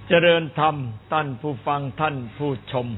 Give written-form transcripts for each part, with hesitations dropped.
เจริญธรรมท่านผู้ฟังท่านผู้ชม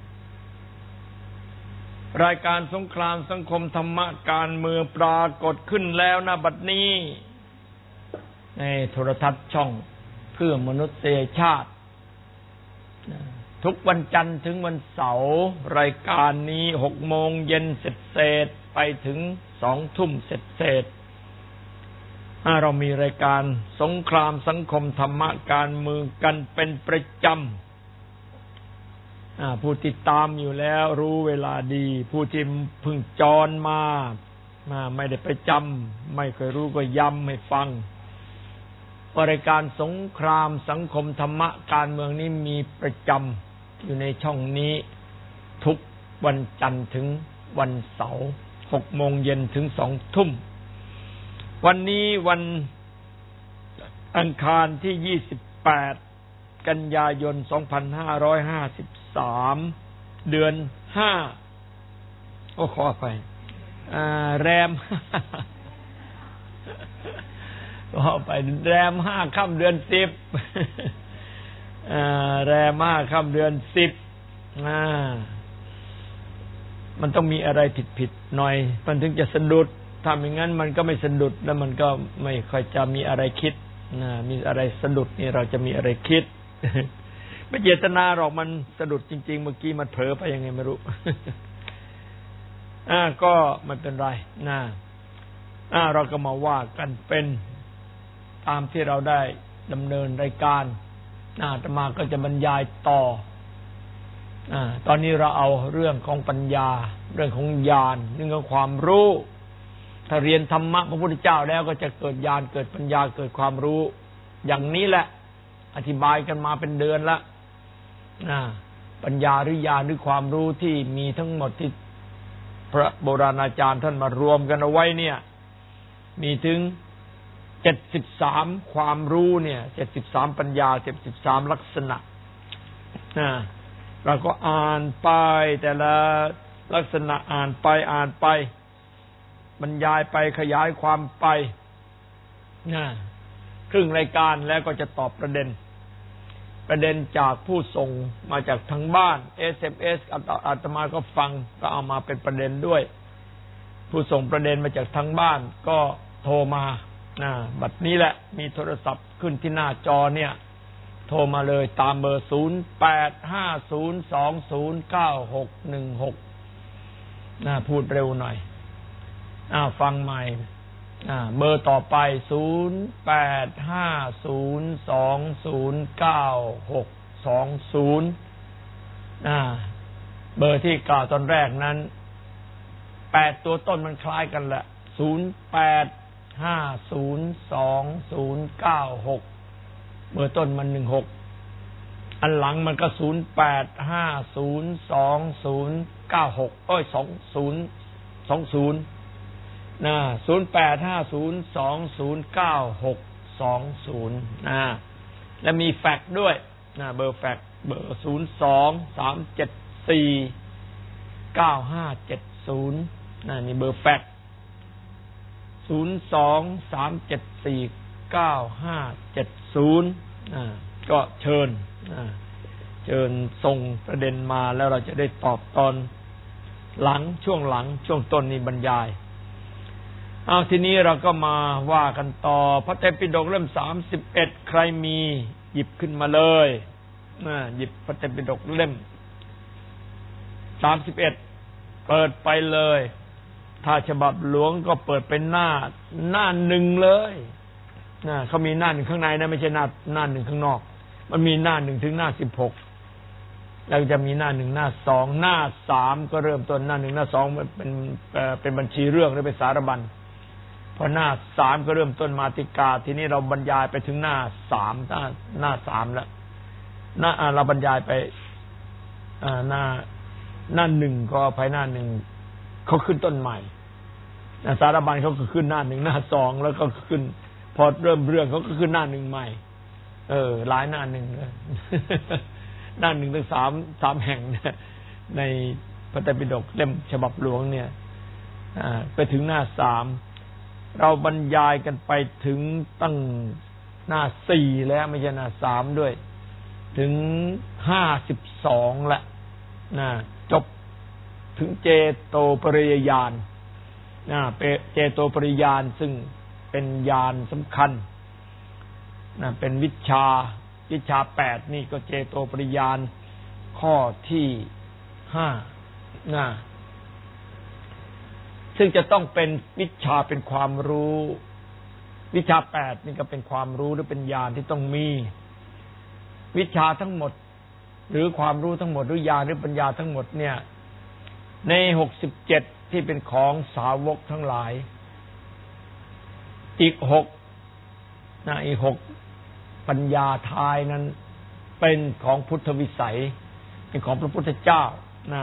รายการสงครามสังคมธรรมะการเมืองปรากฏขึ้นแล้วณบัดนี้ในโทรทัศน์ช่องเพื่อมนุษยชาติทุกวันจันทร์ถึงวันเสาร์รายการนี้6 โมงเย็นเศษไปถึง2 ทุ่มเศษเรามีรายการสงครามสังคมธรรมะการเมืองกันเป็นประจำผู้ติดตามอยู่แล้วรู้เวลาดีผู้ที่เพิ่งจรมาไม่ได้ประจำไม่เคยรู้ก็ย้ำให้ฟังรายการสงครามสังคมธรรมะการเมืองนี้มีประจำอยู่ในช่องนี้ทุกวันจันทร์ถึงวันเสาร์6 โมงเย็นถึง2 ทุ่มวันนี้วันอังคารที่28 กันยายน 2553 เดือน5ขอไปแรมขอไปแรม5 ค่ำเดือน10แรม5 ค่ำเดือน10มันต้องมีอะไรผิดหน่อยมันถึงจะสะดุดถ้าไม่งั้นมันก็ไม่สะดุดแล้วมันก็ไม่ค่อยจะมีอะไรคิดมีอะไรสะดุดนี่เราจะมีอะไรคิดไม่เจตนาหรอกมันสะดุดจริงๆเมื่อกี้มันเผลอไปยังไงไม่รู้ก็ไม่เป็นไรเราก็มาว่ากันเป็นตามที่เราได้ดำเนินรายการอาตมาก็จะบรรยายต่อตอนนี้เราเอาเรื่องของปัญญาเรื่องของญาณเรื่องของความรู้ถ้าเรียนธรรมะพระพุทธเจ้าแล้วก็จะเกิดญาณเกิดปัญญาเกิดความรู้อย่างนี้แหละอธิบายกันมาเป็นเดือนละปัญญาหรือญาณหรือความรู้ที่มีทั้งหมดที่พระโบราณอาจารย์ท่านมารวมกันเอาไว้เนี่ยมีถึง73ความรู้เนี่ย73ปัญญา73ลักษณะเราก็อ่านไปแต่ละลักษณะอ่านไปบรรยายไปขยายความไปครึ่งรายการแล้วก็จะตอบประเด็นจากผู้ส่งมาจากทางบ้าน SMS อาตมาก็ฟังก็เอามาเป็นประเด็นด้วยผู้ส่งประเด็นมาจากทางบ้านก็โทรมาบัดนี้แหละมีโทรศัพท์ขึ้นที่หน้าจอเนี่ยโทรมาเลยตามเบอร์0850209616พูดเร็วหน่อยฟังใหม่เบอร์ต่อไป0850209620เบอร์ที่กล่าวตอนแรกนั้น8ตัวต้นมันคล้ายกันแหละ08502096เบอร์ต้นมัน16อันหลังมันก็085020962020 0850209620และมีแฟกซ์ด้วยเบอร์แฟกซ์เบอร์023749570นี่เบอร์แฟกซ์023749570ก็เชิญส่งประเด็นมาแล้วเราจะได้ตอบตอนหลังช่วงต้นนี้บรรยายทีนี้เราก็มาว่ากันต่อพระไตรปิฎกเล่ม31ใครมีหยิบขึ้นมาเลยหยิบพระไตรปิฎกเล่ม31เปิดไปเลยถ้าฉบับหลวงก็เปิดเป็นหน้า1เลยเขามีหน้า1ข้างในนะไม่ใช่หน้า1ข้างนอกมันมีหน้า1ถึงหน้า16แล้วจะมีหน้า1หน้า2หน้า3ก็เริ่มต้นหน้า1หน้า2เป็นบัญชีเรื่องหรือเป็นสารบัญพอหน้า3ก็เริ่มต้นมาติกาทีนี้เราบรรยายไปถึงหน้า3หน้า3แล้วเราบรรยายไปหน้า1ก็ภายหน้า1เขาขึ้นต้นใหม่สารบัญเขาก็ขึ้นหน้า1หน้า2แล้วก็ขึ้นพอเริ่มเรื่องเขาก็ขึ้นหน้า1ใหม่หลายหน้า1เลยหน้า1ถึง3แห่งในพระไตรปิฎกเล่มฉบับหลวงเนี่ยไปถึงหน้า3เราบรรยายกันไปถึงตั้งหน้า4แล้วไม่ใช่หน้า3ด้วยถึง52ละนะจบถึงเจโตปริยญาณนะเจโตปริญาณซึ่งเป็นญาณสำคัญนะเป็นวิชา8นี่ก็เจโตปริญาณข้อที่5นะซึ่งจะต้องเป็นวิชาเป็นความรู้วิชา8นี่ก็เป็นความรู้หรือเป็นญาณที่ต้องมีวิชาทั้งหมดหรือความรู้ทั้งหมดหรือญาณหรือปัญญาทั้งหมดเนี่ยใน67ที่เป็นของสาวกทั้งหลายอีก6นะอีก6ปัญญาท้ายนั้นเป็นของพุทธวิสัยเป็นของพระพุทธเจ้านะ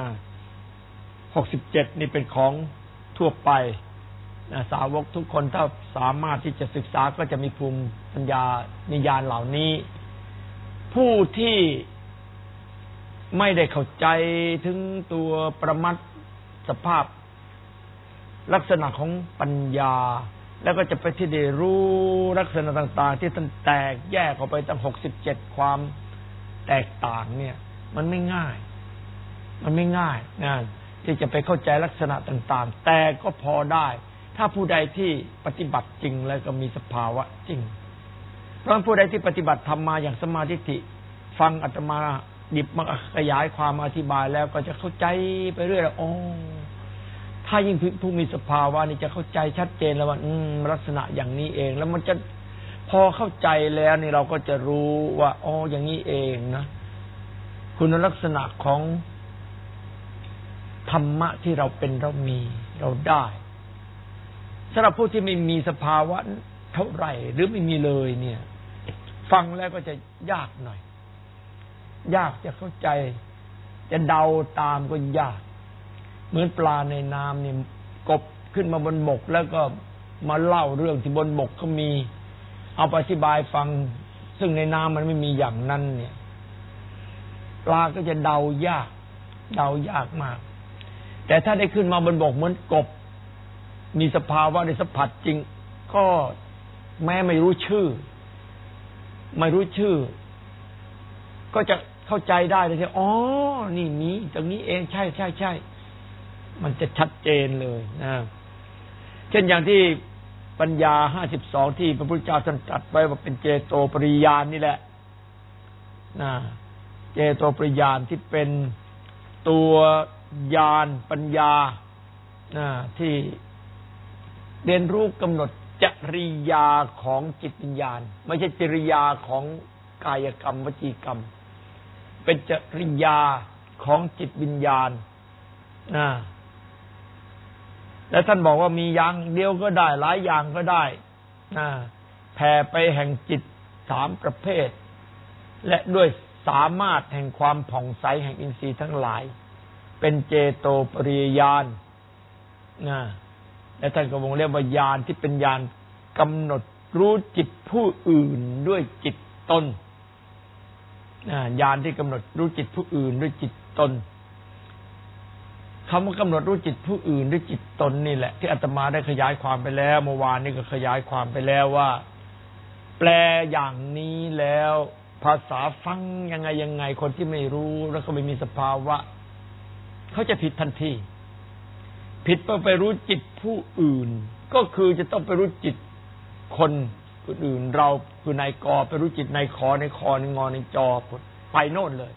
67นี่เป็นของทั่วไปนะสาวกทุกคนถ้าสามารถที่จะศึกษาก็จะมีภูมิปัญญามีญาณเหล่านี้ผู้ที่ไม่ได้เข้าใจถึงตัวประมัตถ์สภาพลักษณะของปัญญาแล้วก็จะไปที่ได้รู้ลักษณะต่างๆที่ท่านแตกแยกออกไปตั้ง67ความแตกต่างเนี่ยมันไม่ง่ายนะที่จะไปเข้าใจลักษณะต่างๆแต่ก็พอได้ถ้าผู้ใดที่ปฏิบัติจริงแล้วก็มีสภาวะจริงเพราะผู้ใดที่ปฏิบัติธรรมมาอย่างสมาธิิฟังอาตมาหยิบมาขยายความอธิบายแล้วก็จะเข้าใจไปเรื่อยอ๋อถ้ายิ่งผู้มีสภาวะนี่จะเข้าใจชัดเจนแล้วว่าลักษณะอย่างนี้เองแล้วมันจะพอเข้าใจแล้วนี่เราก็จะรู้ว่าอ๋ออย่างนี้เองนะคุณลักษณะของธรรมะที่เราเป็นเรามีเราได้สำหรับผู้ที่ไม่มีสภาวะเท่าไหร่หรือไม่มีเลยเนี่ยฟังแล้วก็จะยากหน่อยยากจะเข้าใจจะเดาตามก็ยากเหมือนปลาในน้ำนี่กบขึ้นมาบนบกแล้วก็มาเล่าเรื่องที่บนบกก็มีเอาไปอธิบายฟังซึ่งในน้ำมันไม่มีอย่างนั้นเนี่ยปลาก็จะเดายากมากแต่ถ้าได้ขึ้นมาบนบกเหมือนกบมีสภาวะได้สัมผัสจริงก็แม้ไม่รู้ชื่อก็จะเข้าใจได้เลยอ๋อนี่มีตรงนี้เองใช่มันจะชัดเจนเลยนะเช่นอย่างที่ปัญญา52ที่พระพุทธเจ้าท่านตรัสไว้ว่าเป็นเจโตปริญาณนี่แหละนะเจโตปริญาณที่เป็นตัวญาณปัญญาที่เรียนรู้กำหนดจริยาของจิตวิญญาณไม่ใช่จริยาของกายกรรมวจีกรรมเป็นจริยาของจิตวิญญาณและท่านบอกว่ามีอย่างเดียวก็ได้หลายอย่างก็ได้แผ่ไปแห่งจิต3ประเภทและด้วยสามารถแห่งความผ่องใสแห่งอินทรีย์ทั้งหลายเป็นเจโตปริยญาณและท่านก็วงเรียกว่าญาณที่เป็นญาณกำหนดรู้จิตผู้อื่นด้วยจิตตนญาณที่กำหนดรู้จิตผู้อื่นด้วยจิตตนคำว่ากำหนดรู้จิตผู้อื่นด้วยจิตตนนี่แหละที่อาตมาได้ขยายความไปแล้วเมื่อวานนี้ก็ขยายความไปแล้วว่าแปลอย่างนี้แล้วภาษาฟังยังไงคนที่ไม่รู้แล้วก็ไม่มีสภาวะเขาจะผิดทันทีผิดไปรู้จิตผู้อื่นก็คือจะต้องไปรู้จิตคนอื่นเราคือนายกอไปรู้จิตนายคอในคอในงอในจอไปโน่นเลย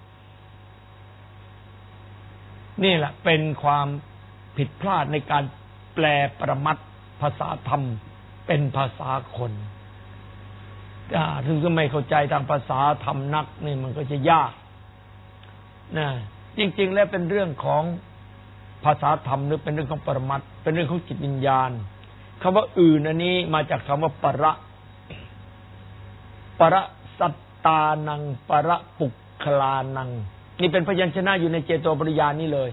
นี่แหละเป็นความผิดพลาดในการแปลประมัตถ์ภาษาธรรมเป็นภาษาคนถึงก็ไม่เข้าใจทางภาษาธรรมนักนี่มันก็จะยากนะจริงๆแล้วเป็นเรื่องของภาษาธรรมหรือเป็นเรื่องของปรมัตถ์เป็นเรื่องของจิตวิญญาณคำว่าอื่นอันนี้มาจากคำว่าปรสัตตานังปรปุคคลานังนี่เป็นพยัญชนะอยู่ในเจโตปริญาณนี่เลย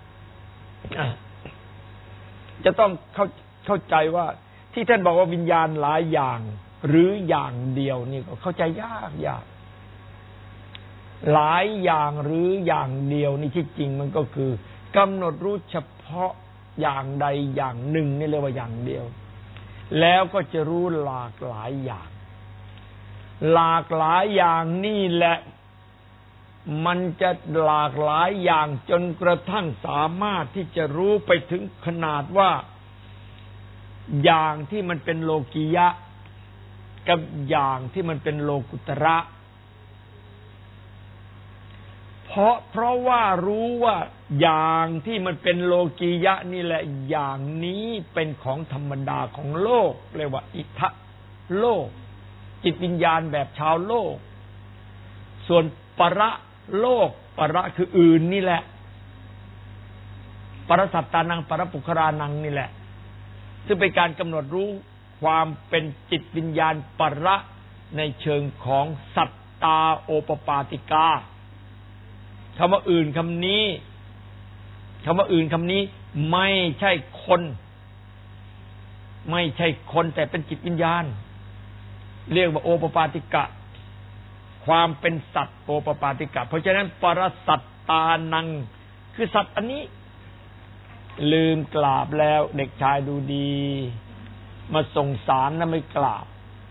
จะต้องเข้าใจว่าที่ท่านบอกว่าวิญญาณหลายอย่างหรืออย่างเดียวนี่ก็เข้าใจยากหลายอย่างหรืออย่างเดียวนี่ที่จริงมันก็คือกำหนดรู้เฉพาะอย่างใดอย่างหนึ่งนี่เรียกว่าอย่างเดียวแล้วก็จะรู้หลากหลายอย่างนี่แหละมันจะหลากหลายอย่างจนกระทั่งสามารถที่จะรู้ไปถึงขนาดว่าอย่างที่มันเป็นโลกียะกับอย่างที่มันเป็นโลกุตระเพราะว่ารู้ว่าอย่างที่มันเป็นโลกียะนี่แหละอย่างนี้เป็นของธรรมดาของโลกเรียกว่าอิทธะโลกจิตวิญญาณแบบชาวโลกส่วนประโลกประคืออื่นนี่แหละปรสัตตานังปรปุครานังนี่แหละซึ่งเป็นการกำหนดรู้ความเป็นจิตวิญญาณประในเชิงของสัตตาโอปปาติกาคำว่าอื่นคำนี้ไม่ใช่คนแต่เป็นจิตวิญญาณเรียกว่าโอปปาติกะความเป็นสัตว์โอปปาติกะเพราะฉะนั้นปรสัตตานังคือสัตว์อันนี้ลืมกราบแล้วเด็กชายดูดีมาส่งสารแล้วไม่กราบ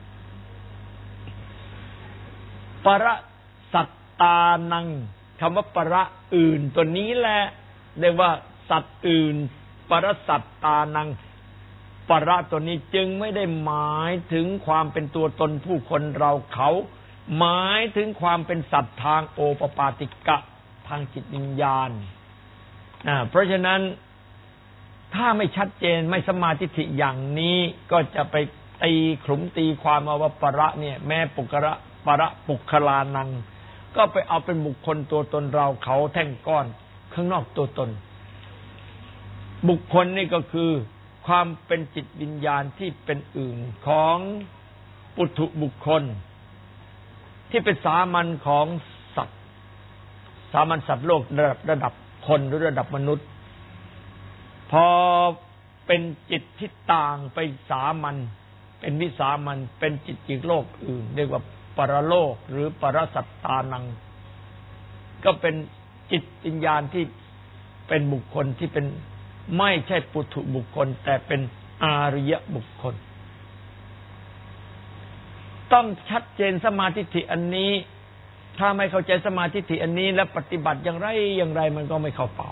ปรสัตตานังคำว่าประอื่นตัวนี้แหละเรียกว่าสัตว์อื่นปรสัตตานังประตัวนี้จึงไม่ได้หมายถึงความเป็นตัวตนผู้คนเราเขาหมายถึงความเป็นสัตว์ทางโอปปาติกะทางจิตวิญญาณเพราะฉะนั้นถ้าไม่ชัดเจนไม่สมาธิิอย่างนี้ก็จะไปตีขลุ่มตีความเอาว่าประเนี่ยแม้ประปุคลานังก็ไปเอาเป็นบุคคลตัวตนเราเขาแท่งก้อนข้างนอกตัวตนบุคคลนี่ก็คือความเป็นจิตวิญญาณที่เป็นอื่นของปุถุบุคคลที่เป็นสามัญของสัตว์สามัญสัตว์โลกระดับคนหรือระดับมนุษย์พอเป็นจิตที่ต่างไปสามัญเป็นวิสามัญเป็นจิตอีกโลกอื่นเรียกว่าปรโลกหรือปรสัตตานังก็เป็นจิตวิญญาณที่เป็นบุคคลที่เป็นไม่ใช่ปุถุบุคคลแต่เป็นอาริยบุคคลต้องชัดเจนสมาธิอันนี้ถ้าไม่เข้าใจสมาธิอันนี้และปฏิบัติอย่างไรมันก็ไม่เข้าเป้า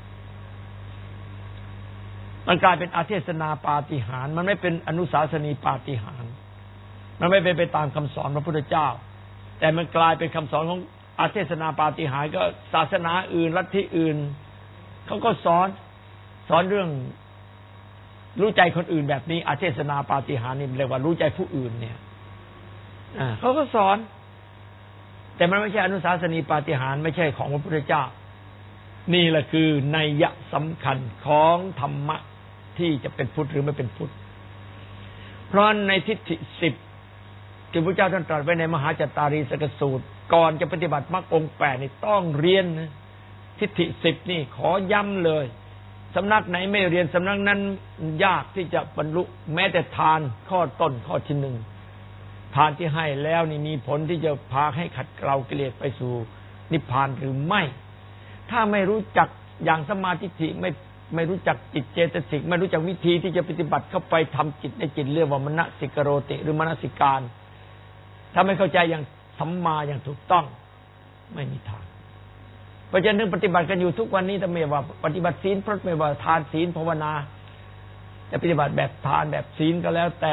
มันกลายเป็นอาเทศนาปาฏิหาริย์มันไม่เป็นอนุสาสนีปาฏิหาริย์มันไม่เป็นไปตามคำสอนพระพุทธเจ้าแต่มันกลายเป็นคำสอนของอาเทศนาปาฏิหาริย์ก็ศาสนาอื่นลัทธิอื่นเขาก็สอนเรื่องรู้ใจคนอื่นแบบนี้อาเทศนาปาฏิหาริย์นี่เรียกว่ารู้ใจผู้อื่นเนี่ยเขาก็สอนแต่มันไม่ใช่อนุสาสนีปาฏิหาริย์ไม่ใช่ของพระพุทธเจ้านี่แหละคือนัยยะสำคัญของธรรมะที่จะเป็นพุทธหรือไม่เป็นพุทธเพราะในทิฏฐิ10ที่พระเจ้าท่านตรัสไว้ในมหาจัตตารีสกสูตรก่อนจะปฏิบัติมรรคองค์8นี่ต้องเรียนนะทิฏฐิ10นี่ขอย้ำเลยสำนักไหนไม่เรียนสำนักนั้นยากที่จะบรรลุแม้แต่ทานข้อต้นข้อที่1ทานที่ให้แล้วนี่มีผลที่จะพาให้ขัดเกลากิเลสไปสู่นิพพานหรือไม่ถ้าไม่รู้จักอย่างสมาธิไม่รู้จักจิตเจตสิกไม่รู้จักวิธีที่จะปฏิบัติเข้าไปทำจิตในจิตเรียกว่ามนสิกโรติหรือมนสิการถ้าไม่เข้าใจอย่างสัมมาอย่างถูกต้องไม่มีทางเพราะฉะนั้นปฏิบัติกันอยู่ทุกวันนี้ถ้าไม่ว่าปฏิบัติศีลพรตไม่ว่าทานศีลภาวนาจะปฏิบัติแบบทานแบบศีลก็แล้วแต่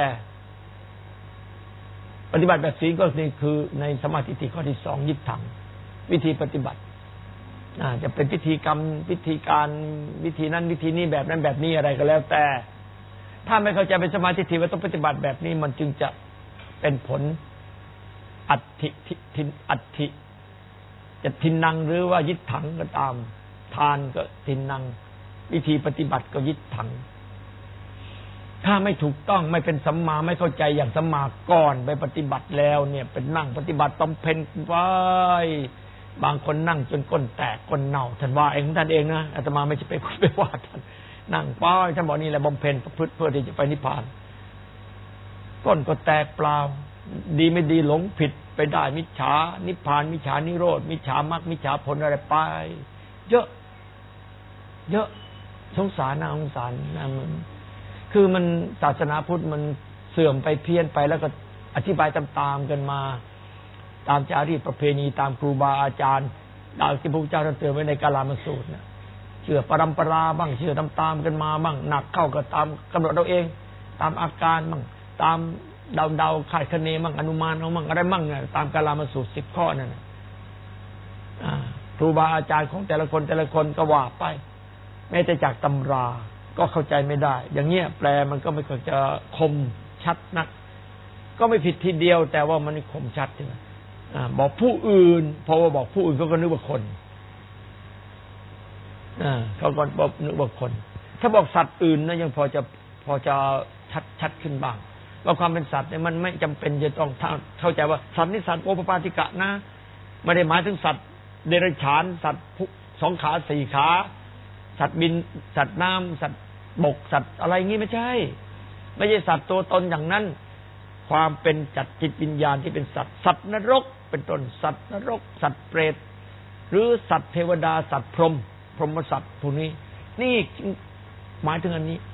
ปฏิบัติแบบศีลก็คือในสมาธิข้อที่2ยึดถังวิธีปฏิบัติจะเป็นพิธีกรรมพิธีการวิธีนั้นวิธีนี้แบบนั้นแบบนี้อะไรก็แล้วแต่ถ้าไม่เข้าใจเป็นสมาธิว่าต้องปฏิบัติแบบนี้มันจึงจะเป็นผลอัตถิจะทินนังหรือว่ายึดถังก็ตามทานก็ทินนังวิธีปฏิบัติก็ยึดถังถ้าไม่ถูกต้องไม่เป็นสัมมาไม่เข้าใจอย่างสัมมาก่อนไปปฏิบัติแล้วเนี่ยเป็นนั่งปฏิบัติบำเพ็ญไว้บางคนนั่งจนก้นแตกก้นเน่าท่านว่าเองท่านเองนะอาตมาไม่ใช่ไปว่าท่านนั่งป้ายท่านบอกนี่แหละบำเพ็ญประพฤติเพื่อที่จะไปนิพพานก้นก็แตกเปล่าดีไม่ดีหลงผิดไปได้มิจฉานิพพานมิจฉานิโรธมิจฉามรรคมิจฉาผลอะไรไปเยอะสงสารนะสงสารนะมันคือมันศาสนาพุทธมันเสื่อมไปเพี้ยนไปแล้วก็อธิบายตามๆกันมาตามจารีตประเพณีตามครูบาอาจารย์ดาวที่พระพุทธเจ้าท่านเตือนไว้ในกาลามสูตรเนี่ยเชื่อปรัมปราบ้างเชื่อตามกันมาบ้างหนักเข้าก็ตามกำหนดเราเองตามอาการบ้างตามเดาคาดคะเนบ้างอนุมานเอาบ้างอะไรบ้างเนี่ยตามกาลามสูตร10 ข้อนั่นครูบาอาจารย์ของแต่ละคนก็ว่าไปแม้แต่จากตำราก็เข้าใจไม่ได้อย่างเงี้ยแปลมันก็ไม่ค่อยจะคมชัดนักก็ไม่ผิดทีเดียวแต่ว่ามันคมชัดใช่ไหมบอกผู้อื่นเพราะว่าบอกผู้อื่นเขาก็นึกว่าคนเขาก็บอกนึกว่าคนถ้าบอกสัตว์อื่นนะยังพอจะชัดขึ้นบ้างว่าความเป็นสัตว์เนี่ยมันไม่จำเป็นจะต้องเข้าใจว่าสัตว์นี่สัตว์โอปปาติกะนะไม่ได้หมายถึงสัตว์เดรัจฉานสัตว์2 ขา 4 ขาสัตว์บินสัตว์น้ำสัตว์บกสัตว์อะไรงี้ไม่ใช่สัตว์ตัวตนอย่างนั้นความเป็นจัดจิตวิญญาณที่เป็นสัตว์นรกเป็นต้นสัตว์นรกสัตว์เปรตหรือสัตว์เทวดาสัตว์พรหมสัตว์พวกนี้นี่หมายถึงอันนี้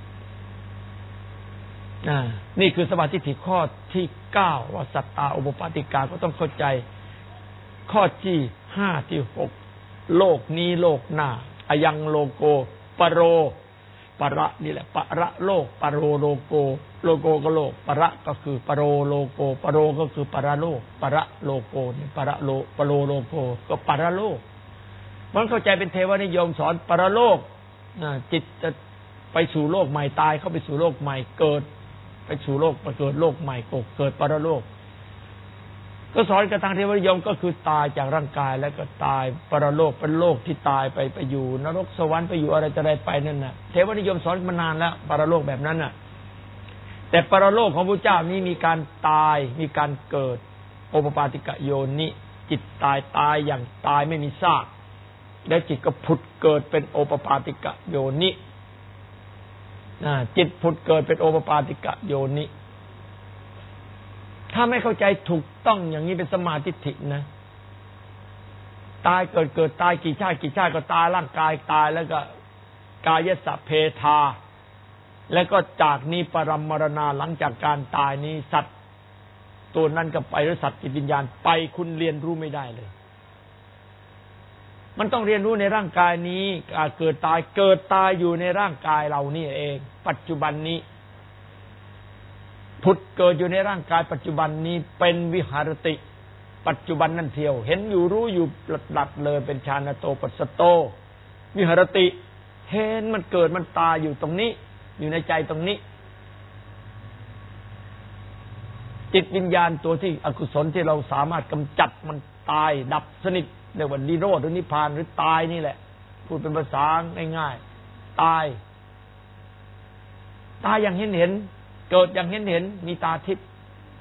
นี่คือสมาธิข้อที่9ว่าสัตตาอุปปาติกาก็ต้องเข้าใจข้อที่5ที่6โลกนี้โลกหน้าอยังโลโกปโรประนี่แหละประโลกปโรโลโกโลโกก็โลกประก็คือปโรโลโกปโรก็คือประโลกประโลโกนี่ประโลปโรโลโกก็ประโลกมันเข้าใจเป็นเทวนิยมสอนปรโลกจิตจะไปสู่โลกใหม่ตายเข้าไปสู่โลกใหม่เกิดไปสู่โลกไปเกิดโลกใหม่เกิดปรโลกก็สอนกระทั่งเทวนิยมก็คือตายจากร่างกายแล้วก็ตายปรโลกเป็นโลกที่ตายไปอยู่นรกสวรรค์ไปอยู่อะไรจะได้ไปนั่นน่ะเทวนิยมสอนมานานแล้วปรโลกแบบนั้นน่ะแต่ปรโลกของพระเจ้านี้มีการตายมีการเกิดโอปปาติกะโยนิจิตตายอย่างตายไม่มีซากแล้วจิตก็ผุดเกิดเป็นโอปปาติกะโยนิจิตผุดเกิดเป็นโอปปาติกะโยนิถ้าไม่เข้าใจถูกต้องอย่างนี้เป็นสมาธิทินะตายเกิดตายกี่ชาติก็ตายร่างกายตายแล้วก็กายสัพเพทาแล้วก็จากนี้ปรมรณาหลังจากการตายนี้สัตว์ตัวนั้นก็ไปหรือสัตว์จิตวิญญาณไปคุณเรียนรู้ไม่ได้เลยมันต้องเรียนรู้ในร่างกายนี้เกิดตายอยู่ในร่างกายเรานี่เองปัจจุบันนี้ผุดเกิดอยู่ในร่างกายปัจจุบันนี้เป็นวิหารติปัจจุบันนั่นเทียวเห็นอยู่รู้อยู่หลัดเลยเป็นฌานโตปัสสโตวิหารติเห็นมันเกิดมันตายอยู่ตรงนี้อยู่ในใจตรงนี้จิตวิญญาณตัวที่อกุศลที่เราสามารถกำจัดมันตายดับสนิทเรียกว่านิโรธหรือนิพพานหรือตายนี่แหละพูดเป็นภาษาง่ายๆตายอย่างเห็นเกิดอย่างเห็นมีตาทิพย์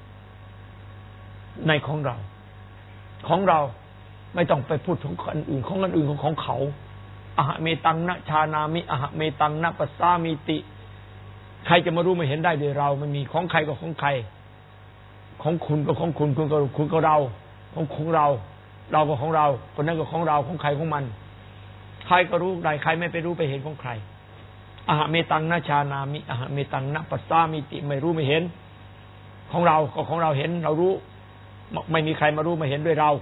ในของเราไม่ต้องไปพูดถึงคนอื่นของเขาอะหะเมตังนะชานามิอะหะเมตังนะปัสสามิติใครจะมารู้มาเห็นได้โดยเราไม่มีของใครก็ของใครของคุณก็ของคุณก็เราของเราก็ของเราคนนั้นก็ของเราของใครของมันใครก็รู้ได้ใครไม่ไปรู้ไปเห็นของใครอะหะเมตังนะชานามิอะหะเมตังนะปัสสามิติไม่รู้ไม่เห็นของเราก็ของเราเห็นเรารู้ไม่มีใครมารู้มาเห็นด้วยเรา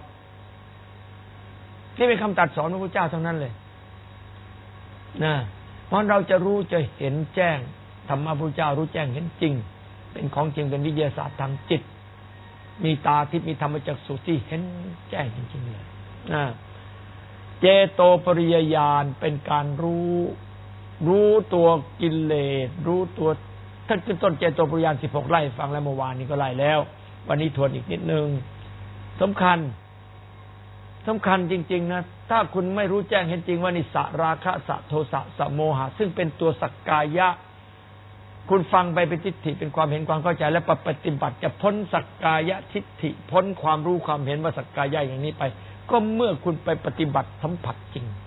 นี่เป็นคำตรัสสอนของพระเจ้าเท่านั้นเลยนะเพราะเราจะรู้จะเห็นแจ้งธรรมะพระเจ้ารู้แจ้งเห็นจริงเป็นของจริงเป็นวิทยาศาสตร์ทางจิตมีตาทิพย์มีธรรมจักษุที่เห็นแจ้งจริงๆเลยนะเจโตปริยญาณเป็นการรู้ตัวกิเลสรู้ตัวท่านต้นเจโตปริยญาณ16ไล่ฟังแล้วเมื่อวานนี้ก็ไล่แล้ววันนี้ทวนอีกนิดนึงสำคัญจริงๆนะถ้าคุณไม่รู้แจ้งเห็นจริงว่านิสราคะสะโทสะสะโมหะซึ่งเป็นตัวสักกายะคุณฟังไปเป็นทิฏฐิเป็นความเห็นความเข้าใจและปฏิบัติจะพ้นสักกายะทิฏฐิพ้นความรู้ความเห็นว่าสักกายะอย่างนี้ไปก็เมื่อคุณไปปฏิบัติสัมผัสจริง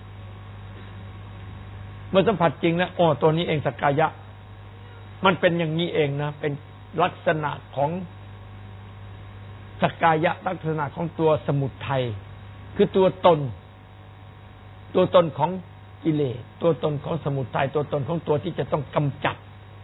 เมื่อสัมผัสจริงแล้วตัวนี้เองสักกายะมันเป็นอย่างนี้เองนะเป็นลักษณะของสักกายะลักษณะของตัวสมุทัยคือตัวตนของกิเลสตัวตนของสมุทัยตัวตนของตัวที่จะต้องกำจัด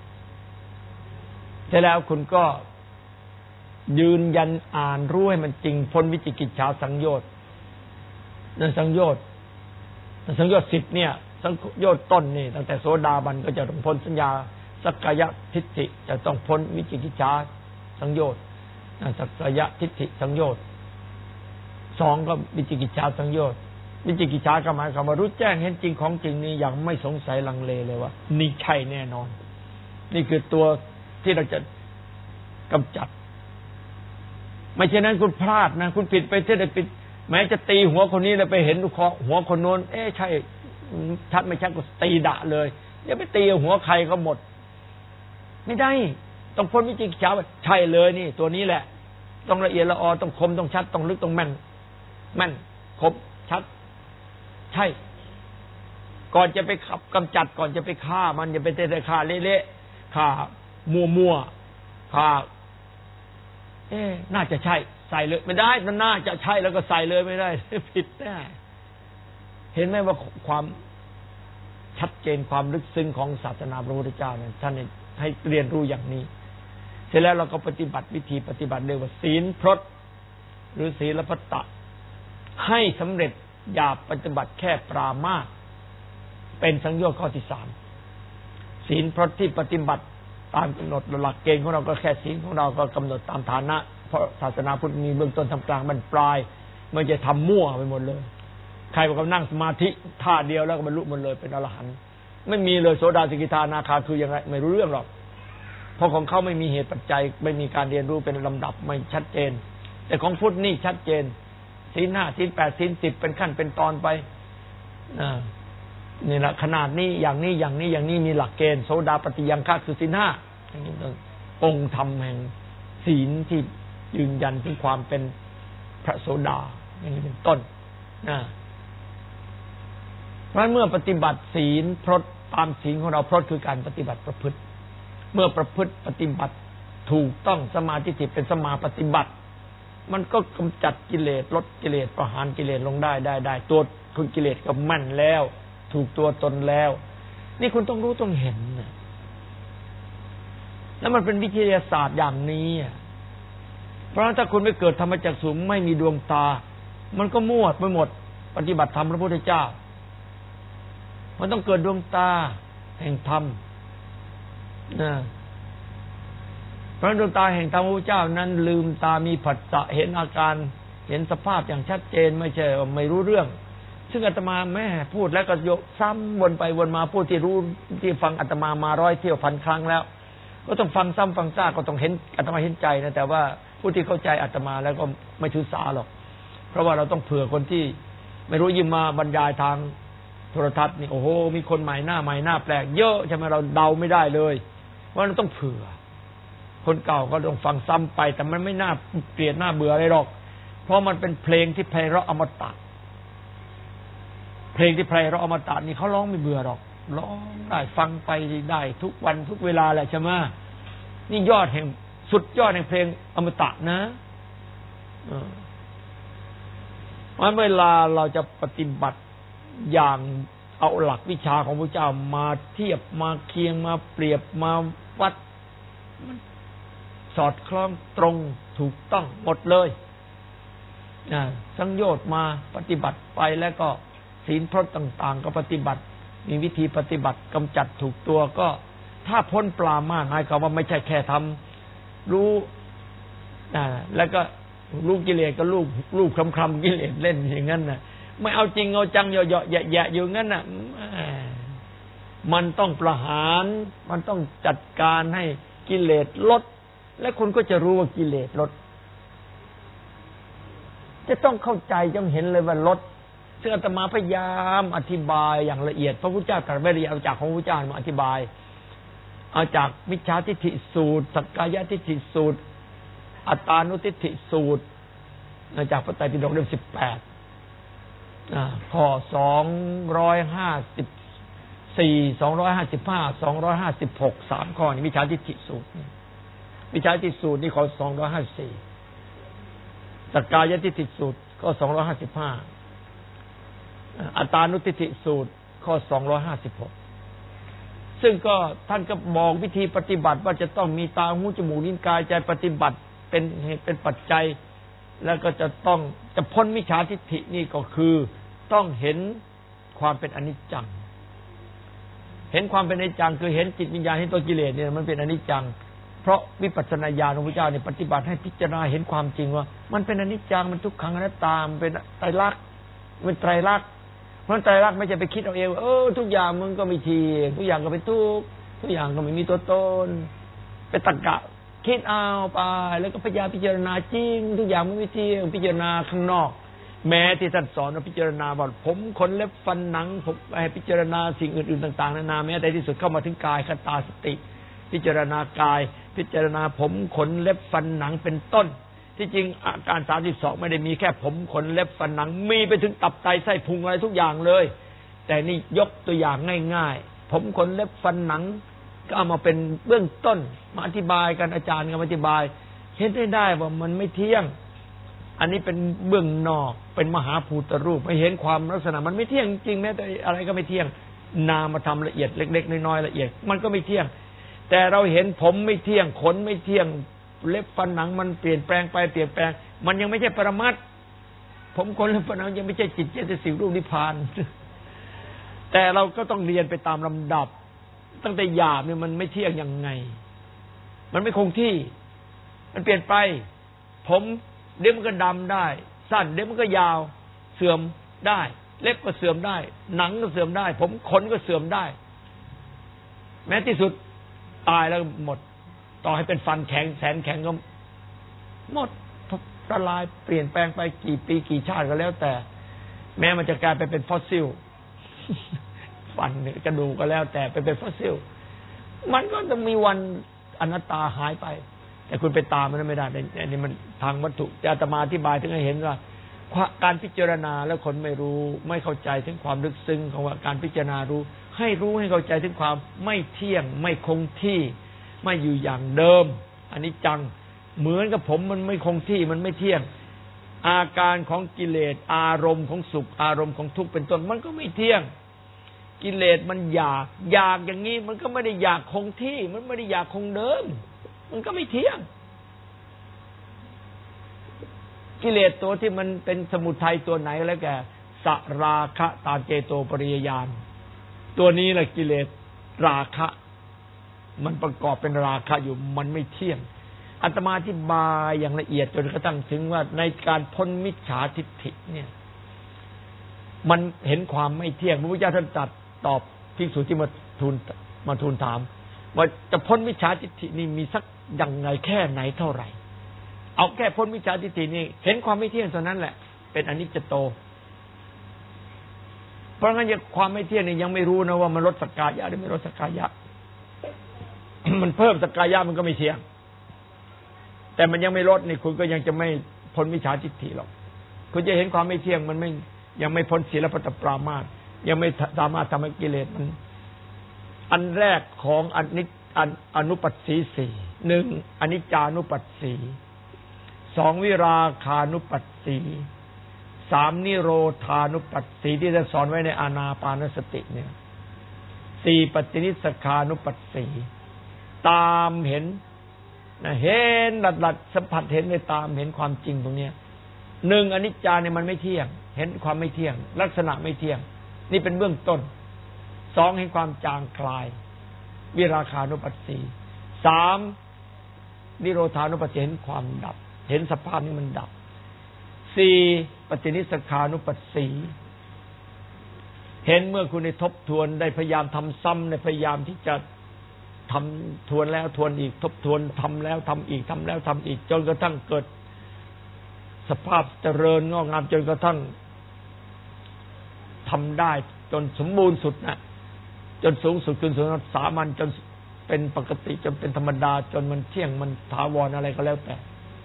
ใช่แล้วคุณก็ยืนยันอ่านรู้ให้มันจริงพ้นวิจิกิจฉาสังโยชน์นั่นสังโยชน์สังโยชน์10เนี่ยสังโยชน์ต้นนี่ตั้งแต่โสดาบันก็จะต้องพ้นสัญญาสักกายทิฏฐิจะต้องพ้นวิจิกิจฉาสังโยชน์สักกายทิฏฐิสังโยชน์2ก็วิจิกิจฉาสังโยชน์วิจิกิจฉาก็หมายความว่ารู้แจ้งเห็นจริงของจริงนี่อย่างไม่สงสัยลังเลเลยว่านี่ใช่แน่นอนนี่คือตัวที่เราจะกำจัดไม่เช่นนั้นคุณพลาดนะคุณผิดไปเท่าใดผิดแม้จะตีหัวคนนี้แล้วไปเห็นหัวคนโน้นใช่ชัดไม่ชัดก็ตีดะเลยอย่าไปตีหัวใครก็หมดไม่ได้ต้องพ้นวิจิกิจฉาใช่เลยนี่ตัวนี้แหละต้องละเอียดละออต้องคมต้องชัดต้องลึกต้องแม่นคมชัดใช่ก่อนจะไปขับกำจัดก่อนจะไปฆ่ามันอย่าไปเตะฆ่าเละๆฆ่ามั่วฆ่าน่าจะใช่ใส่เลยไม่ได้มันน่าจะใช่แล้วก็ใส่เลยไม่ได้ผิดแน่เห็นไหมว่าความชัดเจนความลึกซึ้งของศาสนาพระพุทธเจ้าเนี่ยท่านให้เรียนรู้อย่างนี้เสร็จแล้วเราก็ปฏิบัติวิธีปฏิบัติเรียกว่าศีลพรตหรือศีลพัตตะให้สำเร็จอย่าปฏิบัติแค่ปรามาสเป็นสังโยชน์ข้อที่3ศีลพรตที่ปฏิบัติตามกำหนดหลักเกณฑ์ของเราก็แค่ศีลของเราก็กำหนดตามฐานะเพราะศาสนาพุทธมีเบื้องต้นทำกลางบรรปลายไม่จะทำมั่วไปหมดเลยใครบอกว่านั่งสมาธิท่าเดียวแล้วก็บรรลุหมดเลยเป็นอรหันต์ไม่มีเลยโสดาสกิทานาคาคือยังไงไม่รู้เรื่องหรอกเพราะของเขาไม่มีเหตุปัจจัยไม่มีการเรียนรู้เป็นลำดับไม่ชัดเจนแต่ของพุทธนี่ชัดเจนศีล5ศีล8ศีล10เป็นขั้นเป็นตอนไปนี่แหละขนาดนี้อย่างนี้อย่างนี้อย่างนี้มีหลักเกณฑ์โสดาปฏิยังฆะคือศีล5องค์ธรรมแห่งศีลที่ยืนยันถึงความเป็นพระโสดาอย่างนี้เป็นต้นเพราะเมื่อปฏิบัติศีลพรตตามศีลของเราพรตคือการปฏิบัติประพฤติเมื่อประพฤติปฏิบัติถูกต้องสมาธิจิตเป็นสมาปฏิบัติมันก็กำจัดกิเลสลดกิเลสประหารกิเลสลงได้ตัวคุณกิเลสก็แม่นแล้วถูกตัวตนแล้วนี่คุณต้องรู้ต้องเห็นนะแล้วมันเป็นวิทยาศาสตร์อย่างนี้เพราะถ้าคุณไม่เกิดธรรมจักขุไม่มีดวงตามันก็มั่วไปหมดปฏิบัติธรรมพระพุทธเจ้ามันต้องเกิดดวงตาแห่งธรรมเพราะดวงตาแห่งธรรมพระพุทธเจ้านั้นลืมตามีผัสสะเห็นอาการเห็นสภาพอย่างชัดเจนไม่ใช่ไม่รู้เรื่องซึ่งอาตมาแม่พูดแล้วก็ยกซ้ำวนไปวนมาพูดที่รู้ที่ฟังอาตมามา100 เที่ยวพันครั้งแล้วก็ต้องฟังซ้ำฟังซากก็ต้องเห็นอาตมาเห็นใจนะแต่ว่าผู้ที่เข้าใจอาตมาแล้วก็ไม่ถือสาหรอกเพราะว่าเราต้องเผื่อคนที่ไม่รู้ยิ่งมาบรรยายทางโทรทัศน์นี่โอ้โหมีคนใหม่หน้าแปลกเยอะใช่ไหมเราเดาไม่ได้เลยว่าเราต้องเผื่อคนเก่าก็ต้องฟังซ้ำไปแต่มันไม่น่าเกลียดน่าเบื่ออะไรหรอกเพราะมันเป็นเพลงที่ไพเราะอมตะเพลงที่ไพเราะอมตะนี่เขาร้องไม่เบื่อหรอกร้องได้ฟังไปได้ทุกวันทุกเวลาแหละใช่ไหมนี่ยอดแห่งสุดยอดแห่งเพลงอมตะนะว่าเวลาเราจะปฏิบัติอย่างเอาหลักวิชาของพระเจ้ามาเทียบมาเคียงมาเปรียบมาวัดมันสอดคล้องตรงถูกต้องหมดเลยสังโยชน์มาปฏิบัติไปแล้วก็ศีลพรตต่างๆก็ปฏิบัติมีวิธีปฏิบัติกำจัดถูกตัวก็ถ้าพ้นปรามาสหมายความว่าไม่ใช่แค่ทำรู้แล้วก็ลูกกิเลสก็ลูกคลำกิเลสเล่นอย่างนั้นน่ะไม่เอาจริงเอาจังเหยาะๆแยะๆอยู่งั้นน่ะมันต้องประหารมันต้องจัดการให้กิเลสลดและคุณก็จะรู้ว่ากิเลสลดจะต้องเข้าใจจงเห็นเลยว่าลดซึ่งอาตมาพยายามอธิบายอย่างละเอียดพระพุทธเจ้าตรัสไว้เอาจากของพระพุทธเจ้ามาอธิบายเอาจากมิจฉาทิฏฐิสูตรสักกายทิฏฐิสูตรอัตตานุทิฏฐิสูตรจากพระไตรปิฎกเล่ม18ข้อ254 255 256 3ข้อนี้มิจฉาทิฏฐิสูตรมิจฉาทิฏฐิสูตรนี่ข้อ254สักกายทิฏฐิสูตรข้อ255อัตตานุทิฏฐิสูตรข้อ256ซึ่งก็ท่านก็บอกวิธีปฏิบัติว่าจะต้องมีตาหูจมูกลิ้นกายใจปฏิบัติเป็นเหตุเป็นปัจจัยแล้วก็จะพ้นมิจฉาทิฏฐินี่ก็คือต้องเห็นความเป็นอนิจจังเห็นความเป็นอนิจจังคือเห็นจิตวิญญาณเห็นตัวกิเลสเนี่ยมันเป็นอนิจจังเพราะวิปัสสนาญาณของพระเจ้าเนี่ยปฏิบัติให้พิจารณาเห็นความจริงว่ามันเป็นอนิจจังมันทุกขังอนัตตามันเป็นไตรลักษณ์มันไตรลักษณ์เพราะไตรลักษณ์ไม่ใช่ไปคิดเอาเองทุกอย่างมันก็ไม่เที่ยงทุกอย่างก็เป็นทุกข์ทุกอย่างก็ไม่มีตัวตนเป็นตรรกะคิดเอาไปแล้วก็พยายามพิจารณาจริงทุกอย่างมันไม่เที่ยงพิจารณาข้างนอกแม้ที่ท่านสอนว่าพิจารณาว่าผมขนเล็บฟันหนังผมให้พิจารณาสิ่งอื่นๆต่างๆนานาแม้แต่ที่สุดเข้ามาถึงกายคตาสติพิจารณากายพิจารณาผมขนเล็บฟันหนังเป็นต้นที่จริงอาการ32ไม่ได้มีแค่ผมขนเล็บฟันหนังมีไปถึงตับไตไส้พุงอะไรทุกอย่างเลยแต่นี่ยกตัวอย่างง่ายๆผมขนเล็บฟันหนังก็เอามาเป็นเบื้องต้นมาอธิบายกันอาจารย์ก็อธิบายเห็นได้ว่ามันไม่เที่ยงอันนี้เป็นเบื้องนอกเป็นมหาภูตรูปไม่เห็นความลักษณะมันไม่เที่ยงจริงแม้แต่อะไรก็ไม่เที่ยงนามธรรมละเอียดเล็กๆน้อยๆละเอียดมันก็ไม่เที่ยงแต่เราเห็นผมไม่เที่ยงขนไม่เที่ยงเล็บฟันหนังมันเปลี่ยนแปลงไปเปลี่ยนแปลงมันยังไม่ใช่ปรมัตถ์ผมขนเล็บฟันหนังยังไม่ใช่จิตเจตสิกรูปนิพพานแต่เราก็ต้องเรียนไปตามลำดับตั้งแต่หยาบเนี่ยมันไม่เที่ยงยังไงมันไม่คงที่มันเปลี่ยนไปผมเดี๋ยวมันก็ดำได้สั้นเดี๋ยวมันก็ยาวเสื่อมได้เล็บก็เสื่อมได้หนังก็เสื่อมได้ผมขนก็เสื่อมได้แม้ที่สุดตายแล้วหมดต่อให้เป็นฟันแข็งแสนแข็งก็หมดละลายเปลี่ยนแปลงไปกี่ปีกี่ชาติก็แล้วแต่แม้มันจะกลายไปเป็นฟอสซิลฟันกระดูกก็แล้วแต่ไปเป็นฟอสซิลมันก็จะมีวันอนัตตาหายไปแต่คุณไปตามมันไม่ได้อันนี้มันทางวัตถุอาตมาอธิบายถึงให้เห็นว่าการพิจารณาแล้วคนไม่รู้ไม่เข้าใจถึงความลึกซึ้งของว่าการพิจารณารู้ให้เข้าใจถึงความไม่เที่ยงไม่คงที่ไม่อยู่อย่างเดิมอันนี้จังเหมือนกับผมมันไม่คงที่มันไม่เที่ยงอาการของกิเลสอารมณ์ของสุขอารมณ์ของทุกข์เป็นต้นมันก็ไม่เที่ยงกิเลสมันอยากอย่างนี้มันก็ไม่ได้อยากคงที่มันไม่ได้อยากคงเดิมมันก็ไม่เที่ยงกิเลสตัวที่มันเป็นสมุทัยตัวไหนแล้วแกสราคะตามเจโตปริยญาณตัวนี้แหละกิเลสราคะมันประกอบเป็นราคะอยู่มันไม่เที่ยงอาตมาอธิบายอย่างละเอียดจนกระทั่งถึงว่าในการพ้นมิจฉาทิฏฐิเนี่ยมันเห็นความไม่เที่ยงพระพุทธเจ้าท่านตรัสตอบภิกษุที่มาทูลถามว่าจะพ้นมิจฉาทิฏฐินี่มีสักยังไงแค่ไหนเท่าไหร่เอาแค่พ้นมิจฉาทิฏฐินี่เห็นความไม่เที่ยงเท่านั้นแหละเป็นอนิจจโตเพราะงั้นความไม่เที่ยงนี่ยังไม่รู้นะว่ามันลดสักกายะหรือไม่ลดสักกายะ มันเพิ่มสักกายะมันก็ไม่เที่ยงแต่มันยังไม่ลดนี่คุณก็ยังจะไม่พ้นมิจฉาทิฏฐิหรอกคุณจะเห็นความไม่เที่ยงมันไม่ยังไม่พ้นศีลปฏิปรามาสยังไม่สามารถทำให้กิเลสมันอันแรกของอนุปัสสีสี่หนึ่งอนิจจานุปัสสีสองวิราคานุปัสสีสามนิโรธานุปัสสีที่จะสอนไว้ในอานาปานสติเนี่ยสี่ปฏินิสสขานุปัสสีตามเห็นเห็นหลัดสัมผัสเห็นในตามเห็นความจริงตรงนี้หนึ่งอนิจจาเนี่ยมันไม่เที่ยงเห็นความไม่เที่ยงลักษณะไม่เที่ยงนี่เป็นเบื้องต้นสองเห็นความจางคลายวิราคานุปัสสีสามนิโรธานุปัสสีเห็นความดับเห็นสภาพนี้มันดับสี่ปฏินิสสขานุปัสสีเห็นเมื่อคุณได้ทบทวนได้พยายามทำซ้ำในพยายามที่จะทำทวนแล้วทวนอีกทบทวนทำแล้วทำอีกทำแล้วทำอีกจนกระทั่งเกิดสภาพเจริญงอกงามจนกระทั่งทำได้จนสมบูรณ์สุดนะจนสูงสุดจนสุดสามัญจนเป็นปกติจนเป็นธรรมดาจนมันเที่ยงมันถาวรอะไรก็แล้วแต่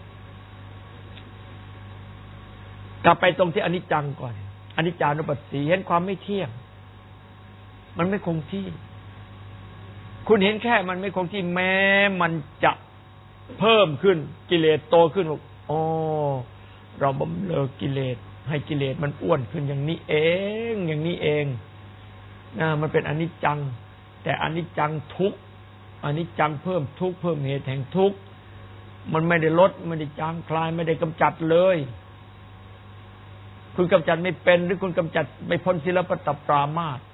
กลับไปตรงที่อนิจจังก่อนอนิจจานุปัสสีเห็นความไม่เที่ยงมันไม่คงที่คุณเห็นแค่มันไม่คงที่แม้มันจะเพิ่มขึ้นกิเลสโตขึ้นอ๋อเราบำเรอกิเลสให้กิเลสมันอ้วนขึ้นอย่างนี้เองอย่างนี้เองมันเป็นอนิจจังแต่อนิจจังทุกข์อนิจจังเพิ่มทุกข์เพิ่มเหตุแห่งทุกข์มันไม่ได้ลดไม่ได้จางคลายไม่ได้กำจัดเลยคุณคุณกำจัดไม่เป็นหรือคุณกำจัดไม่พ้นศีลปตปรามาส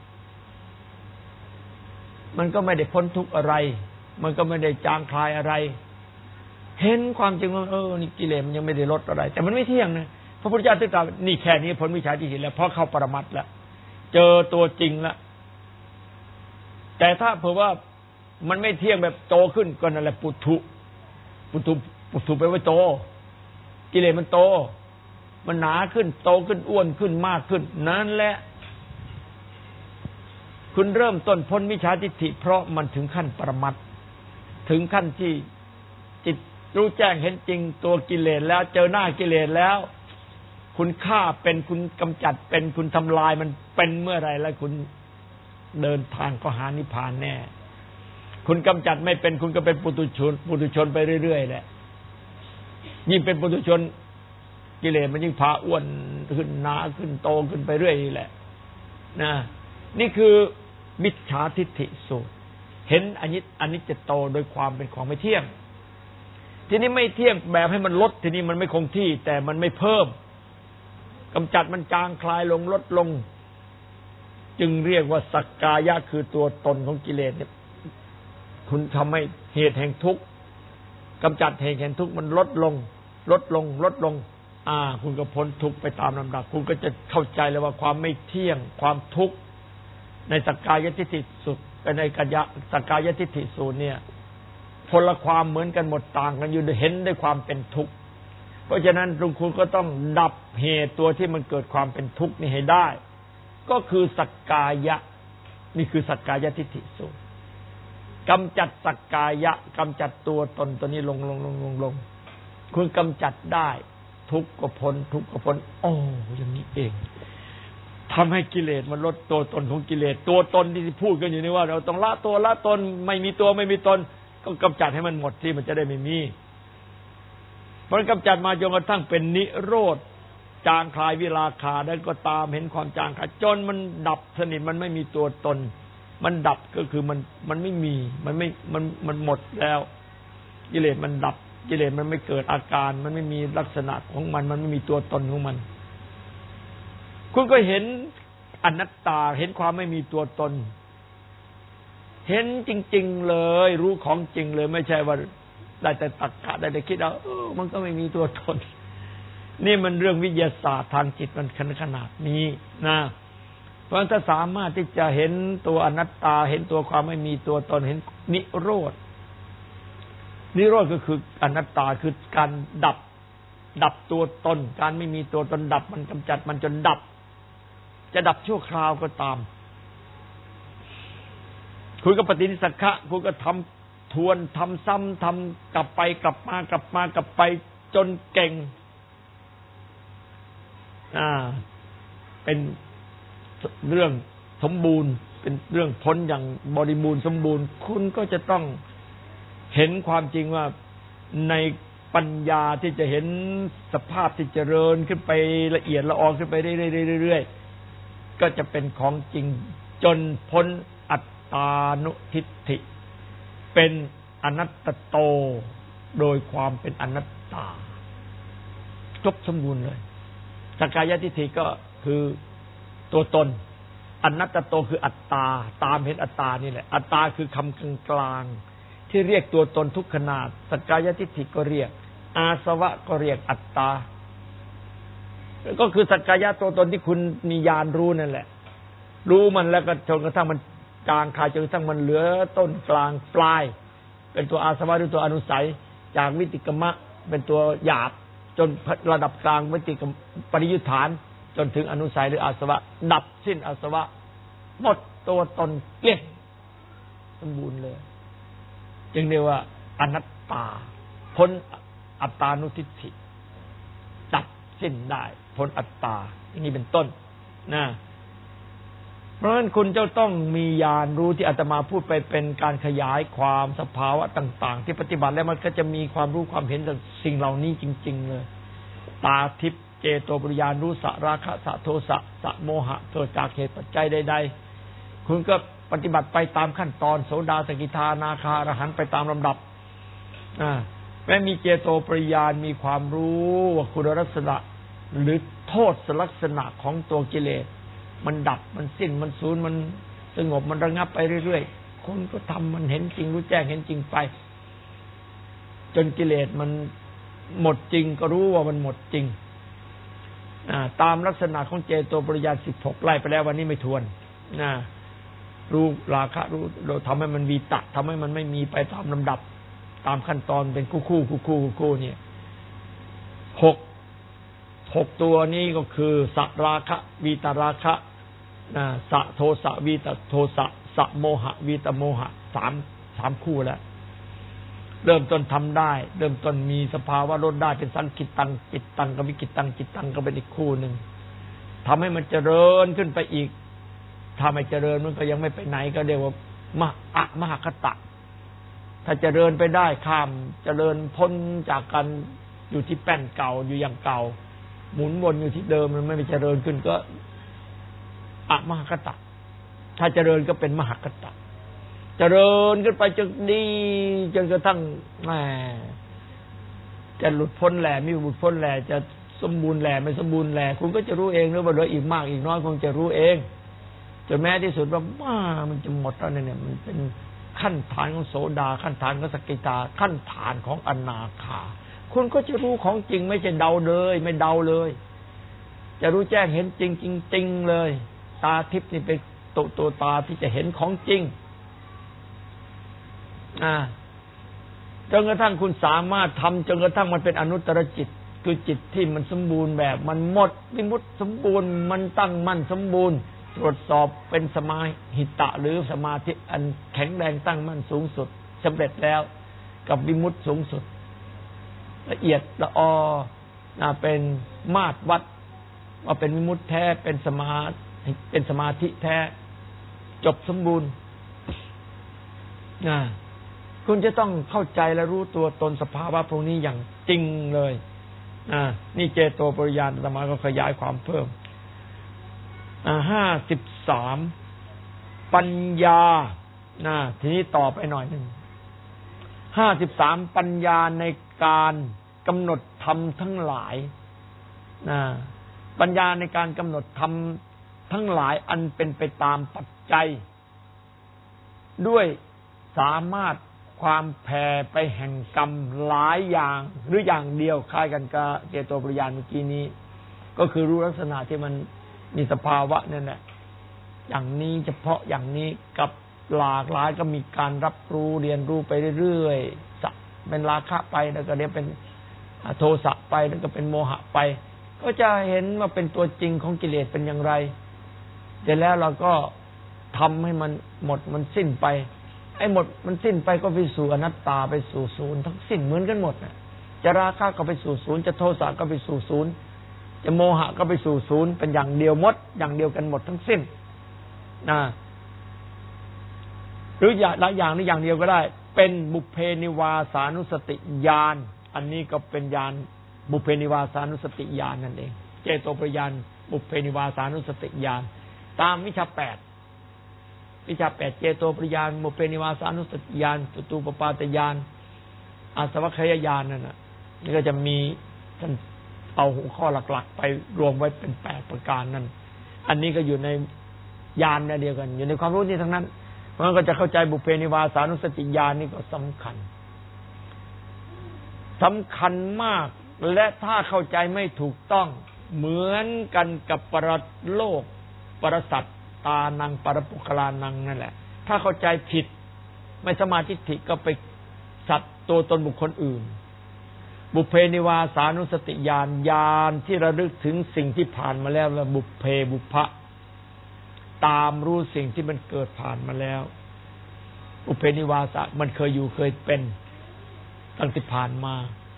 มันก็ไม่ได้พ้นทุกข์อะไรมันก็ไม่ได้จางคลายอะไรเห็นความจริงว่านี่กิเลสมันยังไม่ได้ลดอะไรแต่มันไม่เที่ยงนะพระพุทธเจ้าตรัสนี่แค่นี้พ้นวิชชาทิฏฐิแล้วเพราะเข้าปรมัตถ์แล้วเจอตัวจริงแล้วแต่ถ้าเผื่อว่ามันไม่เที่ยงแบบโตขึ้นก็นั่นแหละปุถุแปลว่าโตกิเลสมันโตมันหนาขึ้นโตขึ้นอ้วนขึ้นมากขึ้นนั่นแหละคุณเริ่มต้นพ้นมิจฉาทิฏฐิเพราะมันถึงขั้นปรมัตถ์ถึงขั้นที่จิตรู้แจ้งเห็นจริงตัวกิเลสแล้วเจอหน้ากิเลสแล้วคุณฆ่าเป็นคุณกำจัดเป็นคุณทำลายมันเป็นเมื่อไรแล้วคุณเดินทางก็หานิพพานแน่คุณกำจัดไม่เป็นคุณก็เป็นปุถุชนไปเรื่อยๆแหละยิ่งเป็นปุถุชนกิเลสมันยิ่งพาอ้วนขึ้นหนาขึ้นโตขึ้นไปเรื่อยแหละนะนี่คือมิจฉาทิฏฐิสูตรเห็นอนิจจโตโดยความเป็นของไม่เที่ยงทีนี้ไม่เที่ยงแบบให้มันลดทีนี้มันไม่คงที่แต่มันไม่เพิ่มกำจัดมันจางคลายลงลดลงจึงเรียกว่าสักกายะคือตัวตนของกิเลสเนี่ยคุณทำให้เหตุแห่งทุกข์กำจัดเหตุแห่งทุกข์มันลดลงคุณก็พ้นทุกข์ไปตามลำดับคุณก็จะเข้าใจเลยว่าความไม่เที่ยงความทุกข์ในสักกายทิฏฐิสูตรในสักกายทิฏฐิสูตรเนี่ยพลความเหมือนกันหมดต่างกันอยู่เห็นด้วยความเป็นทุกข์เพราะฉะนั้นคุณก็ต้องดับเหตุตัวที่มันเกิดความเป็นทุกข์นี้ให้ได้ก็คือสักกายะนี่คือสักกายทิฏฐิสูตรกำจัดสักกายะกำจัดตัวตนตัวนี้ลงคุณกำจัดได้ทุกข์ก็พ้นอย่างนี้เองทำให้กิเลสมันลดตัวตนของกิเลสตัวตนที่พูดกันอยู่นี่ว่าเราต้องละตนไม่มีตัวไม่มีตนก็กำจัดให้มันหมดที่มันจะได้ไม่มีเพราะกำจัดมาจนกระทั่งเป็นนิโรธจางคลายวิราคาได้ก็ตามเห็นความจางคลายจนมันดับสนิทมันไม่มีตัวตนมันดับก็คือมันไม่มีมันหมดแล้วกิเลสมันดับกิเลสมันไม่เกิดอาการมันไม่มีลักษณะของมันไม่มีตัวตนของมันคุณก็เห็นอนัตตาเห็นความไม่มีตัวตนเห็นจริงๆเลยรู้ของจริงเลยไม่ใช่ว่าได้แต่ตรรกะได้แต่คิดเอามันก็ไม่มีตัวตนนี่มันเรื่องวิทยาศาสตร์ทางจิตมันขนาดนี้นะเพราะถ้าสามารถที่จะเห็นตัวอนัตตาเห็นตัวความไม่มีตัวตนเห็นนิโรธก็คืออนัตตาคือการดับตัวตนการไม่มีตัวตนดับมันกำจัดมันจนดับจะดับชั่วคราวก็ตามคุณก็ปฏินิสสักขะคุณก็ทำทวนทำซ้ำทำกลับไปกลับไปจนเก่งเป็นเรื่องสมบูรณ์เป็นเรื่องพ้นอย่างบริบูรณ์สมบูรณ์คุณก็จะต้องเห็นความจริงว่าในปัญญาที่จะเห็นสภาพที่เจริญขึ้นไปละเอียดละออขึ้นไปเรื่อยๆก็จะเป็นของจริงจนพ้นอัตตานุทิฏฐิเป็นอนัตตโตโดยความเป็นอนัตตาจบสมบูรณ์เลยสักกายทิฏฐิก็คือตัวตนอนัตตโตคืออัตตาตามเห็นอัตตานี่แหละอัตตาคือคำกลางที่เรียกตัวตนทุกขนาดสักกายทิฏฐิก็เรียกอาสวะก็เรียกอัตตาก็คือสักกายะตัวตนที่คุณมีญาณรู้นั่นแหละรู้มันแล้วก็จนกระทั่งมันจางคลายจนกระทั่งมันเหลือต้นกลางปลายเป็นตัวอาสวะหรือตัวอนุสัยจากวิติกมะเป็นตัวหยาบจนระดับกลางวิติกมปริยุทธานจนถึงอนุสัยหรืออาสวะดับสิ้นอาสวะหมดตัวตนเกลี้ยงสมบูรณ์เลยจึงเรียกว่าอนัตตาพ้นอัตตานุทิฏฐิดับสิ้นได้พ้นอัตตาอย่างนี้เป็นต้นนะเพราะฉะนั้นคุณจะต้องมีญาณรู้ที่อาตมาพูดไปเป็นการขยายความสภาวะต่างๆที่ปฏิบัติแล้วมันก็จะมีความรู้ความเห็นจากสิ่งเหล่านี้จริงๆเลยตาทิพย์เจโตปริญาณรู้สราคะสะโทสะสะโมหะเกิดจากเหตุปัจจัยใดๆคุณก็ปฏิบัติไปตามขั้นตอนโสดาสกิทานาคาอรหันต์ไปตามลำดับแม้มีเจโตปริญาณมีความรู้ว่าคุณลักษณะหรือโทษลักษณะของตัวกิเลสมันดับมันสิ้นมันสูญมันสงบมันระงับไปเรื่อยๆคนก็ทำมันเห็นจริงรู้แจ้งเห็นจริงไปจนกิเลสมันหมดจริงก็รู้ว่ามันหมดจริงตามลักษณะของเจโตปริญาณ16ไล่ไปแล้ววันนี้ไม่ทวนรู้ราคะรู้เราทำให้มันวีตะทำให้มันไม่มีไปตามลำดับตามขั้นตอนเป็นคู่เนี่ย6ตัวนี้ก็คือสัราคะวีตราคะสะโทสะวีตโทสะสะโมหะวีตโมหะสามคู่แล้วเริ่มต้นทำได้เริ่มต้นมีสภาวะลดได้เป็นสังกิตตังจิตตังกับวิกิตตังจิตตังก็เป็นอีกคู่หนึ่งทำให้มันเจริญขึ้นไปอีกถ้าไม่เจริญมันก็ยังไม่ไปไหนก็เรียกว่ามหคตะถ้าเจริญไปได้ข้ามเจริญพ้นจากกันอยู่ที่แป้นเก่าอยู่อย่างเก่าหมุนวนอยู่ที่เดิมมันไม่เจริญขึ้นก็มหคตะถ้าเจริญก็เป็นมหคตะเจริญขึ้นไปจนดีจนกระทั่งแหมจะหลุดพ้นแหล่ไม่หลุดพ้นแหล่จะสมบูรณ์แหล่ไม่สมบูรณ์แหล่คุณก็จะรู้เองหรือว่าเหลืออีกมากอีกน้อยคงจะรู้เองจนแม้ที่สุดว่ามันจะหมดแล้วเนี่ยมันเป็นขั้นฐานของโสดาขั้นฐานของสกิทาขั้นฐานของอนาคาคุณก็จะรู้ของจริงไม่ใช่เดาเลยไม่เดาเลยจะรู้แจ้งเห็นจริงจริงเลยตาทิพย์นี่เป็นตัวตาที่จะเห็นของจริงจนกระทั่งคุณสามารถทำจนกระทั่งมันเป็นอนุตตรจิตคือจิตที่มันสมบูรณ์แบบมันหมดวิมุตติสมบูรณ์มันตั้งมั่นสมบูรณ์ตรวจสอบเป็นสมาหิตะหรือสมาธิอันแข็งแรงตั้งมั่นสูงสุดสำเร็จแล้วกับวิมุตติสูงสุดละเอียดละออเป็นมาตรวัดว่าเป็นวิมุตติแท้เป็นสมาธิแท้จบสมบูรณ์คุณจะต้องเข้าใจและรู้ตัวตนสภาวะพวกนี้อย่างจริงเลยนี่เจโตปริญาณอาตมาก็ขยายความเพิ่ม53ปัญญาทีนี้ต่อไปหน่อยนึง53ปัญญาในการกำหนดธรรมทั้งหลายปัญญาในการกำหนดธรรมทั้งหลายอันเป็นไปตามปัจจัยด้วยสามารถความแผ่ไปแห่งกรรมหลายอย่างหรืออย่างเดียวคล้ายกันกับเจโตปริญาณเมื่อกี้นี้ก็คือรู้ลักษณะที่มันมีสภาวะนั่นแหละอย่างนี้เฉพาะอย่างนี้กับหลากหลายก็มีการรับรู้เรียนรู้ไปเรื่อยๆเป็นราคะไปแล้วก็เรียกเป็นโทสะไปแล้วก็เป็นโมหะไปก็จะเห็นว่าเป็นตัวจริงของกิเลสเป็นอย่างไรเสร็จแล้วเราก็ทำให้มันหมดมันสิ้นไปไอ้หมดมันสิ้นไปก็ไปสู่อนัตตาไปสู่ศูนย์ทั้งสิ้นเหมือนกันหมดจะราคะก็ไปสู่ศูนย์จะโทสะก็ไปสู่ศูนย์จะโมหะก็ไปสู่ศูนย์เป็นอย่างเดียวหมดอย่างเดียวกันหมดทั้งสิ้นหรืออย่างละอย่างหรืออย่างเดียวก็ได้เป็นบุพเพนิวาสานุสติญาณอันนี้ก็เป็นญาณบุพเพนิวาสานุสติญาณนั่นเองเจโตปริญาณบุพเพนิวาสานุสติญาณตามวิชา8เจโตปริญาณบุพเพนิวาสานุสติญาณจตุปปาตญาณอาสวัคคยญาณนั่นน่ะนี่ก็จะมีท่านเอาหัวข้อหลักๆไปรวมไว้เป็น8ประการนั้นอันนี้ก็อยู่ในญาณเดียวกันอยู่ในความรู้นี้ทั้งนั้นมันก็จะเข้าใจบุพเพนิวาสานุสติญาณนี่ก็สำคัญมากและถ้าเข้าใจไม่ถูกต้องเหมือนกันกับปรโลกปรสัตตานังปรปุคลานังนั่นแหละถ้าเข้าใจผิดไม่สมาธิฐิก็ไปสัตว์ตัวตนบุคคลอื่นบุพเพนิวาสานุสติญาณญาณที่ระลึกถึงสิ่งที่ผ่านมาแล้วบุพเพบุพพะตามรู้สิ่งที่มันเกิดผ่านมาแล้วบุพเพนิวาสะมันเคยอยู่เคยเป็นตั้งแต่ผ่านมา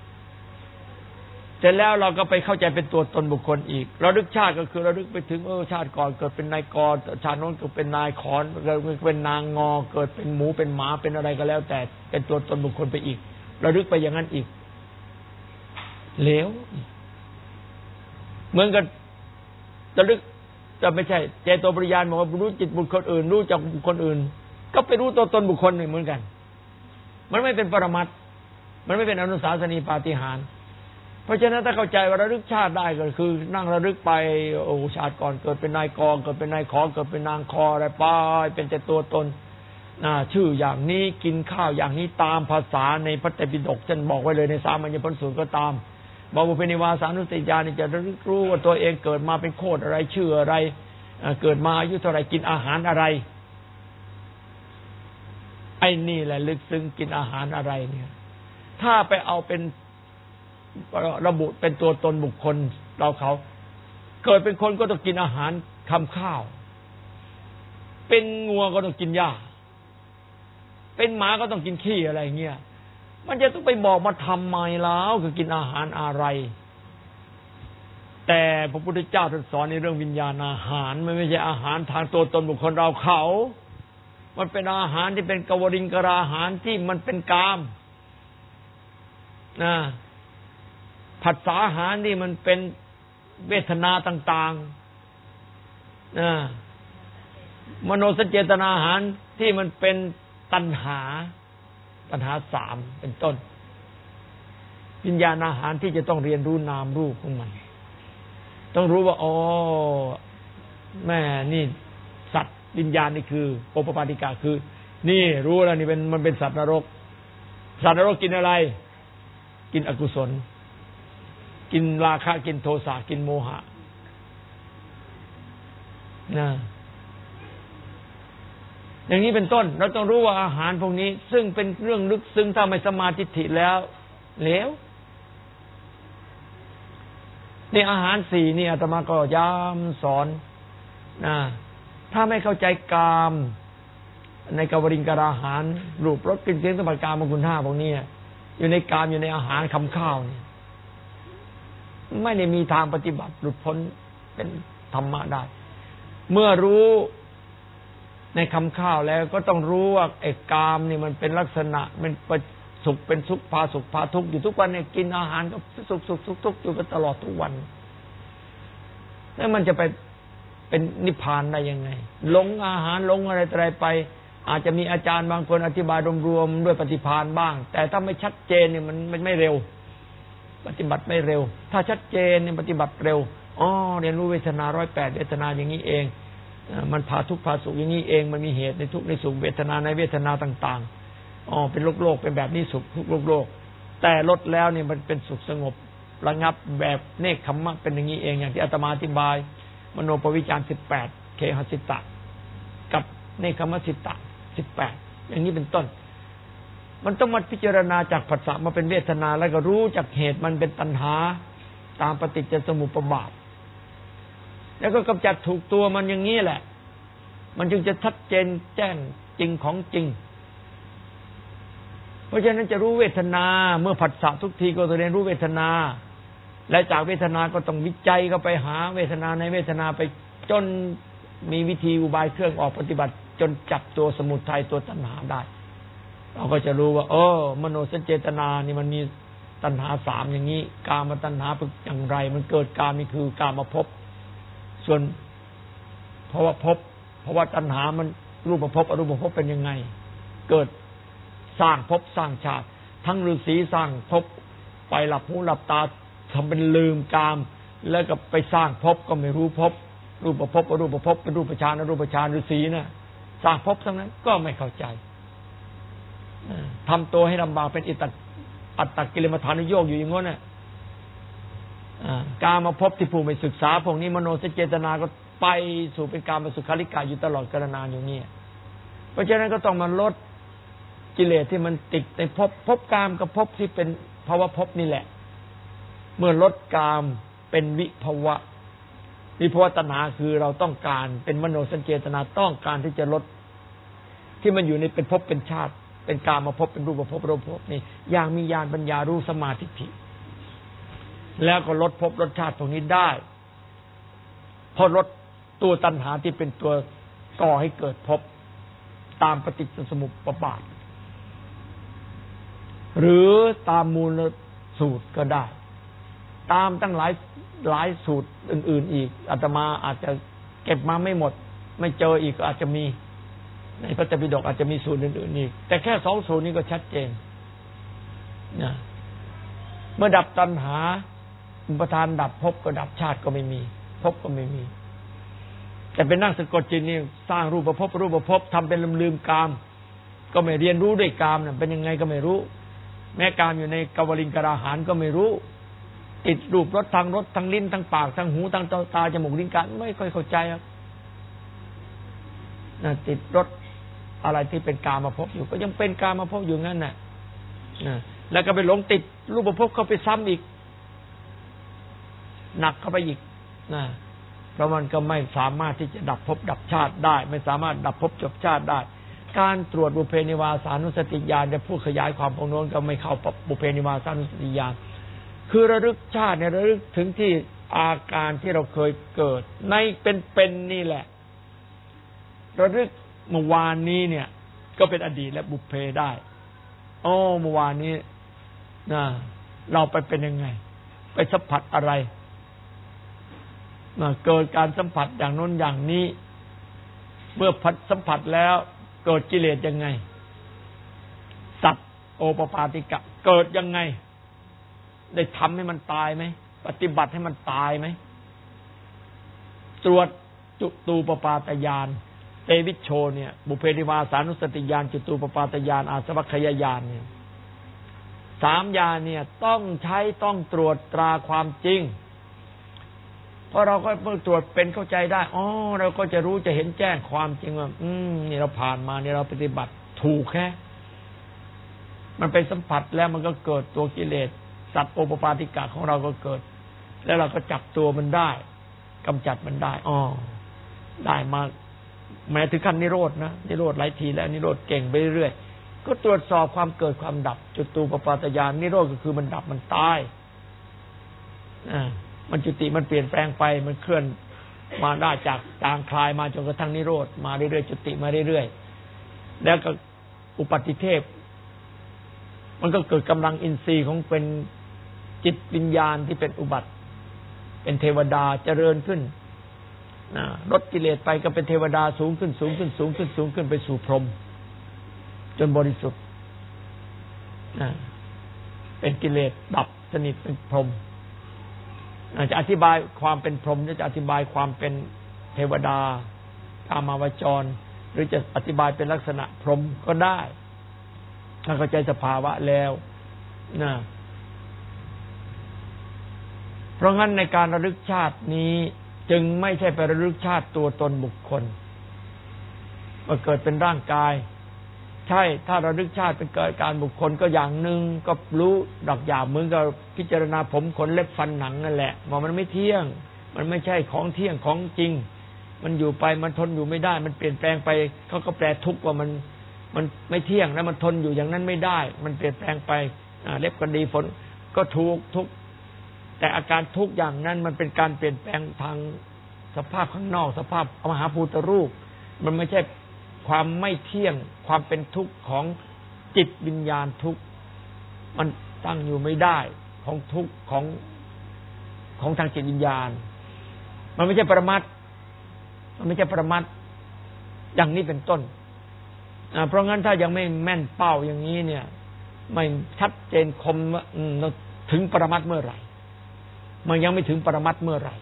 เสร็จแล้วเราก็ไปเข้าใจเป็นตัวตนบุคคลอีกระลึกชาติก็คือระลึกไปถึงชาติก่อนเกิดเป็นนายกชาติโน้นเกิดเป็นนายขอนเกิดเป็นนางงอเกิดเป็นหมูเป็นหมาเป็นอะไรก็แล้วแต่เป็นตัวตนบุคคลไปอีกระลึกไปอย่างนั้นอีกเลวเหมือนกันระลึกจะไม่ใช่เจโตปริญาณบอกว่ารู้จิตบุคคลอื่นรู้จักบุคคลอื่นก็ไปรู้ตัวตนบุคคลหนึ่งเหมือนกันมันไม่เป็นปรมัตถ์มันไม่เป็นอนุสาสนีปาฏิหาริย์เพราะฉะนั้นถ้าเข้าใจว่าระลึกชาติได้ก็คือ นั่งระลึกไปโอ้ชาติก่อนเกิดเป็นนายกเกิดเป็นนายขอเกิดเป็นนางคออะไรไปเป็นแต่ตัวตนชื่ออย่างนี้กินข้าวอย่างนี้ตามภาษาในพระไตรปิฎกท่านบอกไว้เลยในสามัญญผลสูตรก็ตามบอกว่าเป็นนิวาสานุสติญาณนี่จะรู้ว่าตัวเองเกิดมาเป็นโคตรอะไรชื่ออะไรเกิดมาอายุเท่าไรกินอาหารอะไรไอ้นี่แหละลึกซึ้งกินอาหารอะไรเนี่ยถ้าไปเอาเป็นระบุเป็นตัวตนบุคคลเราเขาเกิดเป็นคนก็ต้องกินอาหารคำข้าวเป็นงัวก็ต้องกินหญ้าเป็นหมาก็ต้องกินขี้อะไรเงี้ยมันจะต้องไปบอกมาทำไมแล้วคือกินอาหารอะไรแต่พระพุทธเจ้าท่านสอนในเรื่องวิญญาณอาหารมันไม่ใช่อาหารทางตัวตนบุคคลเราเขามันเป็นอาหารที่เป็นกวริงกราอาหารที่มันเป็นกามผัสสะอาหารที่มันเป็นเวทนาต่างๆมโนสัญเจตนาอาหารที่มันเป็นตัณหาสามเป็นต้นวิญญาณอาหารที่จะต้องเรียนรู้นามรูปของมันต้องรู้ว่าอ๋อแม่นี่สัตว์วิญญาณนี่คือโอปปาติกะคือนี่รู้แล้วนี่มันเป็นสัตว์นรกสัตว์นรกกินอะไรกินอกุศลกินราคะกินโทสะกินโมหะอย่างนี้เป็นต้นเราต้องรู้ว่าอาหารพวกนี้ซึ่งเป็นเรื่องลึกซึ้งถ้าไม่สมาธิฐิแล้วเลวนี่อาหารสี่นี่อาตมาก็ย้ำสอนถ้าไม่เข้าใจกามในกวริงกราหารรูปรสกลิ่นเสียงสัมผัสกามมคุณห้าพวกนี้อยู่ในกามอยู่ในอาหารคำข้าวนี่ไม่ได้มีทางปฏิบัติหลุดพ้นเป็นธรรมะได้เมื่อรู้ในคำข้าวแล้วก็ต้องรู้ว่าไอ้กามนี่มันเป็นลักษณะมันสุขเป็นสุขพาสุขพาทุกข์อยู่ทุกวันเนี่ยกินอาหารก็สุขทุกข์อยู่กันตลอดทุกวันแล้วมันจะไปเป็นนิพพานได้ยังไงหลงอาหารหลงอะไรไปอาจจะมีอาจารย์บางคนอธิบายรวมๆด้วยปฏิภาณบ้างแต่ถ้าไม่ชัดเจนเนี่ยมันไม่เร็วปฏิบัติไม่เร็วถ้าชัดเจนเนี่ยปฏิบัติเร็วเรียนรู้เวทนา108เวทนาอย่างนี้เองมันพาทุกข์พาสุขอย่างนี้เองมันมีเหตุในทุกข์ในสุขเวทนาในเวทนาต่างๆเป็นโลกเป็นแบบนี้สุขทุกโลกแต่ลดแล้วเนี่ยมันเป็นสุขสงบระงับแบบเนกขัมมะเป็นอย่างนี้เองอย่างที่อาตมาอธิบายมโนปวิจาร18เคหสิตะกับเนคขมสิตะ18อย่างนี้เป็นต้นมันต้องมาพิจารณาจากผัสสะมาเป็นเวทนาแล้วก็รู้จากเหตุมันเป็นตัณหาตามปฏิจจสมุปบาทแล้วก็กำจัดถูกตัวมันอย่างนี้แหละมันจึงจะชัดเจนแจ้งจริงของจริงเพราะฉะนั้นจะรู้เวทนาเมื่อผัสสะทุกทีก็ต้องเรียนรู้เวทนาและจากเวทนาก็ต้องวิจัยก็ไปหาเวทนาในเวทนาไปจนมีวิธีอุบายเครื่องออกปฏิบัติจนจับตัวสมุทัยตัวตัณหาได้เราก็จะรู้ว่ามโนสัญเจตนานี่มันมีตัณหาสามอย่างนี้กามตัณหาเป็นอย่างไรมันเกิดกามนี่คือกามภพส่วนเพราะว่าตัณหามันรูปภพอรูปภพเป็นยังไงเกิดสร้างภพสร้างชาติทั้งฤาษีสร้างภพไปหลับหูหลับตาทำเป็นลืมกามแล้วก็ไปสร้างภพก็ไม่รู้ภพรูปภพอรูปภพเป็นรูปฌานอรูปฌานฤาษีน่ะสร้างภพทั้งนั้นก็ไม่เข้าใจทำตัวให้ลำบากเป็นอัตตกิลมัฏฐานุโยคอยู่อย่างงั้นน่ะกามาภพที่ผู้ไม่ศึกษาพวกนี้มโนสัญเจตนาก็ไปสู่เป็นกามสุขาริกาอยู่ตลอดกาลนานอยู่นี่เพราะฉะนั้นก็ต้องมาลดกิเลสที่มันติดในภพกามกับภพที่เป็นภาวะภพนี่แหละเมื่อลดกามเป็นวิภวะตัณหาคือเราต้องการเป็นมโนสัญเจตนาต้องการที่จะลดที่มันอยู่ในเป็นภพเป็นชาติเป็นกามมาภพเป็นรูปภพนี่อย่างมีญาณปัญญารู้สมาธิฐิแล้วก็ลดภพลดชาติตรงนี้ได้พอลดตัวตัณหาที่เป็นตัวก่อให้เกิดภพตามปฏิจจสมุปบาทหรือตามมูลสูตรก็ได้ตามตั้งหลายสูตรอื่นๆอีกอาตมาอาจจะเก็บมาไม่หมดไม่เจออีกก็อาจจะมีในพระไตรปิฎกอาจจะมีสูตรอื่นๆอีกแต่แค่2สูตรนี้ก็ชัดเจนนะเมื่อดับตัณหาอุปทานดับภพก็ดับชาติก็ไม่มีภพก็ไม่มีแต่เป็นนั่งสะกดจิตนี่สร้างรูปภพทำเป็นลืมกามก็ไม่เรียนรู้ด้วยกามน่ะเป็นยังไงก็ไม่รู้แม้กามอยู่ในกวลิงกราหารก็ไม่รู้ติดรูปรสทางลิ้นทางปากทางหูทางตาจมูกลิ้นกายไม่ค่อยเข้าใจครับติดรสอะไรที่เป็นกามภพอยู่ก็ยังเป็นกามภพอยู่งั้นน่ะแล้วก็ไปหลงติดรูปภพเข้าไปซ้ำอีกหนักเข้าไปอีกนะเพราะมันก็ไม่สามารถที่จะดับภพดับชาติได้ไม่สามารถดับภพจบชาติได้การตรวจบุพเพนิวาสานุสติญาณจะพูดขยายความของโน้นก็ไม่เข้าบุพเพนิวาสานุสติญาณคือระลึกชาติเนี่ยระลึกถึงที่อาการที่เราเคยเกิดในเป็นนี่แหละระลึกเมื่อวานนี้เนี่ยก็เป็นอดีตและบุพเพได้เมื่อวานนี้นะเราไปเป็นยังไงไปสัมผัสอะไรเกิดการสัมผัสอย่างโน้นอย่างนี้เมื่อสัมผัสแล้วเกิดกิเลสยังไงสัตว์โอปปาติกะเกิดยังไงได้ทำให้มันตายไหมปฏิบัติให้มันตายไหมตรวจจุตูปปาตญาณเตวิชโชเนี่ยบุพเพนิวาสานุสติญาณจุตูปปาตญาณอาสวัคคยญาณเนี่ย3ญาณเนี่ยต้องใช้ต้องตรวจตราความจริงเพราะเราก็เมื่อตรวจเป็นเข้าใจได้เราก็จะรู้จะเห็นแจ้งความจริงว่านี่เราผ่านมานี่เราปฏิบัติถูกแค่มันเป็นสัมผัสแล้วมันก็เกิดตัวกิเลสสัตว์โอปปาติกะของเราก็เกิดแล้วเราก็จับตัวมันได้กำจัดมันได้ได้มาแม้ถึงขั้นนิโรธนะนิโรธหลายทีแล้วนิโรธเก่งไปเรื่อยๆก็ตรวจสอบความเกิดความดับจุตูปปาตญาณนิโรธก็คือมันดับมันตายมันจุติมันเปลี่ยนแปลงไปมันเคลื่อนมาได้จากจางคลายมาจนกระทั่งนิโรธมาเรื่อยๆจุติมาเรื่อยๆแล้วก็อุปาทิเทพมันก็เกิดกำลังอินทรีย์ของเป็นจิตวิญญาณที่เป็นอุบัติเป็นเทวดาเจริญขึ้นลดกิเลสไปก็เป็นเทวดาสูงขึ้นไปสู่พรหมจนบริสุทธิ์เป็นกิเลสดับสนิทเป็นพรหมจะอธิบายความเป็นพรหมหรือจะอธิบายความเป็นเทวดากามาวจรหรือจะอธิบายเป็นลักษณะพรหมก็ได้ถ้าเข้าใจสภาวะแล้วนะเพราะงั้นในการระลึกชาตินี้จึงไม่ใช่ไประลึกชาติตัวตนบุคคลว่าเกิดเป็นร่างกายใช่ถ้าระลึกชาติเป็นเกิดการบุคคลก็อย่างหนึ่งก็รู้ดักอย่างเหมือนกับพิจารณาผมขนเล็บฟันหนังนั่นแหละว่ามันไม่เที่ยงมันไม่ใช่ของเที่ยงของจริงมันอยู่ไปมันทนอยู่ไม่ได้มันเปลี่ยนแปลงไปเขาก็แปลทุกข์ว่ามันไม่เที่ยงแล้วมันทนอยู่อย่างนั้นไม่ได้มันเปลี่ยนแปลงไปเล็บก็ดีฝนก็ทุกข์แต่อาการทุกข์อย่างนั้นมันเป็นการเปลี่ยนแปลงทางสภาพข้างนอกสภาพมหาภูตรูปมันไม่ใช่ความไม่เที่ยงความเป็นทุกข์ของจิตวิญญาณทุกข์มันตั้งอยู่ไม่ได้ของทุกข์ของทางจิตวิญญาณมันไม่ใช่ปรมัตถ์มันไม่ใช่ปรมัตถ์อย่างนี้เป็นต้นเพราะงั้นถ้ายังไม่แม่นเป้าอย่างนี้เนี่ยไม่ชัดเจนคมว่าถึงปรมัตถ์เมื่อไหร่มันยังไม่ถึงปรมัตถ์เมื่อไหร่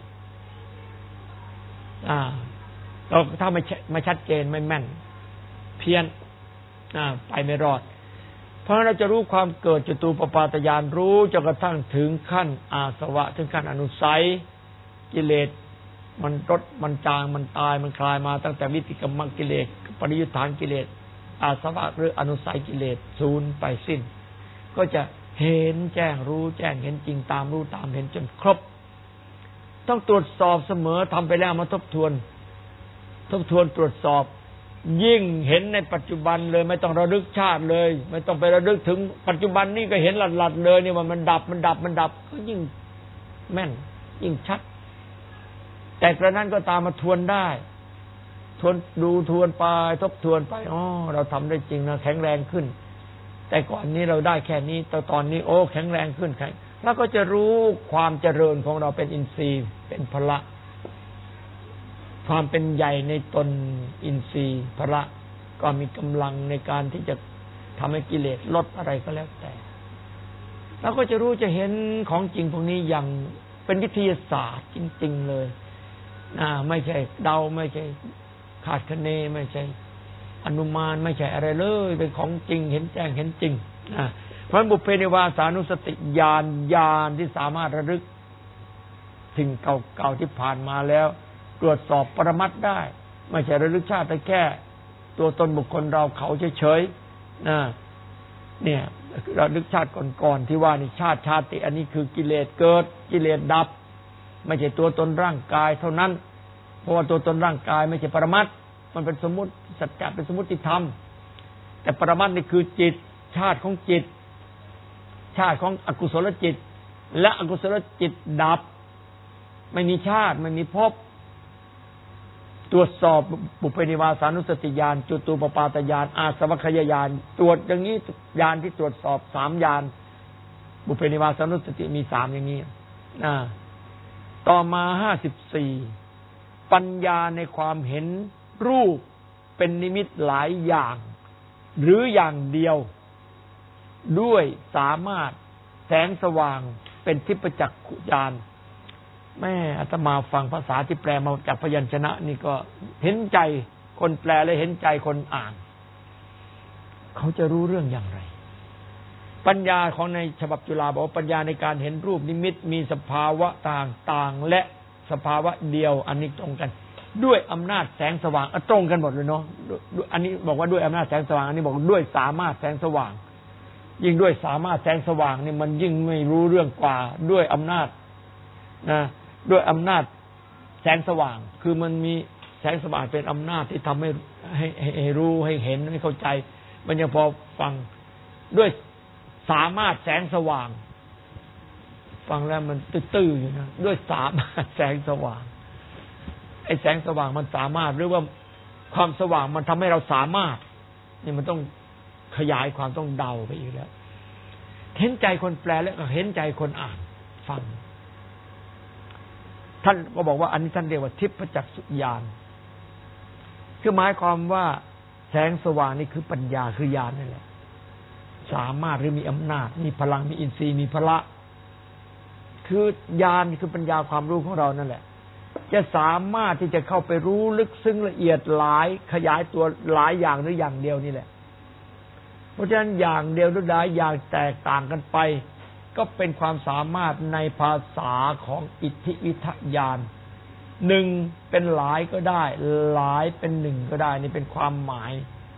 เราถ้าไม่ชัดเจนไม่แม่นเพี้ยนไปไม่รอดเพราะเราจะรู้ความเกิดจตูปปาตญาณรู้จนกระทั่งถึงขั้นอาสวะถึงขั้นอนุสัยกิเลสมันลดมันจางมันตายมันคลายมาตั้งแต่วิติกรรมกิเลสปริยุทธานกิเลสอาสวะหรืออนุสัยกิเลสสูญไปสิ้นก็จะเห็นแจ้งรู้แจ้งเห็นจริงตามรู้ตามเห็นจนครบต้องตรวจสอบเสมอทำไปแล้วมาทบทวนตรวจสอบยิ่งเห็นในปัจจุบันเลยไม่ต้องระลึกชาติเลยไม่ต้องไประลึกถึงปัจจุบันนี่ก็เห็นหลัดๆเลยนี่ว่ามันดับก็ยิ่งแม่นยิ่งชัดแต่กระนั้นก็ตามมาทวนได้ทวนไปทบทวนไปเราทำได้จริงนะแข็งแรงขึ้นแต่ก่อนนี้เราได้แค่นี้แต่ตอนนี้แข็งแรงขึ้นแล้วก็จะรู้ความเจริญของเราเป็นอินทรีย์เป็นพละความเป็นใหญ่ในตนอินทรีย์พละก็มีกำลังในการที่จะทำให้กิเลสลดอะไรก็แล้วแต่แล้วก็จะรู้จะเห็นของจริงพวกนี้อย่างเป็นวิทยาศาสตร์จริงๆเลยไม่ใช่เดาไม่ใช่คาดคะเนไม่ใช่อนุมานไม่ใช่อะไรเลยเป็นของจริงเห็นแจ้งเห็นจริงเพราะบุพเพนิวาสานุสติญาณที่สามารถระลึกถึงเก่าๆที่ผ่านมาแล้วตรวจสอบปรมัตถ์ได้ไม่ใช่ระลึกชาติแต่แค่ตัวตนบุคคลเราเขาเฉยๆเนี่ยระลึกชาติก่อนๆที่ว่านี่ชาติอันนี้คือกิเลสเกิดกิเลสดับไม่ใช่ตัวตนร่างกายเท่านั้นเพราะว่าตัวตนร่างกายไม่ใช่ปรมัตถ์มันเป็นสมมุติสัจจะเป็นสมมุติธรรมแต่ปรมัตถ์นี่คือจิตชาติของจิตชาติของอกุศลจิตและอกุศลจิตดับไม่มีชาติไม่มีภพตรวจสอบบุพเพนิวาสานุสติญาณจุตูปปาตญาณอาสวัคยญาณตรวจอย่างนี้ญาณที่ตรวจสอบ3ญาณบุพเพนิวาสานุสติมี3อย่างนี้ต่อมา54ปัญญาในความเห็นรูปเป็นนิมิตหลายอย่างหรืออย่างเดียวด้วยสามารถแสงสว่างเป็นทิพจักขุญาณแม่อาตมาฟังภาษาที่แปลมาจากพยัญชนะนี่ก็เห็นใจคนแปลและเห็นใจคนอ่านเขาจะรู้เรื่องอย่างไรปัญญาของในฉบับจุฬาบอกว่าปัญญาในการเห็นรูปนิมิตมีสภาวะต่างๆและสภาวะเดียวอันนี้ตรงกันด้วยอำนาจแสงสว่างตรงกันหมดเลยเนาะอันนี้บอกว่าด้วยอำนาจแสงสว่างอันนี้บอกด้วยสามารถแสงสว่างยิ่งด้วยสามารถแสงสว่างนี่มันยิ่งไม่รู้เรื่องกว่าด้วยอำนาจด้วยอำนาจแสงสว่างคือมันมีแสงสว่างเป็นอำนาจที่ทำให้รู้ให้เห็นให้เข้าใจมันยังพอฟังด้วยสามารถแสงสว่างฟังแล้วมันตื้อๆอยู่นะด้วยสามารถแสงสว่างไอ้แสงสว่างมันสามารถหรือว่าความสว่างมันทำให้เราสามารถนี่มันต้องขยายความต้องเดาไปอีกแล้วเห็นใจคนแปลแล้วก็เห็นใจคนอ่านฟังท่านก็บอกว่าอันนี้ท่านเรียกว่าทิพจักษุญาณคือหมายความว่าแสงสว่างนี่คือปัญญาคือญาณนั่นแหละสามารถหรือมีอำนาจมีพลังมีอินทรีย์มีพละคือญาณคือปัญญาความรู้ของเรานั่นแหละจะสามารถที่จะเข้าไปรู้ลึกซึ้งละเอียดหลายขยายตัวหลายอย่างหรืออย่างเดียวนี่แหละเพราะฉะนั้นอย่างเดียวหรือหลายอย่างแตกต่างกันไปก็เป็นความสามารถในภาษาของอิทธิวิทยานหนึ่งเป็นหลายก็ได้หลายเป็นหนึ่งก็ได้นี่เป็นความหมาย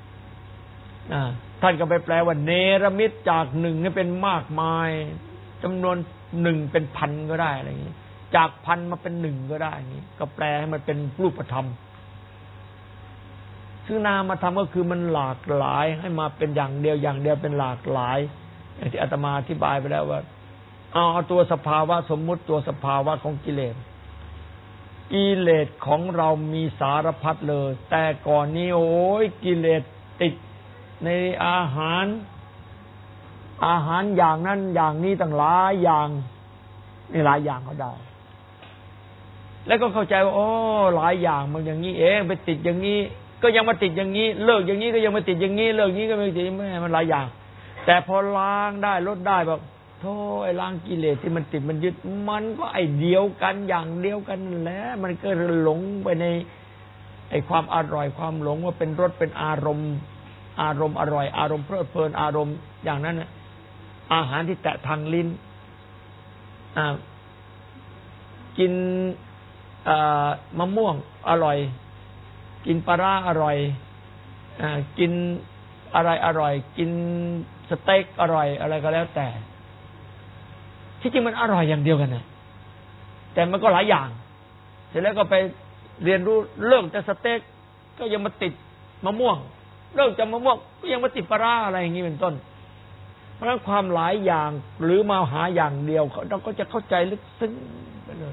ท่านก็ไปแปลว่าเนรมิตจากหนึ่งนี่เป็นมากมายจำนวนหนึ่งเป็นพันก็ได้อะไรอย่างนี้จากพันมาเป็นหนึ่งก็ได้นี่ก็แปลให้มันเป็นรูปธรรมซึ่งนามธรรมก็คือมันหลากหลายให้มาเป็นอย่างเดียวเป็นหลากหลายอย่างที่อาตมาอธิบายไปแล้วว่าเอาตัวสภาวะสมมุติตัวสภาวะของกิเลสของเรามีสารพัดเลยแต่ก่อนนี้โอ้ยกิเลสติดในอาหารอย่างนั้นอย่างนี้ตั้งหลายอย่างนี่หลายอย่างเขาได้แล้วก็เข้าใจว่าโอ้หลายอย่างมันอย่างนี้เองไปติดอย่างนี้ก็ยังมาติดอย่างนี้เลิกอย่างนี้ก็ยังมาติดอย่างนี้เลิกนี้ก็ไม่ติดแม่มันหลายอย่างแต่พอล้างได้ลดได้แบบโธ่ไอ้ล้างกิเลสที่มันติดมันยึดมันก็ไอ้เดียวกันอย่างเดียวกันนั่นแหละมันก็หลงไปในไอ้ความอร่อยความหลงว่าเป็นรสเป็นอารมณ์อร่อยอารมณ์เพลิดเพลินอารมณ์อย่างนั้นนะอาหารที่แตะทางลิ้นกินมะม่วงอร่อยกินปลาร้าอร่อยกินอะไรอร่อยกินสเต็กอร่อยอะไรก็แล้วแต่ที่จริงมันอร่อยอย่างเดียวกันนะแต่มันก็หลายอย่างเสร็จแล้วก็ไปเรียนรู้เลิกจากสเต็กก็ยังมาติดมะม่วงเลิกจากมะม่วงก็ยังมาติดปลาร้าอะไรอย่างนี้เป็นต้นเพราะฉะนั้นความหลายอย่างหรือมาหาอย่างเดียวเราก็จะเข้าใจลึกซึ้งไปเลย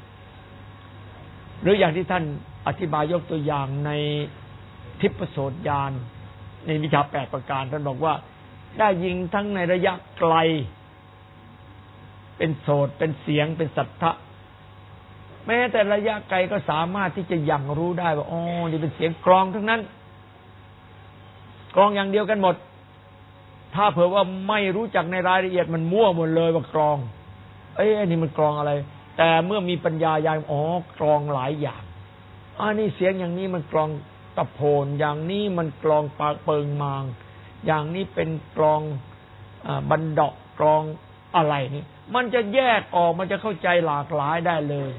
หรืออย่างที่ท่านอธิบายยกตัวอย่างในทิพโสตญาณในวิชา8ประการท่านบอกว่าได้ยิงทั้งในระยะไกลเป็นโสตเป็นเสียงเป็นสัทธะแม้แต่ระยะไกลก็สามารถที่จะยังรู้ได้ว่าอ๋อนี่เป็นเสียงกลองทั้งนั้นกลองอย่างเดียวกันหมดถ้าเผื่อว่าไม่รู้จักในรายละเอียดมันมั่วหมดเลยว่ากลองอันนี้มันกลองอะไรแต่เมื่อมีปัญญาอย่างกรองหลายอย่างนี่เสียงอย่างนี้มันกรองตะโพนอย่างนี้มันกรองปากเปิงมางอย่างนี้เป็นกรองบันดาะกรองอะไรนี่มันจะแยกออกมันจะเข้าใจหลากหลายได้เลย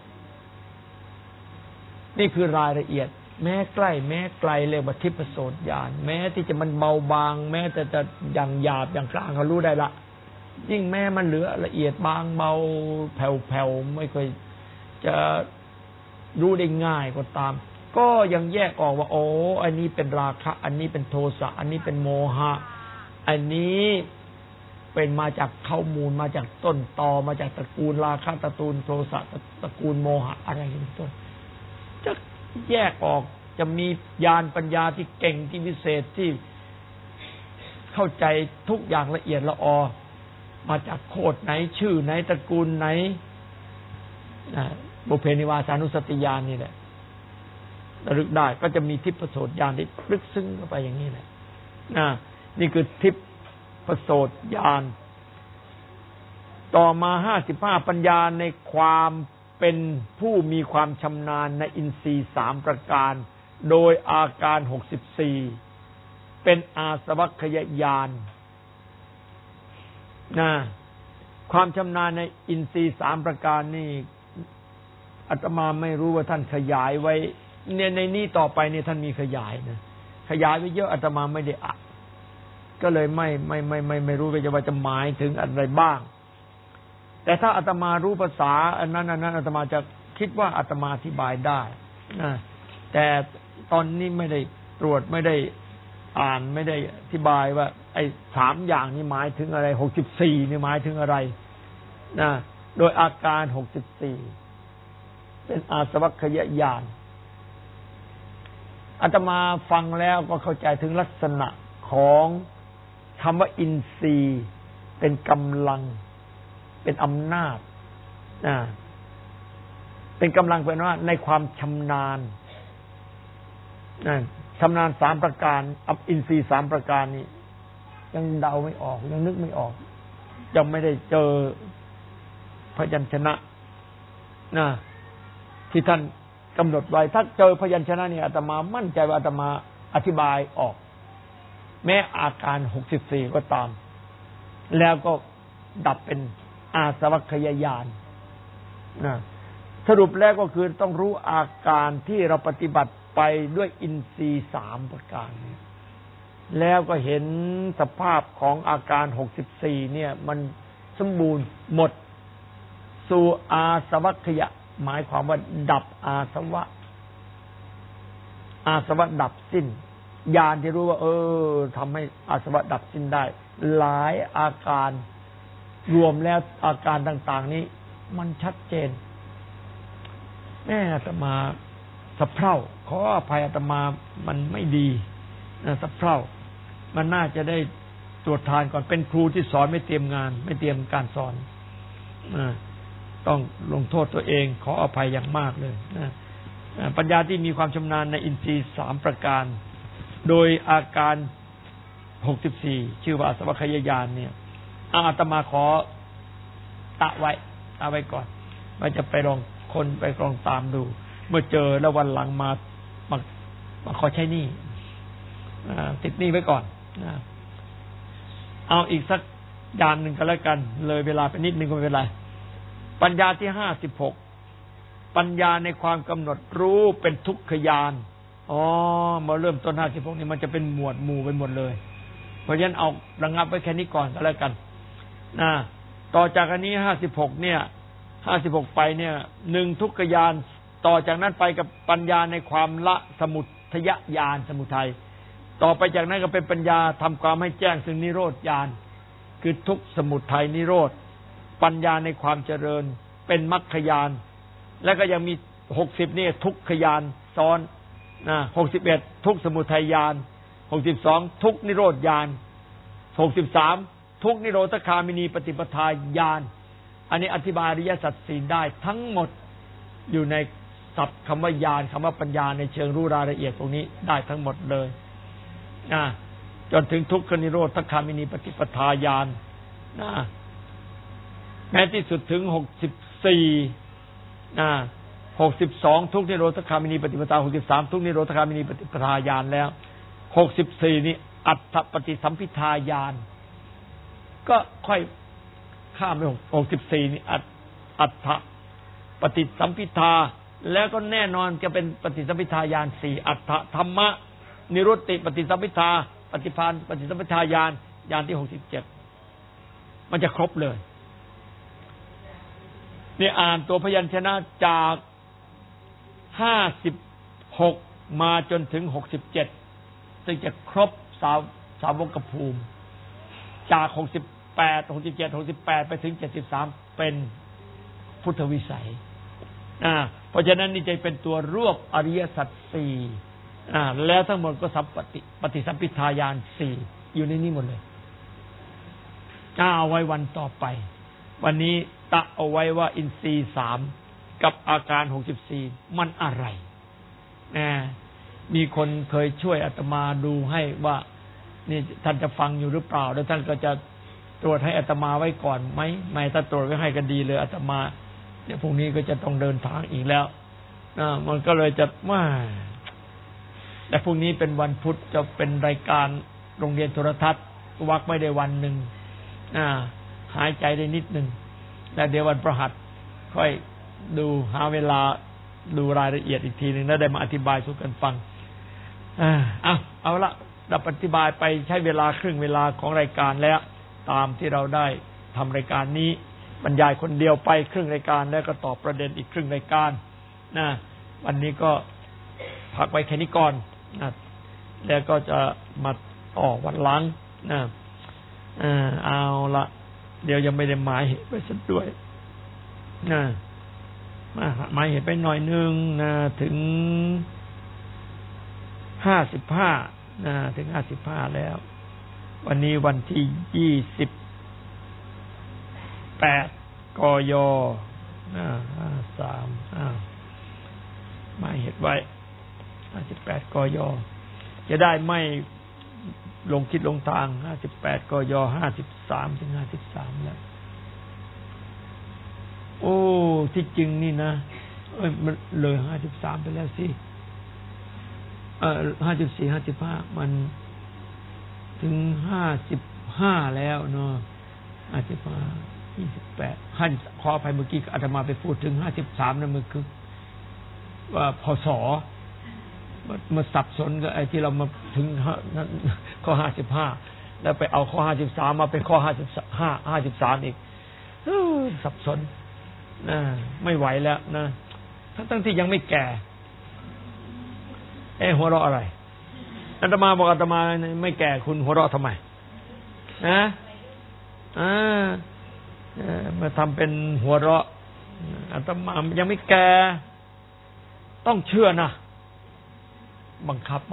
นี่คือรายละเอียดแม้ใกล้แม้ไกลเรียกว่าทิพโสตญาณแม้ที่จะมันเบาบางแม้แต่จะอย่างหยาบอย่างกลางเขารู้ได้ละยิ่งแม้มันเหลือละเอียดบางเบาแผ่วๆไม่ค่อยจะรู้ได้ง่ายก็ตามก็ยังแยกออกว่าอันนี้เป็นราคะอันนี้เป็นโทสะอันนี้เป็นโมหะอันนี้เป็นมาจากข้อมูลมาจากต้นตอมาจากตระกูลราคะตระกูลโทสะตระกูลโมหะอะไรเป็นต้นจะแยกออกจะมีญาณปัญญาที่เก่งที่วิเศษที่เข้าใจทุกอย่างละเอียดละออมาจากโคดไหนชื่อไหนตระกูลไหนบุพเพนิวาสานุสติญาณนี่แหละระลึกได้ก็จะมีทิพโสตญาณที่ลึกซึ้งเข้าไปอย่างนี้แหละนี่คือทิพโสตญาณต่อมา55ปัญญาในความเป็นผู้มีความชำนาญในอินทรีย์3ประการโดยอาการ64เป็นอาสวัคยญาณความชำนาญในอินทรีย์3ประการนี่อาตมาไม่รู้ว่าท่านขยายไว้เนี่ยในนี้ต่อไปเนี่ยท่านมีขยายนะขยายไว้เยอะอาตมาไม่ได้อ่านก็เลยไม่รู้ว่าจะหมายถึงอะไรบ้างแต่ถ้าอาตมารู้ภาษาอันนั้นอาตมาจะคิดว่าอาตมาอธิบายได้แต่ตอนนี้ไม่ได้ตรวจไม่ได้อ่านไม่ได้อธิบายว่าไอ้3อย่างนี้หมายถึงอะไร64นี่หมายถึงอะไรโดยอาการ64เป็นอาสวัคยญาณอาตมาฟังแล้วก็เข้าใจถึงลักษณะของคำว่าอินทรีย์เป็นกำลังเป็นอำนาจเป็นกำลังเป็นว่าในความชำนาญชำนาญ3ประการอินทรีย์3ประการนี้ยังเดาไม่ออกยังนึกไม่ออกยังไม่ได้เจอพยัญชนะที่ท่านกำหนดไว้ถ้าเจอพยัญชนะนี่อาตมามั่นใจว่าอาตมาอธิบายออกแม้อาการ64ก็ตามแล้วก็ดับเป็นอาสวัคยญาณสรุปแล้วก็คือต้องรู้อาการที่เราปฏิบัติไปด้วยอินทรีย์3ประการแล้วก็เห็นสภาพของอาการ64เนี่ยมันสมบูรณ์หมดสู่อาสวัคยะหมายความว่าดับอาสวะดับสิ้นญาณที่รู้ว่าทำให้อาสวะดับสิ้นได้หลายอาการรวมแล้วอาการต่างๆนี้มันชัดเจนแม่อาตมาสะเพร่าขออภัยอาตมามันไม่ดีสะเพร่ามันน่าจะได้ตรวจทานก่อนเป็นครูที่สอนไม่เตรียมงานไม่เตรียมการสอนต้องลงโทษตัวเองขออภัยอย่างมากเลยปัญญาที่มีความชำนาญในอินทรีย์3ประการโดยอาการ64ชื่อว่าอาสวัคยญาณเนี่ยอาตมาขอเอาไว้ก่อนว่าจะไปลองคนไปลองตามดูเมื่อเจอแล้ววันหลังมาขอใช้หนี้ติดหนี้ไว้ก่อนเอาอีกสักญาณหนึ่งก็แล้วกันเลยเวลาไปนิดนึงก็ไม่เป็นไรปัญญาที่56ปัญญาในความกำหนดรู้เป็นทุกขญาณมาเริ่มต้น56นี่มันจะเป็นหมวดหมู่ไปหมดเลยเพราะฉะนั้นเอาระงับไว้แค่นี้ก่อนก็แล้วกันต่อจากอันนี้56เนี่ย56ไปเนี่ย1ทุกขญาณต่อจากนั้นไปกับปัญญาในความละสมุทัยญาณสมุทัยต่อไปจากนั้นก็เป็นปัญญาทำความให้แจ้งซึ่งนิโรธญาณคือทุกข์สมุทัยนิโรธปัญญาในความเจริญเป็นมรรคญาณแล้วก็ยังมี60นี่ทุกขญาณซ้อน61ทุกข์สมุทัยญาณ62ทุกข์นิโรธญาณ63ทุกข์นิโรธคามินีปฏิปทาญาณอันนี้อธิบายอริยสัจสี่ได้ทั้งหมดอยู่ในศัพท์คำว่าญาณคำว่าปัญญาในเชิงรู้รายละเอียดตรงนี้ได้ทั้งหมดเลยจนถึงทุกขนิโรธคามินีปฏิปทาญาณแม้ที่สุดถึง 62ทุกนิโรธคามินีปฏิปทา63ทุกนิโรธคามินีปฏิปทาญาณแล้ว64นี่อัตถปฏิสัมภิทาญาณก็ค่อยข้ามไป64นี่อัตถปฏิสัมภิทาแล้วก็แน่นอนจะเป็นปฏิสัมภิทาญาณ4อัตถธรรมะนิรุตติปฏิสัมภิทาปฏิภาณปฏิสัมภิทาญาณที่67มันจะครบเลยนี่อ่านตัวพยัญชนะจาก56มาจนถึง67ซึ่งจะครบสาวกภูมิจาก68 67 68ไปถึง73เป็นพุทธวิสัยเพราะฉะนั้นนี่จะเป็นตัวรวบอริยสัจ4แล้วทั้งหมดก็ปฏิสัมภิทาญาณ4อยู่ในนี้หมดเลยเอาไว้วันต่อไปวันนี้ตะเอาไว้ว่าอินทรีย์3กับอาการ64มันอะไรมีคนเคยช่วยอาตมาดูให้ว่านี่ท่านจะฟังอยู่หรือเปล่าแล้วท่านก็จะตรวจให้อาตมาไว้ก่อนไหมไม่ถ้าตรวจไว้ให้ก็ดีเลยอาตมาเนี่ยพรุ่งนี้ก็จะต้องเดินทางอีกแล้วมันก็เลยจะแต่พรุ่งนี้เป็นวันพุธจะเป็นรายการโรงเรียนโทรทัศน์วักไม่ได้วันหนึ่งหายใจได้นิดนึงแล้วเดี๋ยววันพฤหัสค่อยดูหาเวลาดูรายละเอียดอีกทีนึงแล้วได้มาอธิบายสู่กันฟังเอาละเราอธิบายไปใช้เวลาครึ่งเวลาของรายการแล้วตามที่เราได้ทำรายการนี้บรรยายคนเดียวไปครึ่งรายการแล้วก็ตอบประเด็นอีกครึ่งรายการวันนี้ก็พักไว้แค่นี้ก่อนแล้วก็จะมาต่อวันหลังเอาละเดี๋ยวยังไม่ได้หมายเหตุไปสักด้วยหมายเหตุไปหน่อยนึงถึง55ถึง55แล้ววันนี้วันที่28กย53หมายเหตุไว้58กยจะได้ไม่ลงคิดลงทาง58กย53ถึง53แล้วโอ้ที่จริงนี่นะมันเลย53ไปแล้วสิ54 55มันถึง55แล้วเนาะ55 28ขออภัยเมื่อกี้อาตมาไปพูดถึง53นั่นมันคือว่าพศมาสับสนกับไอ้ที่เรามาถึงข้อ55แล้วไปเอาข้อ53มาเป็นข้อ53อีกสับสนไม่ไหวแล้วนะทั้งที่ยังไม่แก่หัวเราะอะไรอาตมาบอกอาตมาไม่แก่คุณหัวเราะทำไมมาทำเป็นหัวเราะอาตมายังไม่แก่ต้องเชื่อนะบังคับ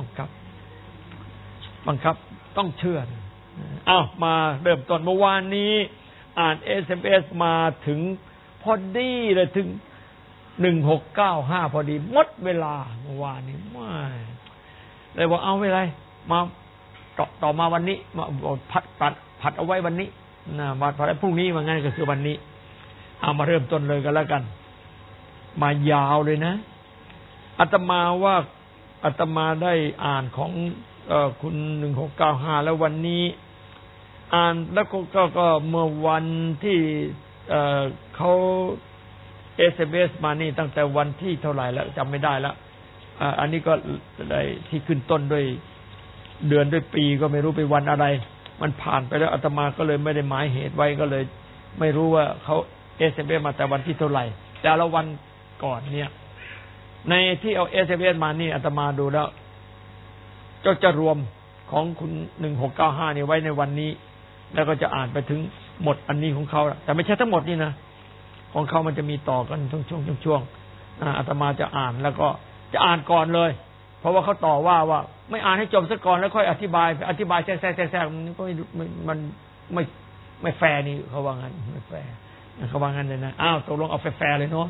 ต้องเชื่อมาเริ่มต้นเมื่อวานนี้อ่าน SMS มาถึงพอดีเลยถึง1695พอดีหมดเวลาเมื่อวานนี้ไม่เลยบอกเอาไม่ไรมาต่อมาวันนี้มาผัดเอาไว้วันนี้มาผัดพรุ่งนี้ว่างั้นก็คือวันนี้เอามาเริ่มต้นเลยกันแล้วกันมายาวเลยนะอาตมาว่าอาตมาได้อ่านของคุณ1695แล้ววันนี้อ่านแล้วก็เมื่อวันที่เขาSMS มานี่ตั้งแต่วันที่เท่าไหร่แล้วจำไม่ได้แล้วอันนี้ก็ได้ที่ขึ้นต้นด้วยเดือนด้วยปีก็ไม่รู้ไปวันอะไรมันผ่านไปแล้วอาตมาก็เลยไม่ได้หมายเหตุไว้ก็เลยไม่รู้ว่าเขา SMS มาแต่วันที่เท่าไหร่แต่ละวันก่อนเนี่ยในที่เอา SMS มานี่อาตมาดูแล้วจะรวมของคุณ1695นี่ไว้ในวันนี้แล้วก็จะอ่านไปถึงหมดอันนี้ของเขาแต่ไม่ใช่ทั้งหมดนี่นะของเขามันจะมีต่อกันช่วงอาตมาจะอ่านแล้วก็จะอ่านก่อนเลยเพราะว่าเขาต่อว่าไม่อ่านให้จบซะก่อนแล้วค่อยอธิบายแทรกมันก็มันไม่แฟร์นี่เขาว่างั้นไม่แฟร์เขาว่างั้นเลยนะตกลงเอาแฟร์เลยเนาะ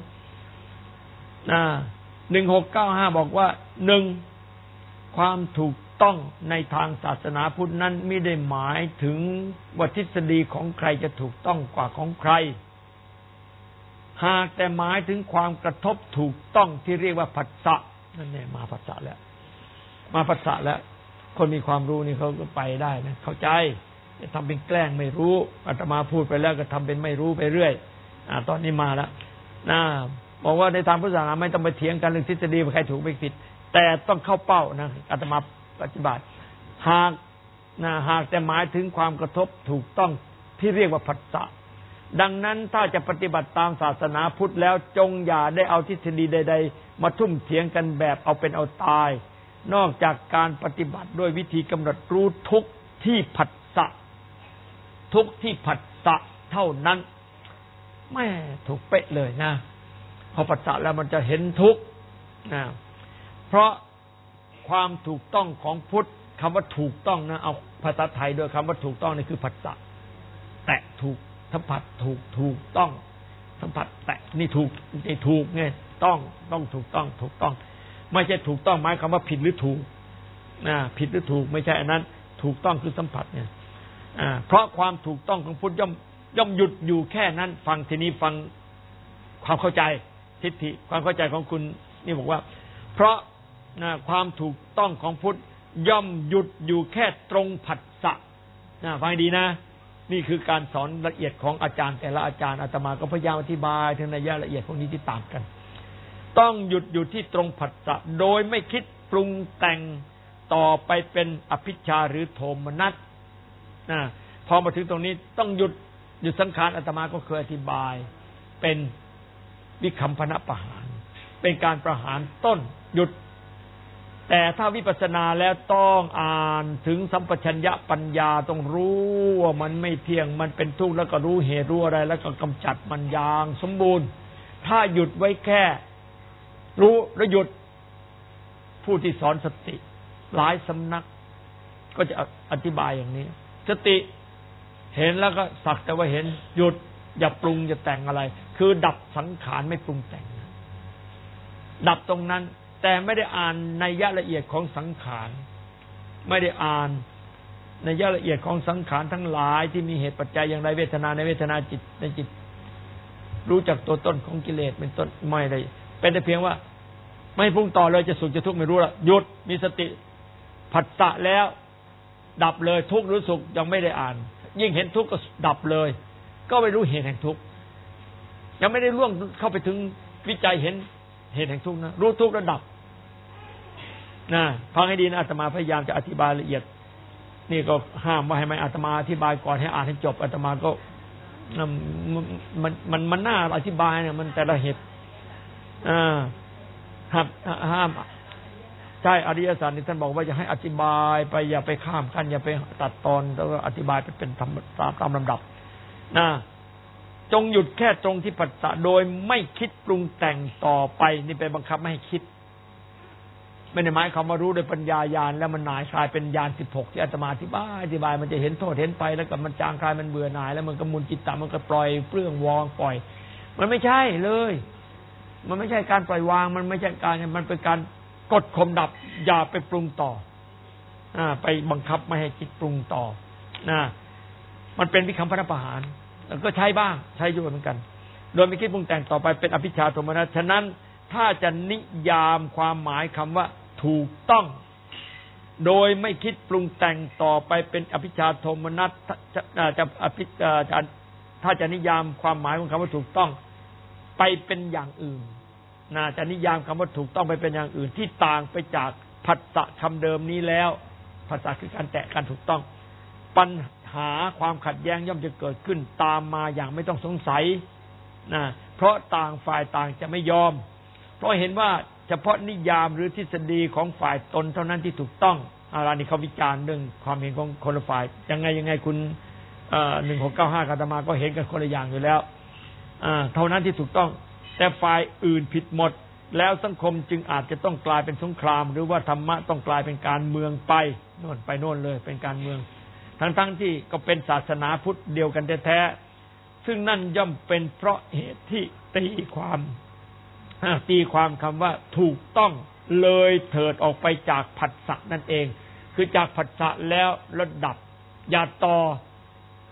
1695บอกว่า1ความถูกต้องในทางศาสนาพุทธนั้นไม่ได้หมายถึงว่าทฤษฎีของใครจะถูกต้องกว่าของใครหากแต่หมายถึงความกระทบถูกต้องที่เรียกว่าผัสสะนั่นแน่มาผัสสะแล้วมาผัสสะแล้วคนมีความรู้นี่เขาก็ไปได้นะเข้าใจจะทำเป็นแกล้งไม่รู้อาตมาพูดไปแล้วก็ทำเป็นไม่รู้ไปเรื่อยตอนนี้มาแล้วบอกว่าในทางพุทธศาสนาไม่ต้องไปเถียงกันเรื่องทฤษฎีว่าใครถูกไม่ผิดแต่ต้องเข้าเป้านะอาตมาปฏิบัติหากแต่หมายถึงความกระทบถูกต้องที่เรียกว่าผัสสะดังนั้นถ้าจะปฏิบัติตามศาสนาพุทธแล้วจงอย่าได้เอาทฤษฎีใดๆมาทุ่มเถียงกันแบบเอาเป็นเอาตายนอกจากการปฏิบัติด้วยวิธีกำหนดรู้ทุกที่ผัสสะทุกที่ผัสสะเท่านั้นแม่ถูกเป๊ะเลยนะพอผัสสะแล้วมันจะเห็นทุกนะเพราะความถูกต้องของพุทธคำว่าถูกต้องนะเอาภาษาไทยด้วยคำว่าถูกต้องนี่คือผัสสะแตะถูกสัมผัสถูกต้องสัมผัสแตะนี่ถูกนี่ถูกไงต้องถูกต้องไม่ใช่ถูกต้องหมายคำว่าผิดหรือถูกผิดหรือถูกไม่ใช่อันนั้นถูกต้องคือสัมผัสเนี่ยเพราะความถูกต้องของพุทธย่อมหยุดอยู่แค่นั้นฟังทีนี้ฟังความเข้าใจทิฏฐิความเข้าใจของคุณนี่บอกว่าเพราะความถูกต้องของพุทธย่อมหยุดอยู่แค่ตรงผัสสะฟังดีนะนี่คือการสอนละเอียดของอาจารย์แต่ละอาจารย์อาตมาก็พยายามอธิบายถึงนัยยะละเอียดพวกนี้ที่ต่างกันต้องหยุดอยู่ที่ตรงผัสสะโดยไม่คิดปรุงแต่งต่อไปเป็นอภิชฌาหรือโทมนัสพอมาถึงตรงนี้ต้องหยุดสังขารอาตมาก็เคยอธิบายเป็นวิคัมภนประหารเป็นการประหารต้นหยุดแต่ถ้าวิปัสสนาแล้วต้องอ่านถึงสัมปชัญญะปัญญาต้องรู้ว่ามันไม่เที่ยงมันเป็นทุกข์แล้วก็รู้เหตุรู้อะไรแล้วก็กำจัดมันอย่างสมบูรณ์ถ้าหยุดไว้แค่รู้แล้วหยุดผู้ที่สอนสติหลายสำนักก็จะอธิบายอย่างนี้สติเห็นแล้วก็สักแต่ว่าเห็นหยุดอย่าปรุงอย่าแต่งอะไรคือดับสังขารไม่ปรุงแต่งดับตรงนั้นแต่ไม่ได้อ่านนัยยะละเอียดของสังขารไม่ได้อ่านนัยยะละเอียดของสังขารทั้งหลายที่มีเหตุปัจจัยอย่างไรเวทนาในเวทนาจิตในจิตรู้จักตัวต้นของกิเลสเป็นต้นไม่ได้เป็นแต่เพียงว่าไม่ปรุงต่อเลยจะสุขจะทุกข์ไม่รู้ละหยุดมีสติผัสสะแล้วดับเลยทุกข์หรือสุขยังไม่ได้อ่านยิ่งเห็นทุกข์ก็ดับเลยก็ไม่รู้เหตุแห่งทุกข์ยังไม่ได้ล่วงเข้าไปถึงวิจัยเห็นเหตุแห่งทุกข์นะรู้ทุกข์แล้วดับฟังให้ดีนะอาตมาพยายามจะอธิบายละเอียดนี่ก็ห้ามว่าให้ไม่อาตมาอธิบายก่อนให้อ่านให้จบอาตมาก็มันน่าอธิบายเนี่ยมันแต่ละเหตุห้ามใช่อริยสัจนี่ท่านบอกว่าอย่าให้อธิบายไปอย่าไปข้ามขั้นอย่าไปตัดตอนแล้วก็อธิบายไปเป็นตามลำดับจงหยุดแค่ตรงที่ปัสสะโดยไม่คิดปรุงแต่งต่อไปนี่เป็นบังคับไม่ให้คิดไม่ได้หมายความว่ารู้โดยปัญญาญาณแล้วมันหน่ายคลายเป็นญาณ16ที่อาตมาอธิบายมันจะเห็นโทษเห็นไปแล้วก็มันจางคลายมันเบื่อหน่ายแล้วมันก็มุนจิตตมันก็ปล่อยเปลื้องวางปล่อยมันไม่ใช่เลยมันไม่ใช่การปล่อยวางมันไม่ใช่การมันเป็นการกดข่มดับอย่าไปปรุงต่อไปบังคับไม่ให้จิตปรุงต่อมันเป็นวิคัมภนประหารก็ใช้บ้างใช้อยู่เหมือนกันโดยไม่คิดปรุงแต่งต่อไปเป็นอภิชฌาโทมนัสฉะนั้นถ้าจะนิยามความหมายคำว่าถูกต้องโดยไม่คิดปรุงแต่งต่อไปเป็นอภิชฌาโทมนัสถ้าจะนิยามความหมายของคำว่าถูกต้องไปเป็นอย่างอื่นจะนิยามคำว่าถูกต้องไปเป็นอย่างอื่นที่ต่างไปจากผัสสะคำเดิมนี้แล้วผัสสะคือการแตะการถูกต้องปัญหาความขัดแย้งย่อมจะเกิดขึ้นตามมาอย่างไม่ต้องสงสัยเพราะต่างฝ่ายต่างจะไม่ยอมเพราะเห็นว่าเฉพาะนิยามหรือทฤษฎีของฝ่ายตนเท่านั้นที่ถูกต้องอะไรนี่เขาวิจารณ์เรื่องความเห็นของคนละฝ่ายยังไงคุณ1695อาตมาก็เห็นกันคนละอย่างอยู่แล้วเท่านั้นที่ถูกต้องแต่ฝ่ายอื่นผิดหมดแล้วสังคมจึงอาจจะต้องกลายเป็นสงครามหรือว่าธรรมะต้องกลายเป็นการเมืองไปโน่นเลยเป็นการเมืองทั้งที่ก็เป็นศาสนาพุทธเดียวกันแท้ๆซึ่งนั่นย่อมเป็นเพราะเหตุที่ตีความคำว่าถูกต้องเลยเถิดออกไปจากผัสสะนั่นเองคือจากผัสสะแล้วดับอย่าต่อ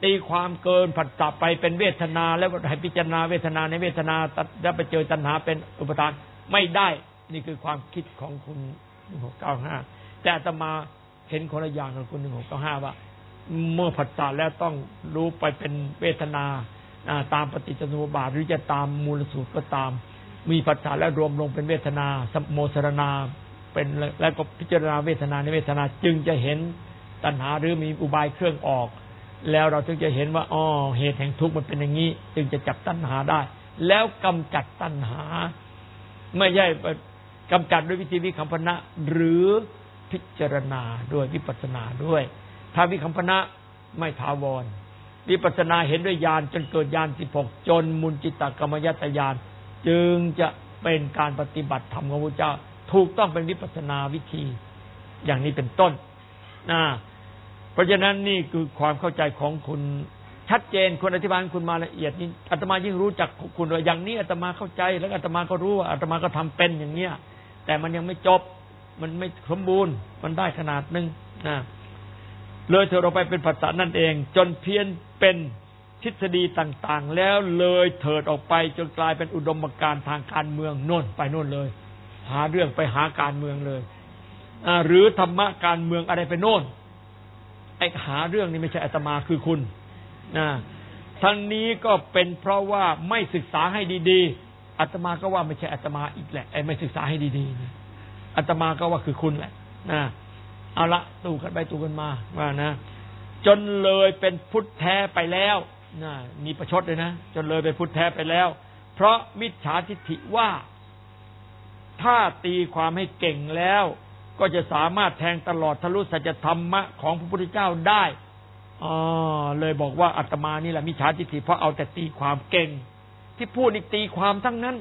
ตีความเกินผัสสะไปเป็นเวทนาแล้วให้พิจารณาเวทนาในเวทนาแล้วไปเจอตัณหาเป็นอุปทานไม่ได้นี่คือความคิดของคุณ1695แต่อาตมาเห็นคนละอย่างกับคุณ1695ว่าเมื่อผัสสะแล้วต้องรู้ไปเป็นเวทนาตามปฏิจจสมุปบาทหรือจะตามมูลสูตรก็ตามมีผัสสะแล้วรวมลงเป็นเวทนาสัมโมสรณาเป็นแล้วก็พิจารณาเวทนาในเวทนาจึงจะเห็นตัณหาหรือมีอุบายเครื่องออกแล้วเราถึงจะเห็นว่าอ๋อเหตุแห่งทุกข์มันเป็นอย่างนี้จึงจะจับตัณหาได้แล้วกำจัดตัณหาไม่ใช่กำจัดด้วยวิธีวิคัมภนะหรือพิจารณาด้วยวิปัสสนาด้วยถ้าวิคัมภนะไม่ถาวรวิปัสสนาเห็นด้วยญาณจนเกิดญาณ16จนมุนจิตตกรรมยตญาณจึงจะเป็นการปฏิบัติธรรมของพระเจ้าถูกต้องเป็นวิปัสสนาวิธีอย่างนี้เป็นต้นเพราะฉะนั้นนี่คือความเข้าใจของคุณชัดเจนคนอธิบายคุณมาละเอียดนี่อาตมายิ่งรู้จักคุณว่าอย่างนี้อาตมาเข้าใจแล้วอาตมาก็รู้ว่าอาตมาก็ทำเป็นอย่างเนี้ยแต่มันยังไม่จบมันไม่สมบูรณ์มันได้ขนาดนึงเลยเถิดออกไปเป็นผัสสะนั่นเองจนเพี้ยนเป็นทฤษฎีต่างๆแล้วเลยเถิดออกไปจนกลายเป็นอุดมการณ์ทางการเมืองโน่นไปโน่นเลยหาเรื่องไปหาการเมืองเลยหรือธรรมะการเมืองอะไรไปโน่นไอ้หาเรื่องนี้ไม่ใช่อาตมาคือคุณทั้งนี้ก็เป็นเพราะว่าไม่ศึกษาให้ดีๆอาตมาก็ว่าไม่ใช่อาตมาอีกแหละไอ้ไม่ศึกษาให้ดีๆอาตมาก็ว่าคือคุณแหละเอาละตู่กันไปตู่กันมาว่านะจนเลยเป็นพุทธแท้ไปแล้วมีประชดเลยนะจนเลยเป็นพุทธแท้ไปแล้วเพราะมิจฉาทิฏฐิว่าถ้าตีความให้เก่งแล้วก็จะสามารถแทงตลอดทะลุสัจธรรมะของพระพุทธเจ้าได้เลยบอกว่าอาตมานี่แหละมิจฉาทิฏฐิเพราะเอาแต่ตีความเก่งที่พูดอีกตีความทั้งนั้น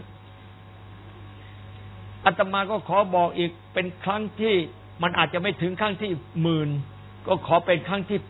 อาตมาก็ขอบอกอีกเป็นครั้งที่มันอาจจะไม่ถึงครั้งที่10,000ก็ขอเป็นครั้งที่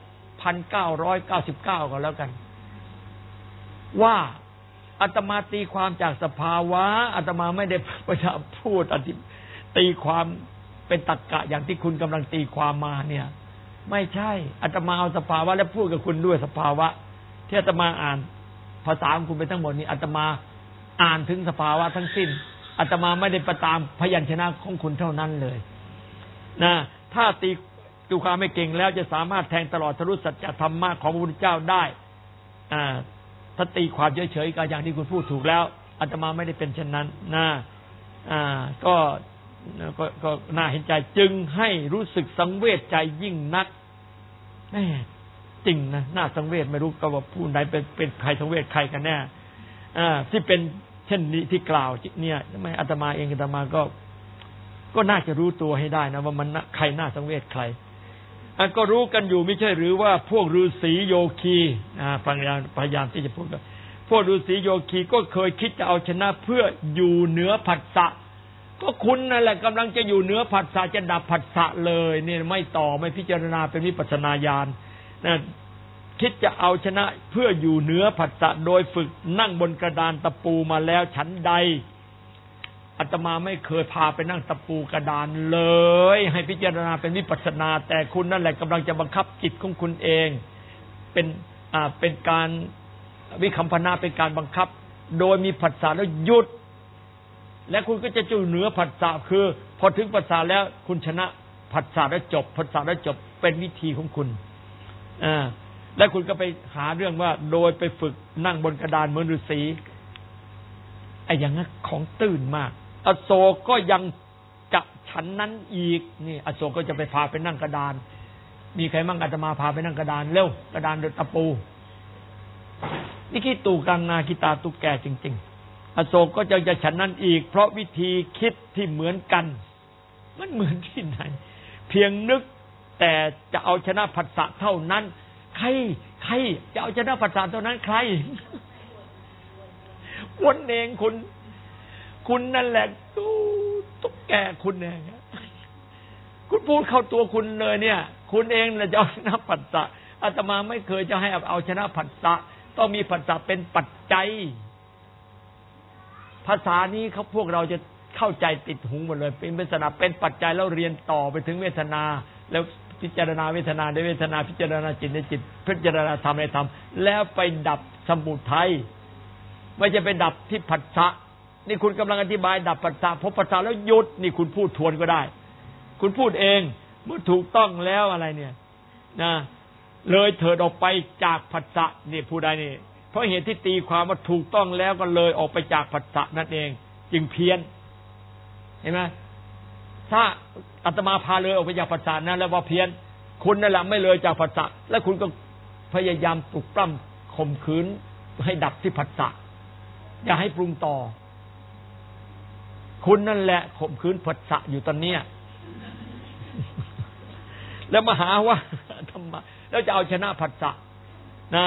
8,999ก็แล้วกันว่าอาตมาตีความจากสภาวะอาตมาไม่ได้พยายามพูดตีความเป็นตรรกะอย่างที่คุณกำลังตีความมาเนี่ยไม่ใช่อาตมาเอาสภาวะและพูดกับคุณด้วยสภาวะที่อาตมาอ่านภาษาของคุณไปทั้งหมดนี้อาตมาอ่านถึงสภาวะทั้งสิ้นอาตมาไม่ได้ประตามพยัญชนะของคุณเท่านั้นเลยถ้าตีความไม่เก่งแล้วจะสามารถแทงตลอดทะลุสัจธรรมะของพระพุทธเจ้าได้ถ้าตีความเฉยๆก็อย่างที่คุณพูดถูกแล้วอาตมาไม่ได้เป็นเช่นนั้นก็น่าเห็นใจจึงให้รู้สึกสังเวชใจยิ่งนักแน่จริงนะน่าสังเวชไม่รู้ก็ว่าผู้ใดเป็นใครสังเวชใครกันแน่ที่เป็นเช่นนี้ที่กล่าวเนี่ยทำไมอาตมาเองอาตมาก็น่าจะรู้ตัวให้ได้นะว่ามันใครน่าสังเวชใครก็รู้กันอยู่ไม่ใช่หรือว่าพวกฤาษีโยคีพยายามที่จะพูดว่าพวกฤาษีโยคีก็เคยคิดจะเอาชนะเพื่ออยู่เหนือผัสสะก็คุณนั่นแหละกำลังจะอยู่เหนือผัสสะจะดับผัสสะเลยนี่ไม่ต่อไม่พิจารณาเป็นวิปัสสนาญาณคิดจะเอาชนะเพื่ออยู่เหนือผัสสะโดยฝึกนั่งบนกระดานตะปูมาแล้วฉันใดอาตมาไม่เคยพาไปนั่งตะปูกระดานเลยให้พิจารณาเป็นวิปัสสนาแต่คุณนั่นแหละกำลังจะบังคับจิตของคุณเองเป็นการวิคัมภนะเป็นการบังคับโดยมีผัสสะแล้วหยุดและคุณก็จะอยู่เหนือผัสสะคือพอถึงผัสสะแล้วคุณชนะผัสสะแล้วจบผัสสะแล้วจบเป็นวิธีของคุณและคุณก็ไปหาเรื่องว่าโดยไปฝึกนั่งบนกระดานเหมือนฤาษีไอ้อย่างนั้นของตื้นมากอโศกก็ยังจะฉันนั้นอีกนี่อโศกก็จะไปพาไปนั่งกระดานมีใครมั่งอาตมาพาไปนั่งกระดานเร็วกระดานเดินตะปูนี่ขี้ตู่กังนาคิตาตุกแกจริงๆอโศกก็จะฉันนั้นอีกเพราะวิธีคิดที่เหมือนกันมันเหมือนที่ไหนเพียงนึกแต่จะเอาชนะผัสสะเท่านั้นใครจะเอาชนะผัสสะเท่านั้นใครวนเองคุณนั่นแหละตุ๊กแกคุณเองคุณพูดเข้าตัวคุณเลยเนี่ยคุณเองแหละจะเอาชนะผัสสะอาตมาไม่เคยจะให้เอาชนะผัสสะต้องมีผัสสะเป็นปัจจัยภาษานี้พวกเราจะเข้าใจติดหูหมดเลยเป็นศาสนาเป็นปัจจัยแล้วเรียนต่อไปถึงเวทนาแล้วพิจารณาเวทนาในเวทนาพิจารณาจิตในจิตพิจารณาธรรมในธรรมแล้วไปดับสมุทัยไม่จะไปดับที่ผัสสะนี่คุณกำลังอธิบายดับผัสสะพบผัสสะแล้วหยุดนี่คุณพูดทวนก็ได้คุณพูดเองเมื่อถูกต้องแล้วอะไรเนี่ยนะเลยเถิดออกไปจากผัสสะนี่ผู้ใดนี่เพราะเหตุที่ตีความว่าถูกต้องแล้วก็เลยออกไปจากผัสสะนั่นเองจึงเพี้ยนเห็นไหมถ้าอาตมาพาเลยออกไปจากผัสสะนั้นแล้วว่าเพี้ยนคุณนั่นแหละไม่เลยจากผัสสะแล้วคุณก็พยายามปลุกปล้ำข่มขืนให้ดับที่ผัสสะอย่าให้ปรุงต่อคุณนั่นแหละข่มขืนผัสสะอยู่ตอนเนี้ยแล้วมาหาว่าทำไมแล้วจะเอาชนะผัสสะนะ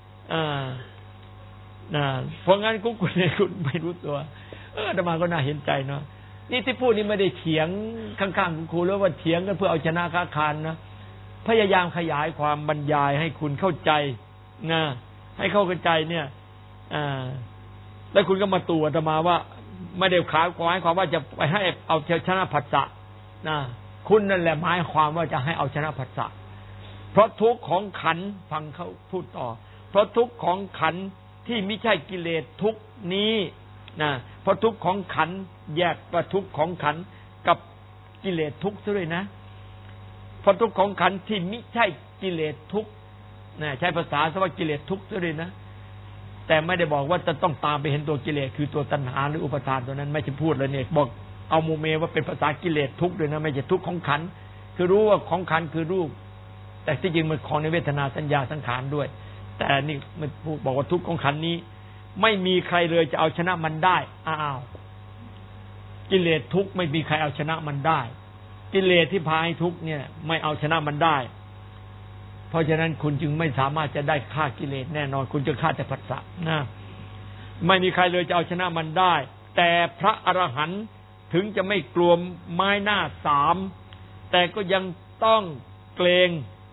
เพราะงั้นคุณไม่รู้ตัวอาตมาก็น่าเห็นใจเนาะนี่ที่พูดนี่ไม่ได้เถียงข้างๆคุณครูหรือว่าเถียงกันเพื่อเอาชนะค้าคานนะพยายามขยายความบรรยายให้คุณเข้าใจนะให้เข้าใจเนี่ยแล้วคุณก็มาตู่อาตมาว่าไม่ได้ขายความว่าจะไปให้เอาชนะผัสสะนะคุณนั่นแหละหมายความว่าจะให้เอาชนะผัสสะเพราะทุกข์ของขันธ์ฟังเขาพูดต่อเพราะทุกข์ของขันธ์ที่ไม่ใช่กิเลสทุกนี้นะเพราะทุกข์ของขันธ์แยกว่าทุกข์ของขันธ์กับกิเลสทุกข์ซะด้วยนะเพราะทุกข์ของขันธ์ที่ไม่ใช่กิเลสทุกข์นะใช้ภาษาว่ากิเลสทุกข์ซะด้วยนะแต่ไม่ได้บอกว่าจะต้องตามไปเห็นตัวกิเลสคือตัวตัณหาหรืออุปทานตัวนั้นไม่ใช่พูดเลยเนี่ยบอกเอาโมเมว่าเป็นภาษากิเลสทุกข์ด้วยนะไม่ใช่ทุกข์ของขันธ์คือรู้ว่าของขันธ์คือรูปแต่ที่จริงมันของในเวทนาสัญญาสังขารด้วยแต่นี่มันบอกว่าทุกข์ของขันธ์นี้ไม่มีใครเลยจะเอาชนะมันได้อ้าวกิเลสทุกข์ไม่มีใครเอาชนะมันได้กิเลสที่พาให้ทุกข์เนี่ยไม่เอาชนะมันได้เพราะฉะนั้นคุณจึงไม่สามารถจะได้ฆ่ากิเลสแน่นอนคุณจะฆ่าแต่ผัสสะนะไม่มีใครเลยจะเอาชนะมันได้แต่พระอรหันต์ถึงจะไม่กลัวไม้หน้าสามแต่ก็ยังต้องเกรง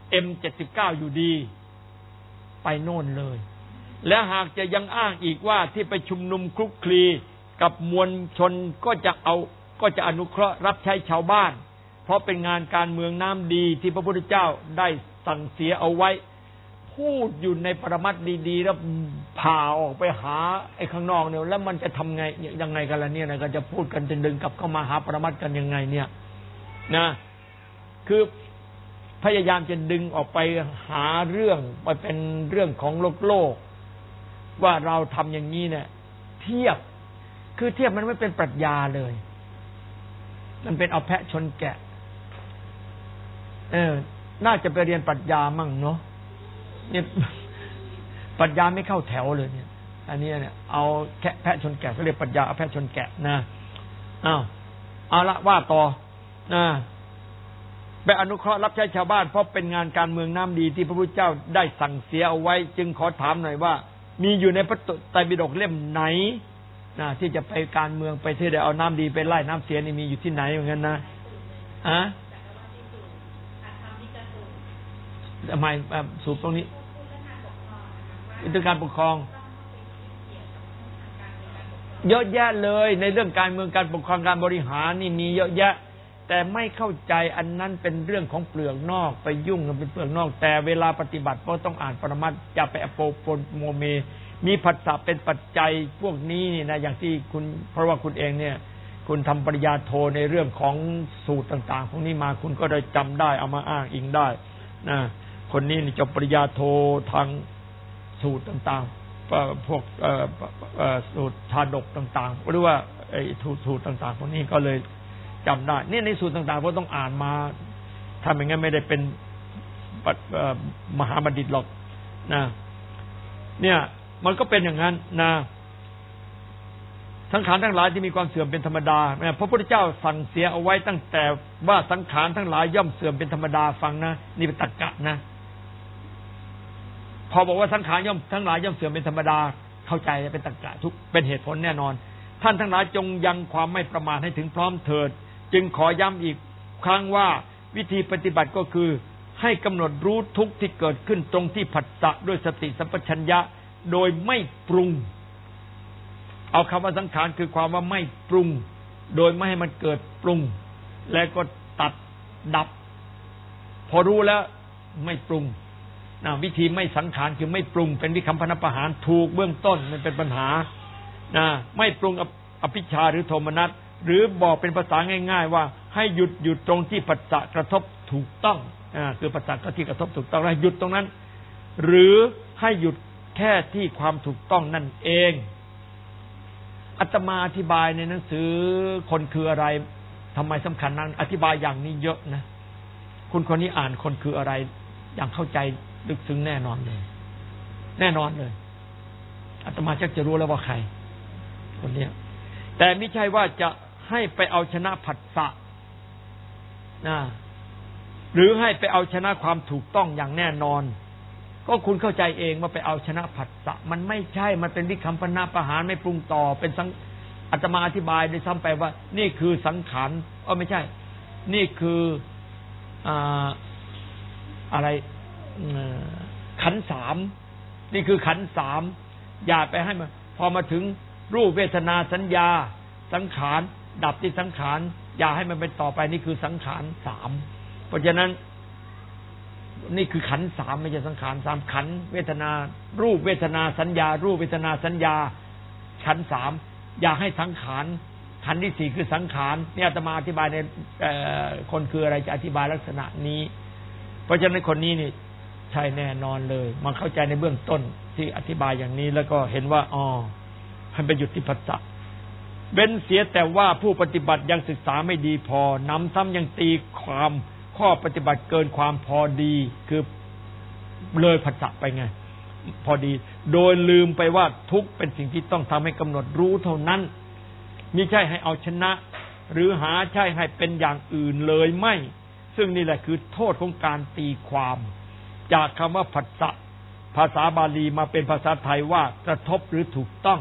M79อยู่ดีไปโน่นเลยและหากจะยังอ้างอีกว่าที่ไปชุมนุมคลุกคลีกับมวลชนก็จะอนุเคราะห์รับใช้ชาวบ้านเพราะเป็นงานการเมืองน้ำดีที่พระพุทธเจ้าได้สั่งเสียเอาไว้พูดอยู่ในปรมัตถ์ดีๆแล้วผ่าออกไปหาไอ้ข้างนอกเนี่ยแล้วมันจะทำไงยังไงกันล่ะเนี่ยนะก็จะพูดกันจะดึงกลับเข้ามาหาปรมัตถ์กันยังไงเนี่ยนะคือพยายามจะดึงออกไปหาเรื่องไปเป็นเรื่องของโลกว่าเราทำอย่างนี้เนี่ยเทียบคือเทียบมันไม่เป็นปรัชญาเลยมันเป็นเอาแพะชนแกะน่าจะไปเรียนปรัชญามั่งเนาะเนี่ยปรัชญาไม่เข้าแถวเลยเนี่ยอันนี้เนี่ยเอาแพะชนแกะก็เรียกปรัชญาเอาแพะชนแกะนะเอาละว่าต่อไปอนุเคราะห์รับใช้ชาวบ้านเพราะเป็นงานการเมืองน้ำดีที่พระพุทธเจ้าได้สั่งเสียเอาไว้จึงขอถามหน่อยว่ามีอยู่ในพระไตรปิฎกเล่มไหนที่จะไปการเมืองไปที่ได้เอาน้ำดีไปไล่น้ำเสียนี่มีอยู่ที่ไหนเหมือนกันนะทำไมสูบตรงนี้เรื่องการปกครองเยอะแยะเลยในเรื่องการเมืองการปกครองการบริหารนี่มีเยอะแยะแต่ไม่เข้าใจอันนั้นเป็นเรื่องของเปลือกนอกไปยุ่งกับเป็นเปลือกนอกแต่เวลาปฏิบัติก็ต้องอ่านปรมัตถ์จะไปอโปปนโมเมมีผัสสะเป็นปัจจัยพวกนี้นี่นะอย่างที่คุณเพราะว่าคุณเองเนี่ยคุณทำปริญญาโทในเรื่องของสูตรต่างๆพวกนี้มาคุณก็ได้จำได้เอามาอ้างอิงได้นะคนนี้นี่จบปริญญาโททางสูตรต่างๆพวกสูตรชาดกต่างๆหรือว่าไอ้สูตรต่างๆพวกนี้ก็เลยจำได้นี่ในสูตรต่างๆก็ต้องอ่านมาถ้าไม่งั้นไม่ได้เป็นมหาบัณฑิตหรอกนะเนี่ยมันก็เป็นอย่างนั้นนะสังขารทั้งหลายที่มีความเสื่อมเป็นธรรมดาพระพุทธเจ้าสั่งเสียเอาไว้ตั้งแต่ว่าสังขารทั้งหลายย่อมเสื่อมเป็นธรรมดาฟังนะนี่เป็นตรรกะนะพอบอกว่าสังขารย่อมทั้งหลายย่อมเสื่อมเป็นธรรมดาเข้าใจเป็นตรรกะทุกเป็นเหตุผลแน่นอนท่านทั้งหลายจงยังความไม่ประมาทให้ถึงพร้อมเถิดจึงขอย้ำอีกครั้งว่าวิธีปฏิบัติก็คือให้กำหนดรู้ทุกข์ที่เกิดขึ้นตรงที่ผัสสะด้วยสติสัมปชัญญะโดยไม่ปรุงเอาคำว่าสังขารคือความว่าไม่ปรุงโดยไม่ให้มันเกิดปรุงและก็ตัดดับพอรู้แล้วไม่ปรุงวิธีไม่สังขารคือไม่ปรุงเป็นวิคัมพนประหารถูกเบื้องต้นมันเป็นปัญหาไม่ปรุงอภิชาหรือโทมนัสหรือบอกเป็นภาษาง่ายๆว่าให้หยุดตรงที่ปัสสะกระทบถูกต้องคือปัสสะก็ที่กระทบถูกต้องแล้วหยุดตรงนั้นหรือให้หยุดแค่ที่ความถูกต้องนั่นเองอาตมาอธิบายในหนังสือคนคืออะไรทำไมสำคัญนั้นอธิบายอย่างนี้เยอะนะคุณคนนี้อ่านคนคืออะไรอย่างเข้าใจลึกซึ้งแน่นอนเลยอาตมาชักจะรู้แล้วว่าใครคนเนี้ยแต่ไม่ใช่ว่าจะให้ไปเอาชนะผัสสะหรือให้ไปเอาชนะความถูกต้องอย่างแน่นอนก็คุณเข้าใจเองว่าไปเอาชนะผัสสะมันไม่ใช่มันเป็นวิคัมพนประหารไม่ปรุงต่อเป็นอาตมาอธิบายโดยซ้ำไปว่านี่คือสังขารไม่ใช่นี่คืออะไรขันธ์สามนี่คือขันธ์สามอย่าไปให้มันพอมาถึงรูปเวทนาสัญญาสังขารดับที่สังขารอย่าให้มันเป็นต่อไปนี่คือสังขารสามเพราะฉะนั้นนี่คือขันธ์สามไม่ใช่สังขารสามขันธ์เวทนารูปเวทนาสัญญารูปเวทนาสัญญาขันธ์สามอย่าให้สังขารขันธ์ที่สี่คือสังขารเนี่ยอาตมาอธิบายในคนคืออะไรจะอธิบายลักษณะนี้เพราะฉะนั้นคนนี้นี่ใช่แน่นอนเลยมาเข้าใจในเบื้องต้นที่อธิบายอย่างนี้แล้วก็เห็นว่าให้ไปหยุดที่ผัสสะเว้นเสียแต่ว่าผู้ปฏิบัติยังศึกษาไม่ดีพอนำซ้ำยังตีความข้อปฏิบัติเกินความพอดีคือเลยผัสสะไปไงพอดีโดยลืมไปว่าทุกข์เป็นสิ่งที่ต้องทำให้กำหนดรู้เท่านั้นมิใช่ให้เอาชนะหรือหาใช่ให้เป็นอย่างอื่นเลยไม่ซึ่งนี่แหละคือโทษของการตีความจากคำว่าผัสสะภาษาบาลีมาเป็นภาษาไทยว่ากระทบหรือถูกต้อง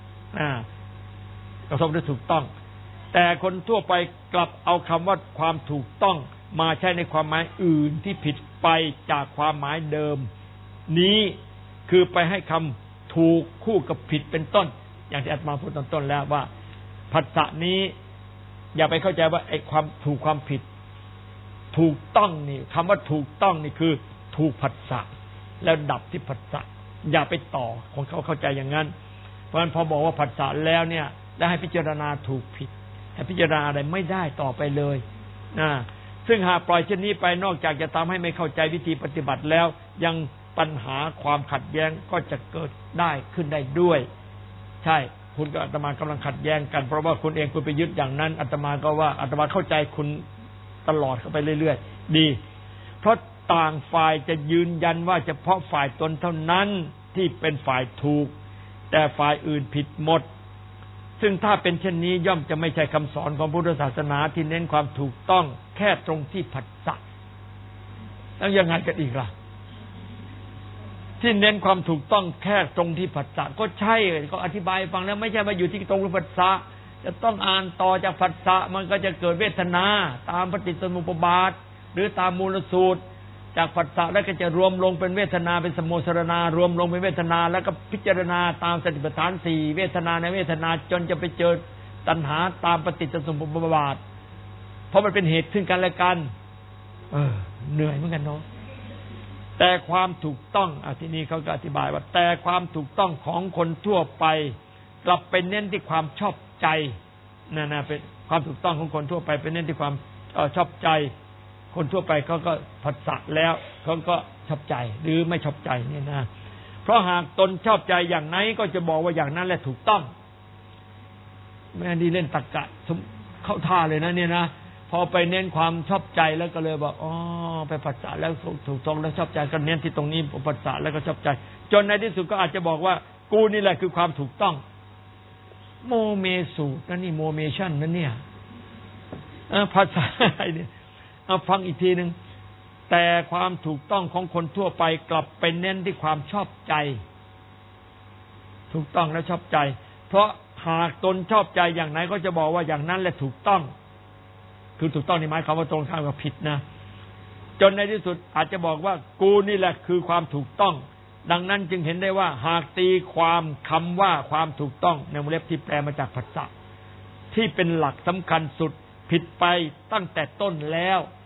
กระทบหรือถูกต้องแต่คนทั่วไปกลับเอาคำว่าความถูกต้องมาใช้ในความหมายอื่นที่ผิดไปจากความหมายเดิมนี้คือไปให้คำถูกคู่กับผิดเป็นต้นอย่างที่อาตมาพูดตอนต้นแล้วว่าผัสสะนี้อย่าไปเข้าใจว่าไอ้ความถูกความผิดถูกต้องนี่คำว่าถูกต้องนี่คือถูกผัสสะแล้วดับที่ผัสสะอย่าไปต่อของเขาเข้าใจอย่างนั้นเพราะฉะนั้นพอบอกว่าผัสสะแล้วเนี่ยได้ให้พิจารณาถูกผิดให้พิจารณาอะไรไม่ได้ต่อไปเลยซึ่งหากปล่อยเช่นนี้ไปนอกจากจะทำให้ไม่เข้าใจวิธีปฏิบัติแล้วยังปัญหาความขัดแย้งก็จะเกิดได้ขึ้นได้ด้วยใช่คุณกับอาตมากำลังขัดแย้งกันเพราะว่าคุณเองคุณไปยึดอย่างนั้นอาตมาก็ว่าอาตมาเข้าใจคุณตลอดเข้าไปเรื่อยๆดีเพราะต่างฝ่ายจะยืนยันว่าเฉพาะฝ่ายตนเท่านั้นที่เป็นฝ่ายถูกแต่ฝ่ายอื่นผิดหมดซึ่งถ้าเป็นเช่นนี้ย่อมจะไม่ใช่คำสอนของพุทธศาสนาที่เน้นความถูกต้องแค่ตรงที่ผัสสะแล้วยังไงกันอีกล่ะที่เน้นความถูกต้องแค่ตรงที่ผัสสะก็ใช่ก็อธิบายฟังแล้วไม่ใช่มาอยู่ที่ตรงผัสสะจะต้องอ่านต่อจากผัสสะมันก็จะเกิดเวทนาตามปฏิสมุปบาทหรือตามมูลสูตรจากผัสสะแล้วก็จะรวมลงเป็นเวทนาเป็นสมุสรณารวมลงเป็นเวทนาแล้วก็พิจารณาตามสติปัฏฐานสี่เวทนาในเวทนาจนจะไปเจอตัณหาตามปฏิสมุปบาทเพราะมันเป็นเหตุซึ่งกันและกันเหนื่อยเหมือนกันเนาะแต่ความถูกต้องทีนี้เขาก็อธิบายว่าแต่ความถูกต้องของคนทั่วไปกลับไปเน้นที่ความชอบใจนะเป็นความถูกต้องของคนทั่วไปเป็นเน้นที่ความชอบใจคนทั่วไปเขาก็ผัสสะแล้วเขาก็ชอบใจหรือไม่ชอบใจเนี่ยนะเพราะหากตนชอบใจอย่างไหนก็จะบอกว่าอย่างนั้นแหละถูกต้องแม่นี่เล่นตรรกะเข้าท่าเลยนะเนี่ยนะพอไปเน้นความชอบใจแล้วก็เลยบอกไปผัสสะแล้วถูกต้องแล้วชอบใจก็เน้นที่ตรงนี้ผัสสะแล้วก็ชอบใจจนในที่สุดก็อาจจะบอกว่ากูนี่แหละคือความถูกต้องโมเมสูนั่นนี่โมเมชั่นนั่นเนี่ยภาษาอะไรเนี่ยฟังอีกทีนึงแต่ความถูกต้องของคนทั่วไปกลับไปเน้นที่ความชอบใจถูกต้องและชอบใจเพราะหากตนชอบใจอย่างไหนก็จะบอกว่าอย่างนั้นแหละถูกต้องคือถูกต้องในหมายความว่าตรงข้ามกับผิดนะจนในที่สุดอาจจะบอกว่ากูนี่แหละคือความถูกต้องดังนั้นจึงเห็นได้ว่าหากตีความคำว่าความถูกต้องในวงเล็บที่แปลมาจากผัสสะที่เป็นหลักสำคัญสุดผิดไปตั้งแต่ต้นแล้ว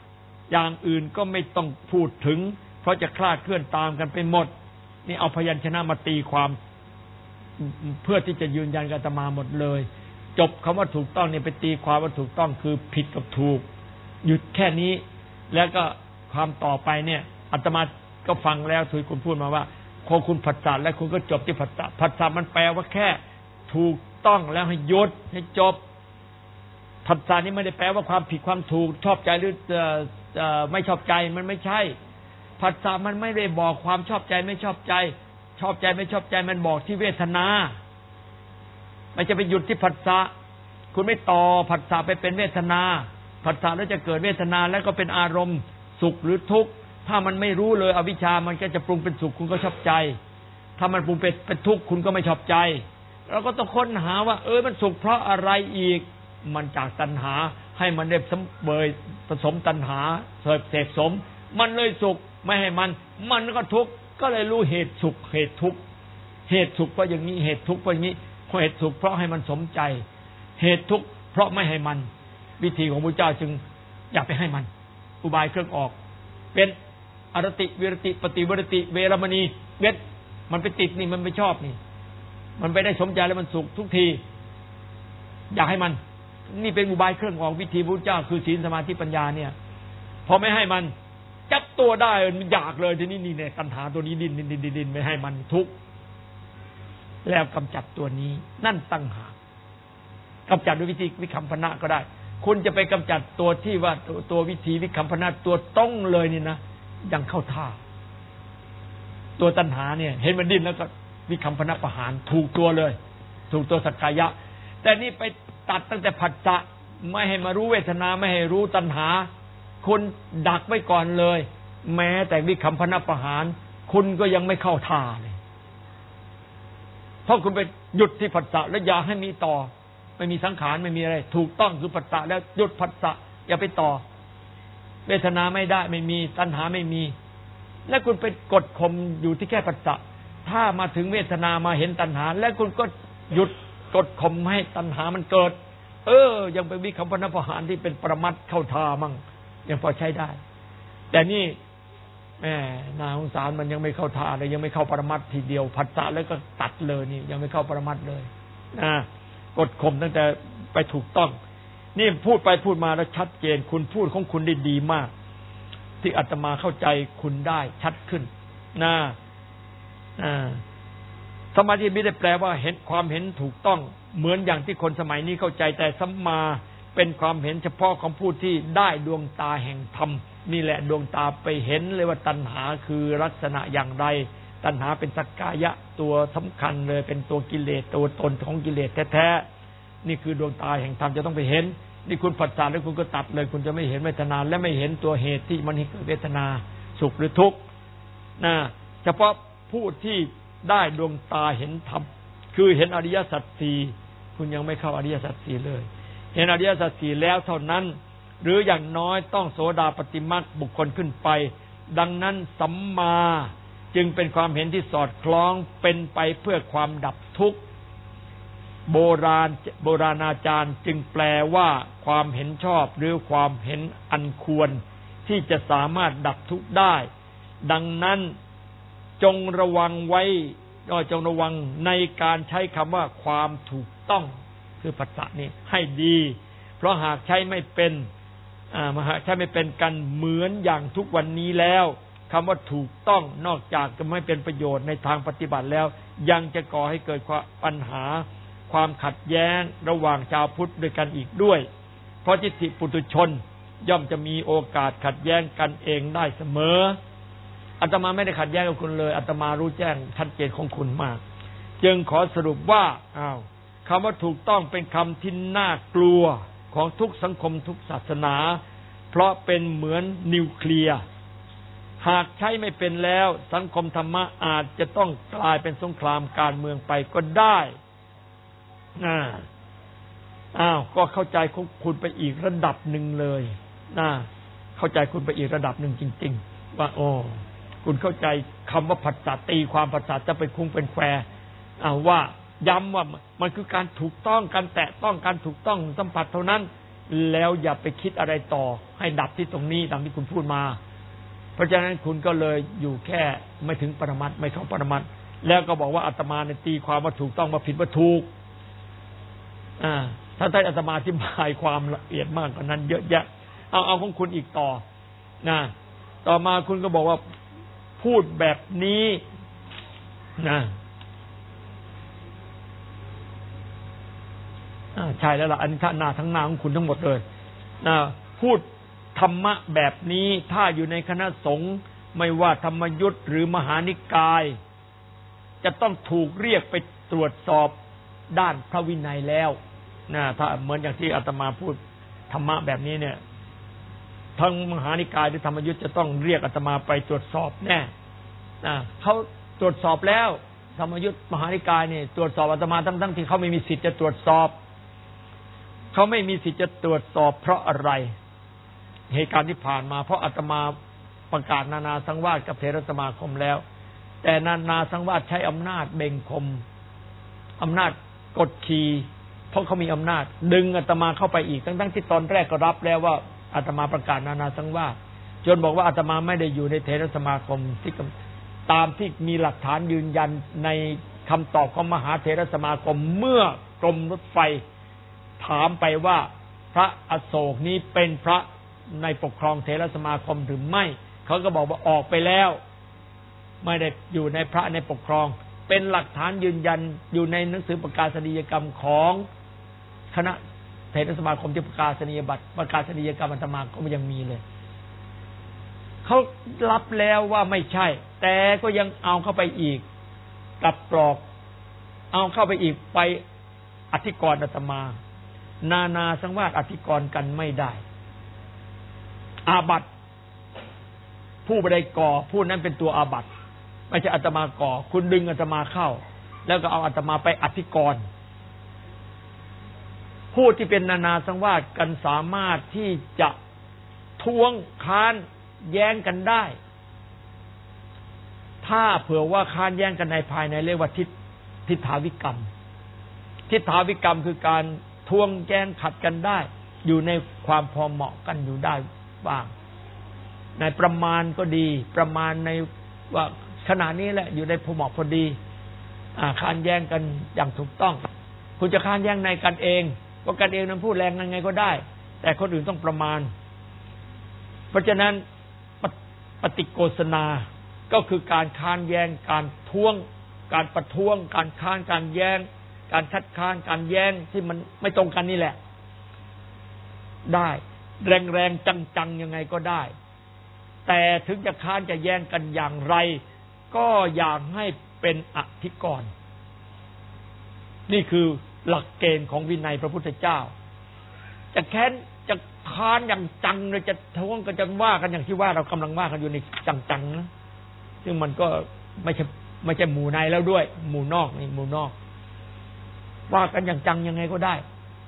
อย่างอื่นก็ไม่ต้องพูดถึงเพราะจะคลาดเคลื่อนตามกันไปหมดนี่เอาพยัญชนะมาตีความเพื่อที่จะยืนยันกับอาตมาหมดเลยจบคำว่าถูกต้องเนี่ยไปตีความว่าถูกต้องคือผิดกับถูกหยุดแค่นี้แล้วก็ความต่อไปเนี่ยอาตมาก็ฟังแล้วทุยคุณพูดมาว่าพอคุณผัสสะแล้วคุณก็จบที่ผัสสะผัสสะมันแปลว่าแค่ถูกต้องแล้วให้หยุดให้จบผัสสะนี่ไม่ได้แปลว่าความผิดความถูกชอบใจหรือไม่ชอบใจมันไม่ใช่ผัสสะมันไม่ได้บอกความชอบใจไม่ชอบใจชอบใจไม่ชอบใจมันบอกที่เวทนาไม่จะไปหยุดที่ผัสสะคุณไม่ต่อผัสสะไปเป็นเวทนาผัสสะแล้วจะเกิดเวทนาแล้วก็เป็นอารมณ์สุขหรือทุกข์ถ้ามันไม่รู้เลยอวิชชามันก็จะปรุงเป็นสุขคุณก็ชอบใจถ้ามันปรุงเป็นทุกข์คุณก็ไม่ชอบใจเราก็ต้องค้นหาว่ามันสุขเพราะอะไรอีกมันจากตัณหาให้มันได้ผสมตัณหาเสพสมมันเลยสุขไม่ให้มันก็ทุกข์ก็เลยรู้เหตุสุขเหตุทุกข์เหตุสุขเพราะอย่างนี้เหตุทุกข์เพราะอย่างนี้เหตุสุขเพราะให้มันสมใจเหตุทุกข์เพราะไม่ให้มันวิธีของพระเจ้าจึงอย่าไปให้มันอุบายเครื่องออกเป็นอรติวิรติปฏิวิรติเวรมณีเวทมันไปติดนี่มันไม่ชอบนี่มันไปได้สมใจแล้วมันสุขทุกทีอยากให้มันนี่เป็นอุบายเครื่องออกวิธีพระเจ้าคือศีลสมาธิปัญญาเนี่ยพอไม่ให้มันจับตัวได้มันอยากเลยทีนี้นี่เนี่ยตัณหาตัวนี้ดิ้นไม่ให้มันทุกข์แล้วกำจัดตัวนี้นั่นตั้งหากกำจัดด้วยวิธีวิคัมภนะก็ได้คุณจะไปกำจัดตัวที่ว่าตัววิธีวิคัมภนะตัวต้องเลยนี่นะยังเข้าท่าตัวตัณหาเนี่ยเห็นมันดิ้นแล้วก็วิคัมภนะประหารถูกตัวเลยถูกตัวสักกายะแต่นี่ไปตัดตั้งแต่ผัสสะไม่ให้มารู้เวทนาไม่ให้รู้ตัณหาคุณดักไว้ก่อนเลยแม้แต่วิคัมภนะประหารคุณก็ยังไม่เข้าท่าเลยเพราะคุณไปหยุดที่ผัสสะแล้วอย่าให้มีต่อไม่มีสังขารไม่มีอะไรถูกต้องคือผัสสะแล้วหยุดผัสสะอย่าไปต่อเวทนาไม่ได้ไม่มีตัณหาไม่มีแล้วคุณไปกดข่มอยู่ที่แค่ผัสสะถ้ามาถึงเวทนามาเห็นตัณหาแล้วคุณก็หยุดกดข่มให้ตัณหามันเกิดยังเป็นวิคัมภนะประหารที่เป็นปรมัตถ์เข้าท่ามั่งยังพอใช้ได้แต่นี่แม่นาสงสารมันยังไม่เข้าท่าเลยยังไม่เข้าปรมัตถ์ทีเดียวผัสสะแล้วก็ตัดเลยนี่ยังไม่เข้าปรมัตถ์เลยกดข่มตั้งแต่ไปถูกต้องนี่พูดไปพูดมาแล้วชัดเจนคุณพูดของคุณได้ดีมากที่อาตมาเข้าใจคุณได้ชัดขึ้นสมาธิไม่ได้แปลว่าเห็นความเห็นถูกต้องเหมือนอย่างที่คนสมัยนี้เข้าใจแต่สัมมาเป็นความเห็นเฉพาะของผู้ที่ได้ดวงตาแห่งธรรมนี่แหละดวงตาไปเห็นเลยว่าตัณหาคือลักษณะอย่างไรตัณหาเป็นสักกายะตัวสำคัญเลยเป็นตัวกิเลสตัวตนของกิเลสแท้ๆนี่คือดวงตาแห่งธรรมจะต้องไปเห็นนี่คุณผัสสะแล้วคุณก็ตัดเลยคุณจะไม่เห็นเวทนาและไม่เห็นตัวเหตุที่มันให้เกิดเวทนาสุขหรือทุกข์เฉพาะผู้ที่ได้ดวงตาเห็นธรรมคือเห็นอริยสัจสี่คุณยังไม่เข้าอริยสัจสี่เลยเห็นอริยสัจสี่แล้วเท่านั้นหรืออย่างน้อยต้องโสดาปัตติมรรคบุคคลขึ้นไปดังนั้นสัมมาจึงเป็นความเห็นที่สอดคล้องเป็นไปเพื่อความดับทุกข์โบราณอาจารย์จึงแปลว่าความเห็นชอบหรือความเห็นอันควรที่จะสามารถดับทุกข์ได้ดังนั้นจงระวังไว้จงระวังในการใช้คำว่าความถูกต้องคือผัสสะนี้ให้ดีเพราะหากใช้ไม่เป็นใช้ไม่เป็นกันเหมือนอย่างทุกวันนี้แล้วคำว่าถูกต้องนอกจากจะไม่เป็นประโยชน์ในทางปฏิบัติแล้วยังจะก่อให้เกิดปัญหาความขัดแย้งระหว่างชาวพุทธด้วยกันอีกด้วยเพราะทิฏฐิปุถุชนย่อมจะมีโอกาสขัดแย้งกันเองได้เสมออาตมาไม่ได้ขัดแย้งกับคุณเลยอาตมารู้แจ้งชัดเจนของคุณมากจึงขอสรุปว่าคำว่าถูกต้องเป็นคำที่น่ากลัวของทุกสังคมทุกศาสนาเพราะเป็นเหมือนนิวเคลียร์หากใช้ไม่เป็นแล้วสังคมธรรมะอาจจะต้องกลายเป็นสงครามการเมืองไปก็ได้ก็เข้าใจของคุณไปอีกระดับหนึ่งเลยเข้าใจคุณไปอีกระดับหนึ่งจริงๆว่าคุณเข้าใจคำว่าผัสสะตีความผัสสะจะเป็นคุ้งเป็นแควว่าย้ำว่ามันคือการถูกต้องการแตะต้องการถูกต้องสัมผัสเท่านั้นแล้วอย่าไปคิดอะไรต่อให้ดับที่ตรงนี้ตามที่คุณพูดมาเพราะฉะนั้นคุณก็เลยอยู่แค่ไม่ถึงปรมัตถ์ไม่เข้าปรมัตถ์แล้วก็บอกว่าอาตมาเนี่ยตีความว่าถูกต้องว่าผิดว่าถูกถ้าอาตมาอธิบายความละเอียดมากกว่านั้นเยอะแยะเอาของคุณอีกต่อนะต่อมาคุณก็บอกว่าพูดแบบนี้นะใช่แล้วล่ะอันนี้ท่านาทั้งนาของคุณทั้งหมดเลยนะพูดธรรมะแบบนี้ถ้าอยู่ในคณะสงฆ์ไม่ว่าธรรมยุทธ์หรือมหานิกายจะต้องถูกเรียกไปตรวจสอบด้านพระวินัยแล้วนะถ้าเหมือนอย่างที่อาตมาพูดธรรมะแบบนี้เนี่ยทั้งมหานิกายหรือธรรมยุทธ์จะต้องเรียกอาตมาไปตรวจสอบแน่เขาตรวจสอบแล้วธรรมยุทธ์มหานิกายนี่ตรวจสอบอาตมาทั้งที่เขาไม่มีสิทธิ์จะตรวจสอบเขาไม่มีสิทธิ์จะตรวจสอบเพราะอะไรเหตุการณ์ที่ผ่านมาเพราะอาตมาประกาศนานาสังวาสกับเถรสมาคมแล้วแต่นานาสังวาสใช้อำนาจเบ่งคมอำนาจกดขี่เพราะเขามีอำนาจดึงอาตมาเข้าไปอีกทั้งที่ตอนแรกก็รับแล้วว่าอาตมาประกาศนานาสังวาสจนบอกว่าอาตมาไม่ได้อยู่ในเถรสมาคมที่ตามที่มีหลักฐานยืนยันในคำตอบของมหาเถรสมาคมเมื่อกรมรถไฟถามไปว่าพระอโศกนี้เป็นพระในปกครองเถรสมาคมหรือไม่เขาก็บอกว่าออกไปแล้วไม่ได้อยู่ในพระในปกครองเป็นหลักฐานยืนยันอยู่ในหนังสือประกาศนียกรรมของคณะเถรสมาคมที่ประกาศนียบัตรประกาศนียกรรมอาตมาก็ยังมีเลยเขารับแล้วว่าไม่ใช่แต่ก็ยังเอาเข้าไปอีกกลับกรอกเอาเข้าไปอีกไปอธิกรณ์อาตมานานาสังวาสอธิกรณ์กันไม่ได้อาบัติผู้ใดก่อผู้นั้นเป็นตัวอาบัติไม่ใช่อาตมาก่อคุณดึงอาตมาเข้าแล้วก็เอาอาตมาไปอธิกรณ์ผู้ที่เป็นนานาสังวาสกันสามารถที่จะท้วงค้านแย้งกันได้ถ้าเผื่อว่าค้านแย้งกันในภายในเรียกว่าทิฏฐาวิกรรมทิฏฐาวิกรรมคือการท้วงแย้งขัดกันได้อยู่ในความพอเหมาะกันอยู่ได้บ้างในประมาณก็ดีประมาณในว่าขณะนี้แหละอยู่ในพอเหมาะพอดีค้านแย้งกันอย่างถูกต้องคุณจะค้านแย้งในกันเองว่ากันเองนั้นพูดแรงยังไงก็ได้แต่คนอื่นต้องประมาณเพราะฉะนั้นปฏิโกษณาก็คือการค้านแย้งการท้วงการประท้วงการค้านการแย้งการคัดค้านการแย้งที่มันไม่ตรงกันนี่แหละได้แรงๆจังๆยังไงก็ได้แต่ถึงจะค้านจะแย้งกันอย่างไรก็อย่าให้เป็นอธิกรณ์นี่คือหลักเกณฑ์ของวินัยพระพุทธเจ้าจะแค้นจะค้านอย่างจังเลยจะท้วงก็จะว่ากันอย่างที่ว่าเรากำลังว่ากันอยู่ในจังๆนะซึ่งมันก็ไม่ใช่หมู่ในแล้วด้วยหมู่นอกนี่หมู่นอกว่ากันอย่างจังยังไงก็ได้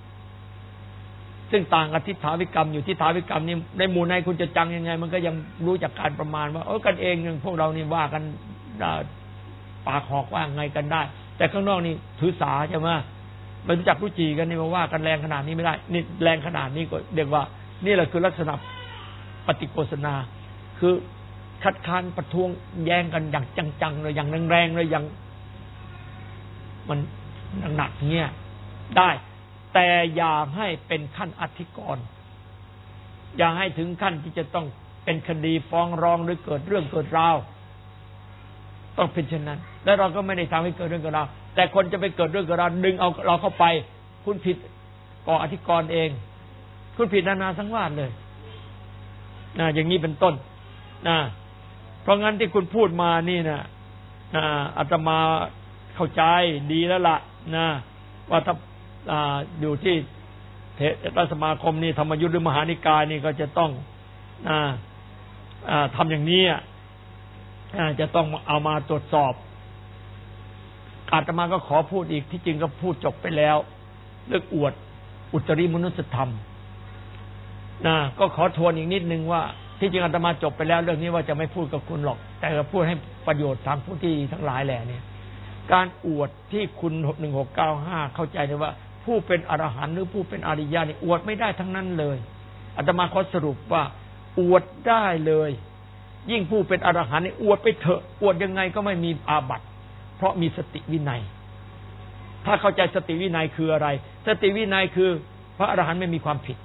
ซึ่งต่างกับทิฏฐาวิกรรมอยู่ทิฏฐาวิกรรมนี่ในหมู่ในคุณจะจังยังไงมันก็ยังรู้จักการประมาณว่ากันเองอย่างพวกเรานี่ว่ากันปากหอกว่าไงกันได้แต่ข้างนอกนี่ถือสาใช่ไหมไม่รู้จักรู้จีกันนี่มาว่ากันแรงขนาดนี้ไม่ได้นี่แรงขนาดนี้ก็เรียกว่านี่แหละคือลักษณะปฏิโกษณาคือคัดค้านประท้วงแย้งกันอย่างจังๆเลยอย่างแรงๆเลยอย่างมันหนักๆเงี้ยได้แต่อย่าให้เป็นขั้นอธิกรณ์อย่าให้ถึงขั้นที่จะต้องเป็นคดีฟ้องร้องหรือเกิดเรื่องเกิดราวต้องเป็นเช่นนั้นและเราก็ไม่ได้ทำให้เกิดเรื่องเกิดราวแต่คนจะไปเกิดเรื่องเกิดราวดึงเอาเราเข้าไปคุณผิดก่ออธิกรณ์เองคุณผิดนานาสังวาสเลยอย่างนี้เป็นต้นเพราะงั้นที่คุณพูดมานี่นะอาตมาเข้าใจดีแล้วล่ะว่าถ้าอยู่ที่เถรสมาคมนี่ธรรมยุทธ์หรือมหานิกายนี่ก็จะต้องทำอย่างนี้จะต้องเอามาตรวจสอบอาตมาก็ขอพูดอีกที่จริงก็พูดจบไปแล้วเรื่องอวดอุตริมนุสธรรมก็ขอทวนอีกนิดนึงว่าที่จริงอาตมาจบไปแล้วเรื่องนี้ว่าจะไม่พูดกับคุณหรอกแต่จะพูดให้ประโยชน์ทางผู้ที่ทั้งหลายแหละเนี่ยการอวดที่คุณ1695เข้าใจเลยว่าผู้เป็นอรหันต์หรือผู้เป็นอริยะนี่อวดไม่ได้ทั้งนั้นเลยอาตมาขอสรุปว่าอวดได้เลยยิ่งผู้เป็นอรหันต์นี่อวดไปเถอะอวดยังไงก็ไม่มีอาบัติเพราะมีสติวินัยถ้าเข้าใจสติวินัยคืออะไรสติวินัยคือพระอรหันต์ไม่มีความผิด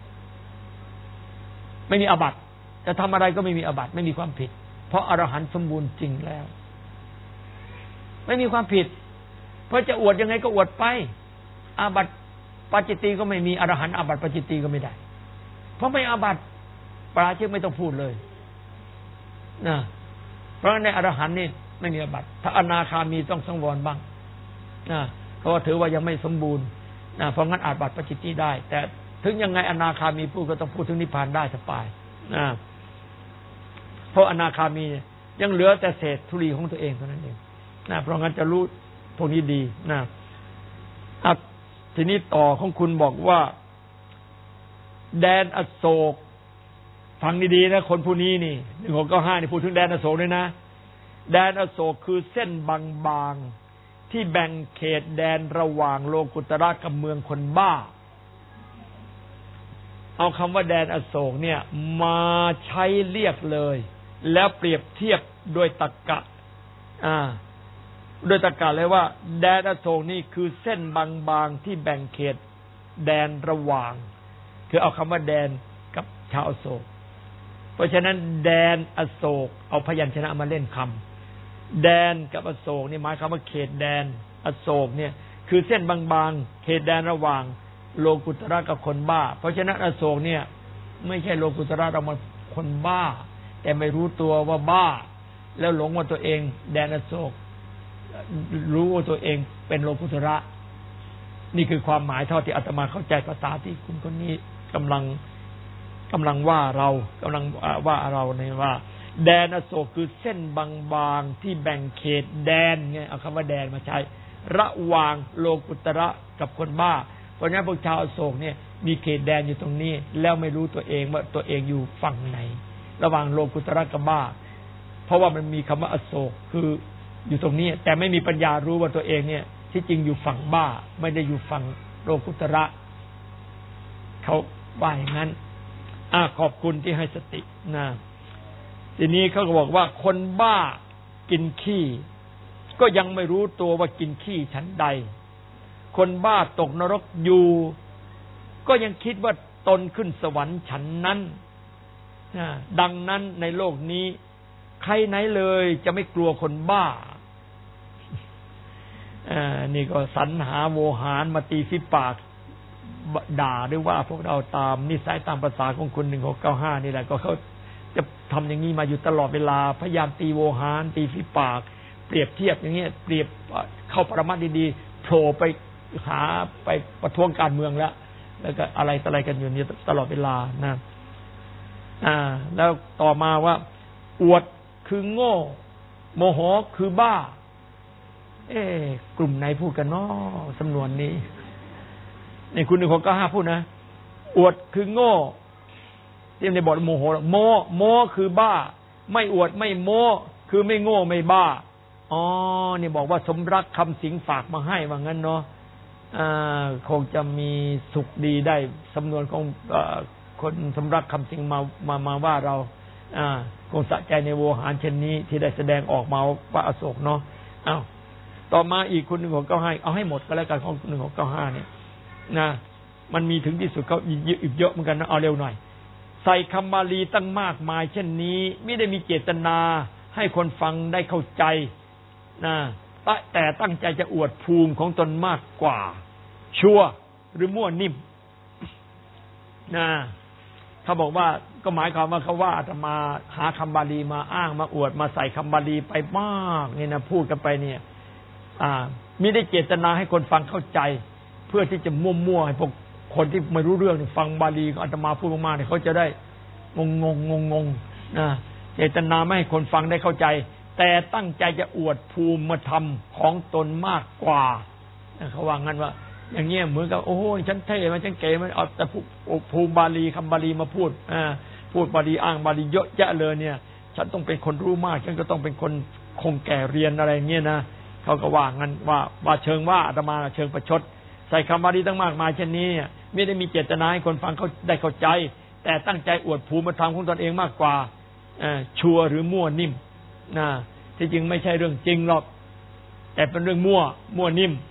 ไม่มีอาบัติจะทำอะไรก็ไม่มีอาบัติไม่มีความผิดเพราะอรหันต์สมบูรณ์จริงแล้วไม่มีความผิดเพราะจะอวดยังไงก็อวดไปอาบัติปาจิตตีก็ไม่มีอรหันต์อาบัติปาจิตตีก็ไม่ได้เพราะไม่อาบัติปราชิกไม่ต้องพูดเลยนะเพราะในอรหันต์นี่ไม่มีอาบัติถ้าอนาคามีต้องสังวรบ้างนะเพราะว่าถือว่ายังไม่สมบูรณ์นะเพราะงั้นอาบัติปาจิตตีได้แต่ถึงยังไงอนาคามีพูดก็ต้องพูดถึงนิพพานได้สบายนะเพราะอนาคามียังเหลือแต่เศษธุลีของตัวเองเท่านั้นเองนะเพราะงั้นจะรู้พวกนี้ดีนะทีนี้ต่อของคุณบอกว่าแดนอโศกฟังดีๆนะคนผู้นี้นี่1695นี่พูดถึงแดนอโศกด้วยนะแดนอโศกคือเส้นบางๆที่แบ่งเขตแดนระหว่างโลกุตระกับเมืองคนบ้าเอาคำว่าแดนอโศกเนี่ยมาใช้เรียกเลยแล้วเปรียบเทียบโดยตรรกะโดยตรรกะเลยว่าแดนอโศกนี่คือเส้นบางๆที่แบ่งเขตแดนระหว่างคือเอาคำว่าแดนกับชาวอโศกเพราะฉะนั้นแดนอโศกเอาพยัญชนะมาเล่นคำแดนกับอโศกนี่หมายความว่าเขตแดนอโศกเนี่ยคือเส้นบางๆเขตแดนระหว่างโลกุตระกับคนบ้าเพราะฉะนั้นอโศกเนี่ยไม่ใช่โลกุตระเรามาคนบ้าแต่ไม่รู้ตัวว่าบ้าแล้วหลงว่าตัวเองแดนอโศกรู้ว่าตัวเองเป็นโลกุตระนี่คือความหมายเท่าที่อาตมาเข้าใจภาษาที่คุณคนนี้กำลังว่าเรากำลังว่าเราเนี่ยว่าแดนอโศกคือเส้นบางๆที่แบ่งเขตแดนไงเอาคำว่าแดนมาใช้ระหว่างโลกุตระกับคนบ้าเพราะฉะนั้นพวกชาวอโศกเนี่ยมีเขตแดนอยู่ตรงนี้แล้วไม่รู้ตัวเองว่าตัวเองอยู่ฝั่งไหนระหว่างโลกุตระกับบ้าเพราะว่ามันมีคำว่าอโศกคืออยู่ตรงนี้แต่ไม่มีปัญญารู้ว่าตัวเองเนี่ยที่จริงอยู่ฝั่งบ้าไม่ได้อยู่ฝั่งโลกุตระเขาว่าอย่างนั้นขอบคุณที่ให้สตินะทีนี้เขาก็บอกว่าคนบ้ากินขี้ก็ยังไม่รู้ตัวว่ากินขี้ชั้นใดคนบ้าตกนรกอยู่ก็ยังคิดว่าตนขึ้นสวรรค์ชั้นนั้นดังนั้นในโลกนี้ใครไหนเลยจะไม่กลัวคนบ้านี่ก็สรรหาโวหารมาตีฝีปากด่าหรือว่าพวกเราตามนิสัยตามภาษาของคุณ1695นี่แหละก็เขาจะทำอย่างนี้มาอยู่ตลอดเวลาพยายามตีโวหารตีฝีปากเปรียบเทียบอย่างเงี้ยเปรียบเข้าปรมัตถ์ดีๆโผล่ไปหาไปประท้วงการเมืองแล้วก็อะไรกันอยู่นี่ตลอดเวลานะแล้วต่อมาว่าอวดคือโง่โมโหคือบ้ากลุ่มไหนพูดกันเนาะสำนวนนี้ในคุณ1695พูดนะอวดคือโง่ที่ในบทโมโหโมคือบ้าไม่อวดไม่โมคือไม่โง่ไม่บ้านี่บอกว่าสมรักคำสิงฝากมาให้ว่างั้นเนาะคงจะมีสุขดีได้สำนวนของคนสมรักคำสิงมาว่าเราคงสะใจในโวหารเช่นนี้ที่ได้แสดงออกมาว่าอโศกเนาะต่อมาอีกคุณ1695เอาให้หมดก็แล้วกันของ1695เนี่ยนะมันมีถึงที่สุดเขาอีกเยอะเหมือนกันนะเอาเร็วหน่อยใส่คำบาลีตั้งมากมายเช่นนี้ไม่ได้มีเจตนาให้คนฟังได้เข้าใจนะแต่ตั้งใจจะอวดภูมิของตนมากกว่าชั่วหรือมั่วนิ่มนะเขาบอกว่าก็หมายความว่าเขาว่าอาตมาหาคำบาลีมาอ้างมาอวดมาใส่คำบาลีไปมากนี่นะพูดกันไปเนี่ยมิได้เจตนาให้คนฟังเข้าใจเพื่อที่จะมั่วๆให้พวกคนที่ไม่รู้เรื่องฟังบาลีอาตมาพูดมากๆเนี่ยเขาจะได้งงนะเจตนาไม่ให้คนฟังได้เข้าใจแต่ตั้งใจจะอวดภูมิธรรมของตนมากกว่าเขาว่างั้นว่าอย่างเงี้ยเหมือนกับโอ้โหฉันเท่มันฉันเก๋มันเอาแต่ภูมิบาลีคำบาลีมาพูดพูดบาลีอ้างบาลีเยอะแยะเลยเนี่ยฉันต้องเป็นคนรู้มากฉันก็ต้องเป็นคนคงแก่เรียนอะไรเงี้ยนะเขาก็ว่างั้นว่าเชิงว่าอาตมาเชิงประชดใส่คำบาลีตั้งมากมายเช่นนี้ไม่ได้มีเจตนาให้คนฟังเขาได้เข้าใจแต่ตั้งใจอวดภูมิธรรมของตนเองมากกว่าชัวหรือมั่วนิ่มนะที่จริงไม่ใช่เรื่องจริงหรอกแต่เป็นเรื่องมั่วนิ่ม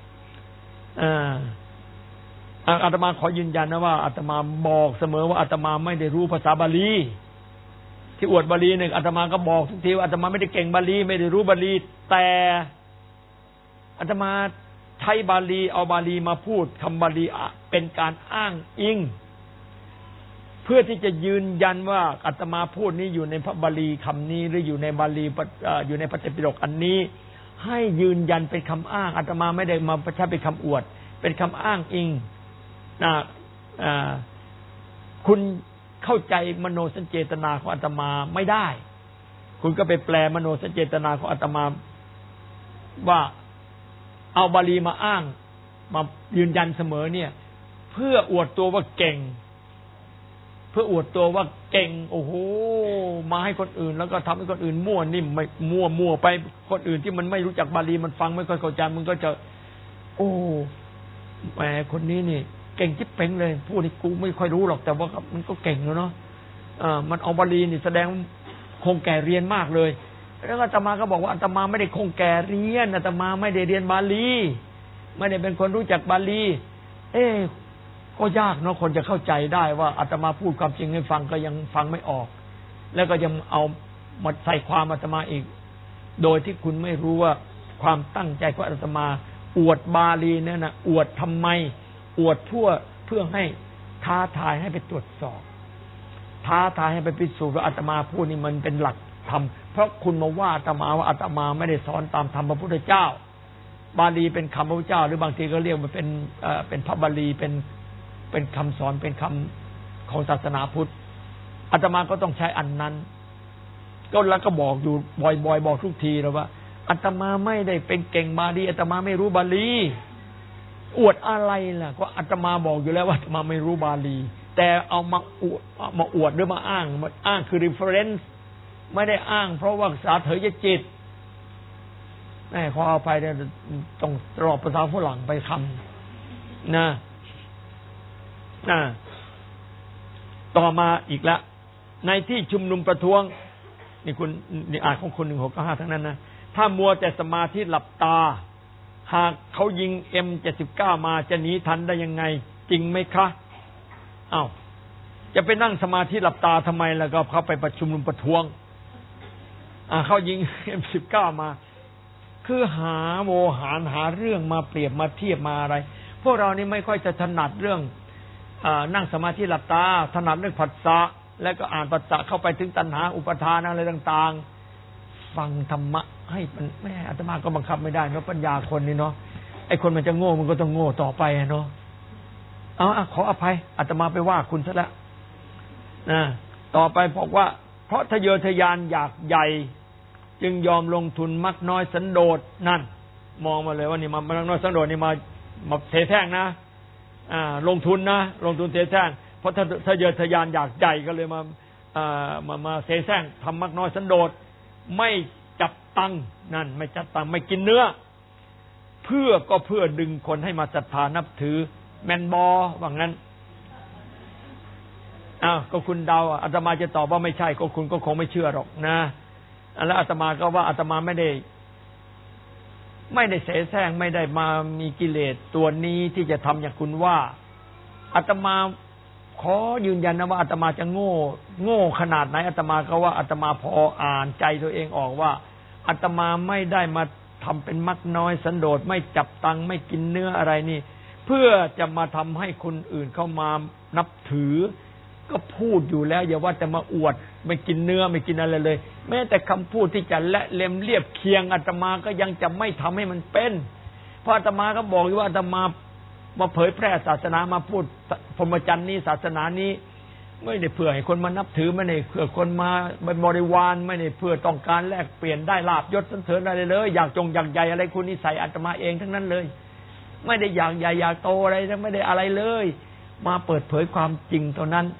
อาตมาขอยืนยันนะว่าอาตมาบอกเสมอว่าอาตมาไม่ได้รู้ภาษาบาลีที่อวดบาลีเนี่ยอาตมาก็บอกทุกทีว่าอาตมาไม่ได้เก่งบาลีไม่ได้รู้บาลีแต่อาตมาใช้บาลีเอาบาลีมาพูดคำบาลีเป็นการอ้างอิงเพื่อที่จะยืนยันว่าอาตมาพูดนี้อยู่ในพระบาลีคำนี้หรืออยู่ในบาลีอยู่ในพระไตรปิฎกอันนี้ให้ยืนยันเป็นคำอ้างอาตมาไม่ได้มาใช้เป็นคำอวดเป็นคำอ้างอิงคุณเข้าใจมโนสัญเจตนาของอาตมาไม่ได้คุณก็ไปแปลมโนสัญเจตนาของอาตมาว่าเอาบาลีมาอ้างมายืนยันเสมอเนี่ยเพื่ออวดตัวว่าเก่งเพื่ออวดตัวว่าเก่งโอ้โหมาให้คนอื่นแล้วก็ทำให้คนอื่นมั่วนิ่มไม่มั่วไปคนอื่นที่มันไม่รู้จักบาลีมันฟังไม่ค่อยเข้าใจมันก็จะโอ้แหมคนนี้นี่เก่งจิ๊บเป่งเลยพูดนี่กูไม่ค่อยรู้หรอกแต่ว่ามันก็เก่งแล้วเนาะมันเอาบาลีนี่แสดงคงแก่เรียนมากเลยแล้วอาตมาก็บอกว่าอาตมาไม่ได้คงแก่เรียนอาตมาไม่ได้เรียนบาลีไม่ได้เป็นคนรู้จักบาลีก็ยากเนาะคนจะเข้าใจได้ว่าอาตมาพูดความจริงให้ฟังก็ยังฟังไม่ออกแล้วก็ยังเอามาใส่ความอาตมาอีกโดยที่คุณไม่รู้ว่าความตั้งใจของอาตมาอวดบาลีเนี่ยนะอวดทำไมอวดเพื่อให้ท้าทายให้ไปตรวจสอบท้าทายให้ไปพิสูจน์ว่าอาตมาพูดนี่มันเป็นหลักธรรมเพราะคุณมาว่าอาตมาว่าอาตมาไม่ได้สอนตามธรรมพระพุทธเจ้าบาลีเป็นคำพระพุทธเจ้าหรือบางทีก็เรียกมันเป็นพระบาลีเป็นคำสอนเป็นคำของศาสนาพุทธอาตมาก็ต้องใช้อันนั้นก็แล้วก็บอกอยู่บ่อยๆบอกทุกทีแล้วว่าอาตมาไม่ได้เป็นเก่งบาลีอาตมาไม่รู้บาลีอวดอะไรล่ะก็อาตมาบอกอยู่แล้วว่าอาตมาไม่รู้บาลีแต่เอามาอวดหรือมาอ้างคือ reference ไม่ได้อ้างเพราะว่าสาเถยจิตขอเอาไปเนี่ยต้องรอภาษาฝรั่งไปคำนะต่อมาอีกละในที่ชุมนุมประท้วงนี่คุณนี่อ่านของคุณ1695ทั้งนั้นนะถ้ามัวแต่สมาธิหลับตาหากเขายิง M79 มาจะหนีทันได้ยังไงจริงไหมคะอ้าวจะไปนั่งสมาธิหลับตาทำไมแล้วก็เข้าไปประชุมนุมประท้วงเขายิง M19 มาคือหาโวหารหาเรื่องมาเปรียบมาเทียบมาอะไรพวกเรานี่ไม่ค่อยจะถนัดเรื่องนั่งสมาธิหลับตาถนัดเรื่องผัสสะแล้วก็อ่านผัสสะเข้าไปถึงตัณหาอุปทานอะไรต่างๆฟังธรรมะให้มันแม่อาตมาก็บังคับไม่ได้เนาะปัญญาคนนี่เนาะไอ้คนมันจะโง่มันก็ต้องโง่ต่อไปเนาะขออภัยอาตมาไปว่าคุณซะแล้วต่อไปบอกว่าเพราะทะเยอทะยานอยากใหญ่จึงยอมลงทุนมักน้อยสันโดษนั่นมองมาเลยว่านี่มักน้อยสันโดษนี่มาเทแท่งนะลงทุนนะลงทุนเทแท่งเพราะทะเยอทะยานอยากใหญ่ก็เลยมาเทแท่งทำมักน้อยสันโดษไม่จับตังนั่นไม่จับตังไม่กินเนื้อเพื่อดึงคนให้มาศรัทธานับถือแมนบอว่างั้นก็คุณเดาอาตมาจะตอบว่าไม่ใช่ก็คุณก็คงไม่เชื่อหรอกนะแล้วอาตมาก็ว่าอาตมาไม่ได้เสแสร้งไม่ได้มามีกิเลสตัวนี้ที่จะทำอย่างคุณว่าอาตมาขอยืนยันนะว่าอาตมาจะโง่ขนาดไหนอาตมาก็ว่าอาตมาพออ่านใจตัวเองออกว่าอาตมาไม่ได้มาทำเป็นมักน้อยสันโดษไม่จับตังไม่กินเนื้ออะไรนี่เพื่อจะมาทำให้คนอื่นเข้ามานับถือก็พูดอยู่แล้วอย่าว่าแต่มาอวดไม่กินเนื้อไม่กินอะไรเลยแม้แต่คำพูดที่จะและเล็มเรียบเคียงอาตมาก็ยังจะไม่ทำให้มันเป็นเพราะอาตมาก็บอกอยู่ว่าอาตมาเผยแพร่ศาสนามาพูดพรหมจรรย์นี้ศาสนานี้ไม่ได้เพื่อให้คนมานับถือไม่ได้เพื่อคนมาเป็นบริวารไม่ได้เพื่อต้องการแลกเปลี่ยนได้ลาภยศสรรเสริญอะไรเลยอยากอยากใหญ่อะไรคุณนิสัยอาตมาเองทั้งนั้นเลยไม่ได้อยากใหญ่อยากโตอะไรไม่ได้อะไรเลยมาเปิดเผยความจริงเท่านั้น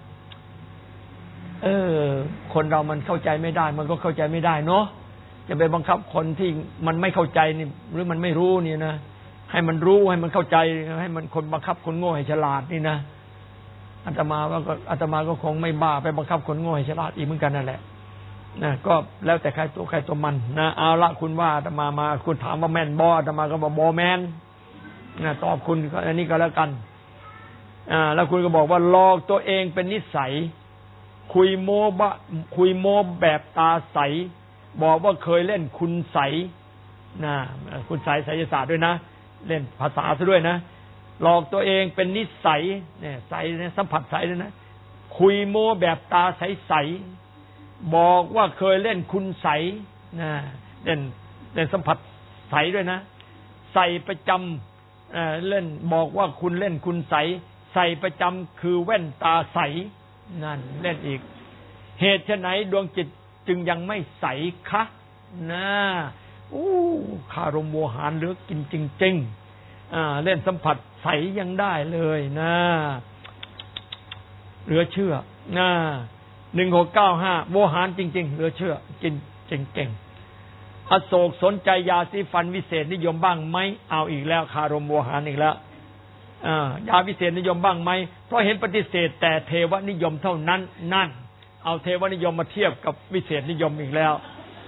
คนเรามันเข้าใจไม่ได้มันก็เข้าใจไม่ได้เนาะจะไปบังคับคนที่มันไม่เข้าใจนี่หรือมันไม่รู้นี่นะให้มันรู้ให้มันเข้าใจให้มันคนบังคับคนโง่ให้ฉลาดนี่นะอาตมาก็คงไม่บ้าไปบังคับคนโง่ให้ฉลาดอีกเหมือนกันนั่นแหละนะก็แล้วแต่ใครตัวมันนะเอาละคุณว่าอาตมามาคุณถามว่าแม่นบ่อาตมาก็บอกบ่แม่นนะตอบคุณอันนี้ก็แล้วกันแล้วคุณก็บอกว่าหลอกตัวเองเป็นนิสัยคุยโม้แบบตาใสบอกว่าเคยเล่นคุณใสนะคุณใสไสยศาสตร์ด้วยนะเล่นภาษาซะด้วยนะหลอกตัวเองเป็นนิสัยเนี่ยใสเนี่ยสัมผัสใสเลยนะคุยโม้แบบตาใสๆบอกว่าเคยเล่นคุณใสนะเล่นสัมผัสใสด้วยนะใส่ประจำเล่นบอกว่าคุณเล่นคุณใสใส่ประจำคือแว่นตาใสนั่นเล่นอีกเหตุไฉนดวงจิตจึงยังไม่ใสคะนะคารมโวหารเหลือกินจริงๆเล่นสัมผัสใสยังได้เลยนะเหลือเชื่อนะ1695โวหารจริงๆเหลือเชื่อกินเก่งๆอโศกสนใจยาสีฟันวิเศษนิยมบ้างไหมเอาอีกแล้วคารมโวหารอีกแล้วยาวิเศษนิยมบ้างไหมเพราะเห็นปฏิเสธแต่เทวนิยมเท่านั้นนั่นเอาเทวนิยมมาเทียบกับวิเศษนิยมอีกแล้ว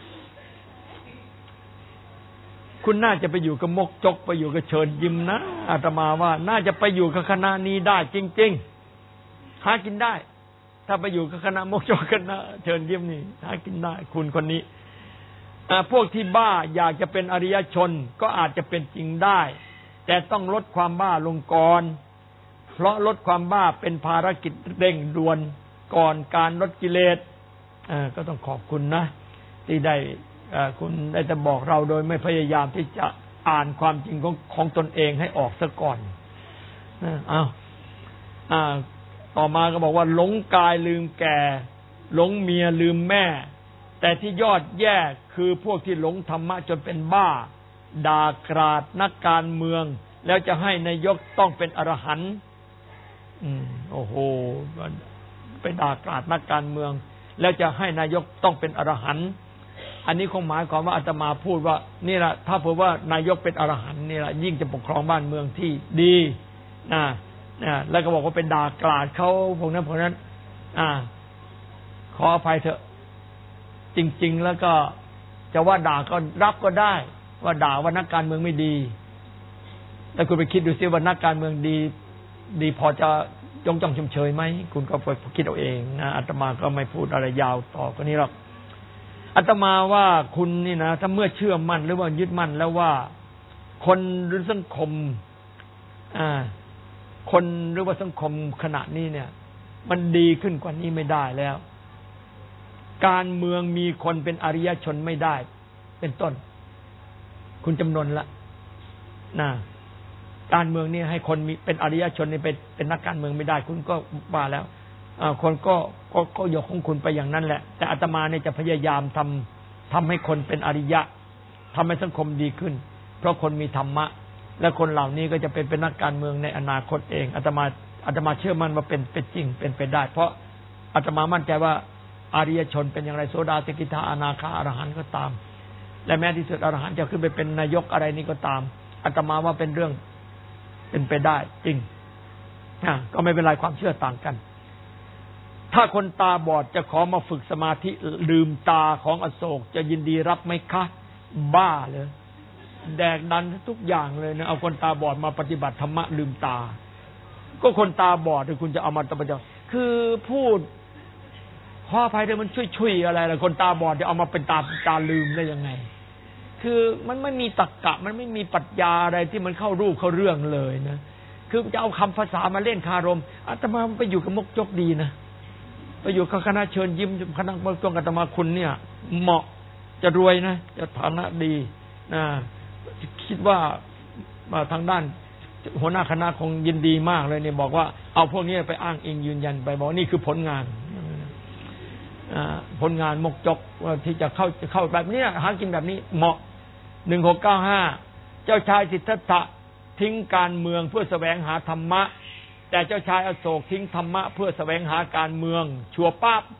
คุณน่าจะไปอยู่กับมกจกไปอยู่กับเชิญยิ้มนะอาตมาว่าน่าจะไปอยู่กับคณะนี้ได้จริงๆหากินได้ถ้าไปอยู่กับคณะมกจกคณะเชิญยิ้มนี่หากินได้คุณคนนี้พวกที่บ้าอยากจะเป็นอริยชนก็อาจจะเป็นจริงได้แต่ต้องลดความบ้าลงก่อนเพราะลดความบ้าเป็นภารกิจเร่งด่วนก่อนการลดกิเลสก็ต้องขอบคุณนะที่ได้คุณได้จะบอกเราโดยไม่พยายามที่จะอ่านความจริงของตนเองให้ออกซะก่อนต่อมาก็บอกว่าหลงกายลืมแก่หลงเมียลืมแม่แต่ที่ยอดแย่คือพวกที่หลงธรรมะจนเป็นบ้าด่ากราดนักการเมืองแล้วจะให้นายกต้องเป็นอรหันต์โอ้โหไปด่ากราดนักการเมืองแล้วจะให้นายกต้องเป็นอรหันต์อันนี้คงหมายความว่าอาตมาพูดว่านี่แหละถ้าพูดว่านายกเป็นอรหันต์นี่แหละยิ่งจะปกครองบ้านเมืองที่ดีแล้วก็บอกว่าเป็นด่ากราดเขาพวกนั้นขออภัยเถอะจริงๆแล้วก็จะว่าด่าก็รับก็ได้ว่าด่าว่านักการเมืองไม่ดีแต่คุณไปคิดดูซิว่านักการเมืองดีพอจะยกย่องชมเชยไหมคุณก็ไปคิดเอาเองนะอาตมาก็ไม่พูดอะไรยาวต่อก็นี้หรอกอาตมาว่าคุณนี่นะถ้าเมื่อเชื่อมั่นหรือว่ายึดมั่นแล้วว่าคนหรือสังคมคนหรือว่าสังคมขณะนี้เนี่ยมันดีขึ้นกว่านี้ไม่ได้แล้วการเมืองมีคนเป็นอริยชนไม่ได้เป็นต้นคุณจำนวนละการเมืองนี่ให้คนมีเป็นอริยชนนี่เป็นนักการเมืองไม่ได้คุณก็ว่าแล้วคนก็ยกของคุณไปอย่างนั้นแหละแต่อาตมาเนี่ยจะพยายามทำให้คนเป็นอริยะทำให้สังคมดีขึ้นเพราะคนมีธรรมะและคนเหล่านี้ก็จะเป็นนักการเมืองในอนาคตเองอาตมาเชื่อมั่นว่าเป็นจริงเป็นไปได้เพราะอาตมามั่นใจว่าอริยชนเป็นอย่างไรโสดาสกิทาอนาคาอรหันต์ก็ตามและแม้ที่สุดอรหันต์จะขึ้นไปเป็นนายกอะไรนี่ก็ตามอาตมาว่าเป็นเรื่องเป็นไปได้จริงก็ไม่เป็นไรความเชื่อต่างกันถ้าคนตาบอดจะขอมาฝึกสมาธิลืมตาของอโศกจะยินดีรับไหมคะบ้าเลยแดกดันทุกอย่างเลยนะเอาคนตาบอดมาปฏิบัติธรรมะลืมตาก็คนตาบอดที่คุณจะเอามาปฏิบัติคือพูดขออภัยด้วยมันช่วยๆอะไรล่ะคนตาบอดจะเอามาเป็นตาลืมได้ยังไงคือมันไม่มีตรรกะมันไม่มีปรัชญาอะไรที่มันเข้ารูปเข้าเรื่องเลยนะคือจะเอาคำภาษามาเล่นคารมอาตมาไปอยู่กับมกจกดีนะไปอยู่กับคณะเชิญยิ้มคณะมกจกอาตมาคุณเนี่ยเหมาะจะรวยนะจะฐานะดีนะคิดว่าทางด้านหัวหน้าคณะคงยินดีมากเลยเนี่ยบอกว่าเอาพวกนี้ไปอ้างอิงยืนยันไปบอกนี่คือผลงานมกจกที่จะเข้าแบบนี้หากินแบบนี้เหมาะ1695เจ้าชายสิทธัตถะทิ้งการเมืองเพื่อแสวงหาธรรมะแต่เจ้าชายอโศกทิ้งธรรมะเพื่อแสวงหาการเมืองชัวปั๊บ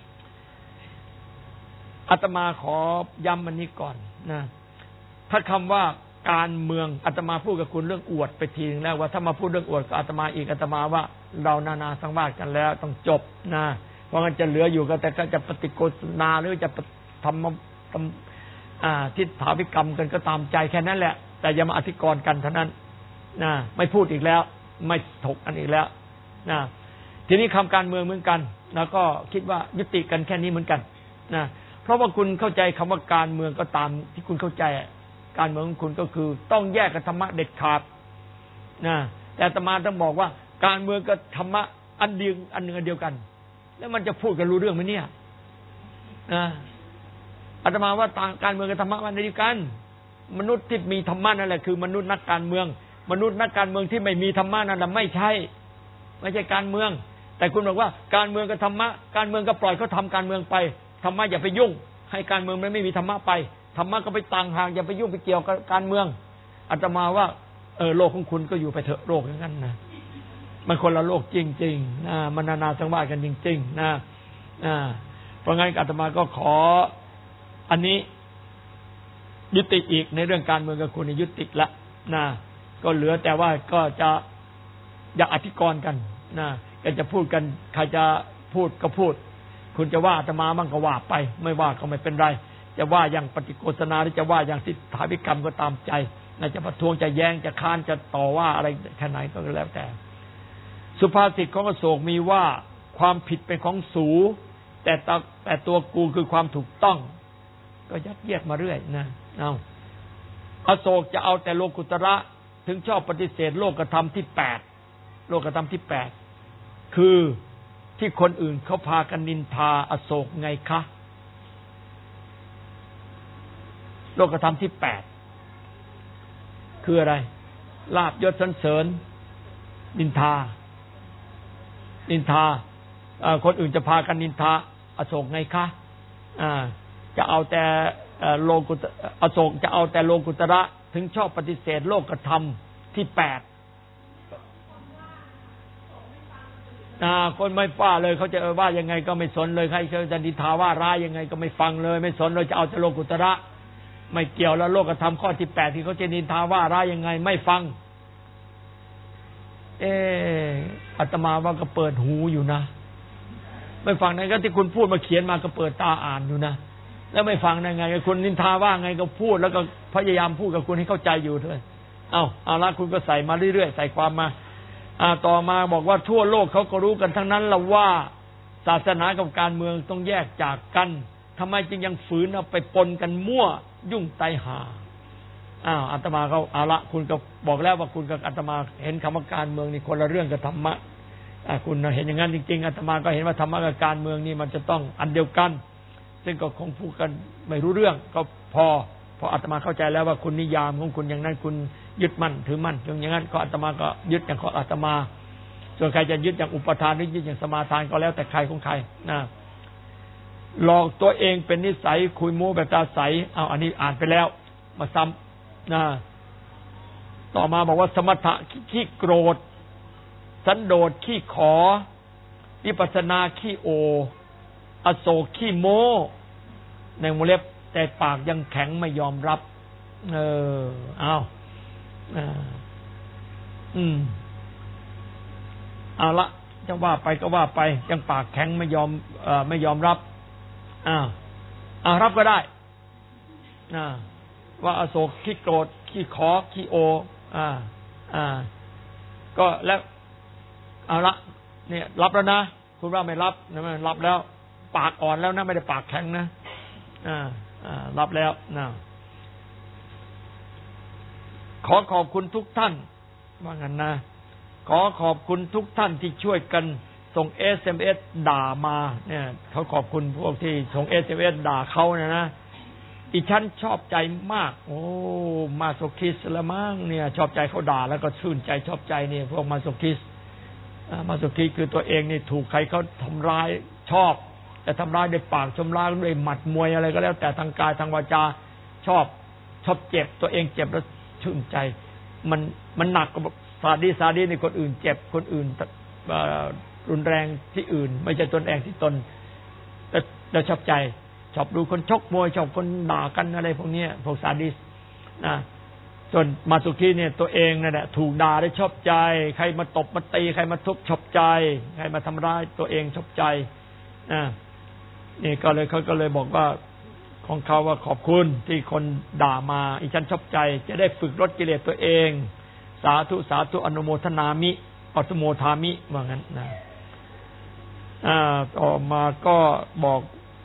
อาตมาขอย้ำอันนี้ก่อนนะถ้าคำว่าการเมืองอาตมาพูดกับคุณเรื่องอวดไปทีนึงแล้วว่าถ้ามาพูดเรื่องอวดกับอาตมาอีกอาตมาว่าเรานานาสังวาสกันแล้วต้องจบนะเพราะงั้นจะเหลืออยู่ก็แต่ก็จะปฏิโกษณาหรือจะทำทิฏฐาวิกรรมกันก็ตามใจแค่นั้นแหละแต่อย่ามาอธิกรณ์กันเท่านั้นนะไม่พูดอีกแล้วไม่ถกกันอีกแล้วนะทีนี้คำการเมืองเหมือนกันแล้วก็คิดว่ายุติกันแค่นี้เหมือนกันนะเพราะว่าคุณเข้าใจคำว่าการเมืองก็ตามที่คุณเข้าใจการเมืองของคุณก็คือต้องแยกกับธรรมะเด็ดขาดนะแต่อาตมาต้องบอกว่าการเมืองกับธรรมะอันเดียวอันหนึ่งอันเดียวกันแล้วมันจะพูดกันรู้เรื่องไหมเนี่ยนะอาตมาว่าการเมืองกับธรรมะมันเดียวกันมนุษย์ที่มีธรรมะนั่นแหละคือมนุษย์นักการเมืองมนุษย์นักการเมืองที่ไม่มีธรรมะนั่นแหละไม่ใช่การเมืองแต่คุณบอกว่าการเมืองกับธรรมะการเมืองก็ปล่อยเขาทำการเมืองไปธรรมะอย่าไปยุ่งให้การเมืองมันไม่มีธรรมะไปธรรมะก็ไปต่างหากอย่าไปยุ่งไปเกี่ยวกับการเมืองอาตมาว่าโลกของคุณก็อยู่ไปเถอะโลกอย่างนั้นนะมันคนละโลกจริงๆนะมันนานาสังวาสกันจริงๆนะเพราะงั้นอาตมาก็ขออันนี้ยุติอีกในเรื่องการเมืองกับคุณยุติละนะก็เหลือแต่ว่าก็จะอยากอธิกรณ์กันนะก็จะพูดกันใครจะพูดก็พูดคุณจะว่าอาตมามั่งก็ว่าไปไม่ว่าก็ไม่เป็นไรจะว่าอย่างปฏิโกษณาหรือจะว่าอย่างทิฏฐาวิกรรมก็ตามใจน่าจะประท้วงจะแย้งจะค้านจะต่อว่าอะไรแค่ไหนก็แล้วแต่สุภาษิตของอโศกมีว่าความผิดเป็นของสูแต่ตัวกูคือความถูกต้องก็ยัดเยียดมาเรื่อยนะอโศกจะเอาแต่โลกุตระถึงชอบปฏิเสธโลกธรรมที่8โลกธรรมที่8คือที่คนอื่นเขาพากันนินทาอโศกไงคะโลกธรรมที่8คืออะไรลาภยศสรรเสริญนินทาคนอื่นจะพากันนินทาอโศกไงคะจะเอาแต่โลกุตอโศกจะเอาแต่โลกุตระถึงชอบปฏิเสธโลกธรรมที่8คนไม่ฟ้าเลยเขาจะว่ายังไงก็ไม่สนเลยใครเขาจะนินทาว่าร้ายยังไงก็ไม่ฟังเลยไม่สนเลยจะเอาแต่โลกุตระไม่เกี่ยวแล้วโลกธรรมข้อที่8ที่เขาจะนินทาว่าร้ายยังไงไม่ฟังอาตมาว่าก็เปิดหูอยู่นะไม่ฟังนั่นก็ที่คุณพูดมาเขียนมาก็เปิดตาอ่านอยู่นะแล้วไม่ฟังได้ไงคุณนินทาว่าไงก็พูดแล้วก็พยายามพูดกับคุณให้เข้าใจอยู่ด้วยเอาละคุณก็ใส่มาเรื่อยๆใส่ความมาต่อมาบอกว่าทั่วโลกเขาก็รู้กันทั้งนั้นละว่าศาสนากับการเมืองต้องแยกจากกันทำไมจึงยังฝืนเอาไปปนกันมั่วยุ่งไตหาอาตมาเขาเอาละคุณก็บอกแล้วว่าคุณกับอาตมาเห็นคำว่าการเมืองนี่คนละเรื่องกับธรรมะคุณเห็นอย่างนั้นจริงๆอาตมาก็เห็นว่าธรรมะกับการเมืองนี่มันจะต้องอันเดียวกันซึ่งก็คงพูดกันไม่รู้เรื่องก็พออาตมาเข้าใจแล้วว่าคุณนิยามของคุณอย่างนั้นคุณยึดมั่นถือมั่นอย่างนั้นก็อาตมาก็ยึดอย่างของอาตมาส่วนใครจะยึดอย่างอุปทานหรือยึดอย่างสมาทานก็แล้วแต่ใครของใครนะหลอกตัวเองเป็นนิสัยคุยโม้แบบตาใสอันนี้อ่านไปแล้วมาซ้ำต่อมาบอกว่าสมถะขี้โกรธสันโดษขี้ขอวิปัสสนาขี้โออโศกขี้โม้ในวงเล็บแต่ปากยังแข็งไม่ยอมรับเอาละจะว่าไปก็ว่าไปยังปากแข็งไม่ยอมรับรับก็ได้ว่าอโศกขี้โกรธขี้ขอขี้โอก็แล้วเอาละเนี่ยรับแล้วนะคุณว่าไม่รับนะไม่รับแล้วปากอ่อนแล้วนะไม่ได้ปากแข็งนะรับแล้วนะขอขอบคุณทุกท่านว่างั้นนะขอขอบคุณทุกท่านที่ช่วยกันส่ง SMS ด่ามาเนี่ยเขาขอบคุณพวกที่ส่ง SMS ด่าเขานะอีฉันชอบใจมากโอ้มาโซคิสละมั้งเนี่ยชอบใจเขาด่าแล้วก็ชื่นใจชอบใจเนี่ยพวกมาโซคิสคือตัวเองนี่ถูกใครเขาทำร้ายชอบแต่ทำร้ายด้วยปากทำร้ายด้วยหมัดมวยอะไรก็แล้วแต่ทางกายทางวาจาชอบเจ็บตัวเองเจ็บแล้วชื่นใจมันหนักกว่าซาดีนี่คนอื่นเจ็บคนอื่นรุนแรงที่อื่นไม่ใช่ตนเองที่ตนแล้วชอบใจชอบดูคนชกมวยชอบคนด่ากันอะไรพวกนี้พวกซาดิสนะส่วนมาสุขีเนี่ยตัวเองนั่นแหละถูกด่าได้ชอบใจใครมาตบมาตีใครมาทุบชอบใจใครมาทำร้ายตัวเองชอบใจนี่ก็เลยเขาก็เลยบอกว่าของเขาว่าขอบคุณที่คนด่ามาอีฉันชอบใจจะได้ฝึกลดกิเลสตัวเองสาธุสาธุอนุโมทนามิอนุโมทามิว่างั้นนะต่อมาก็บอก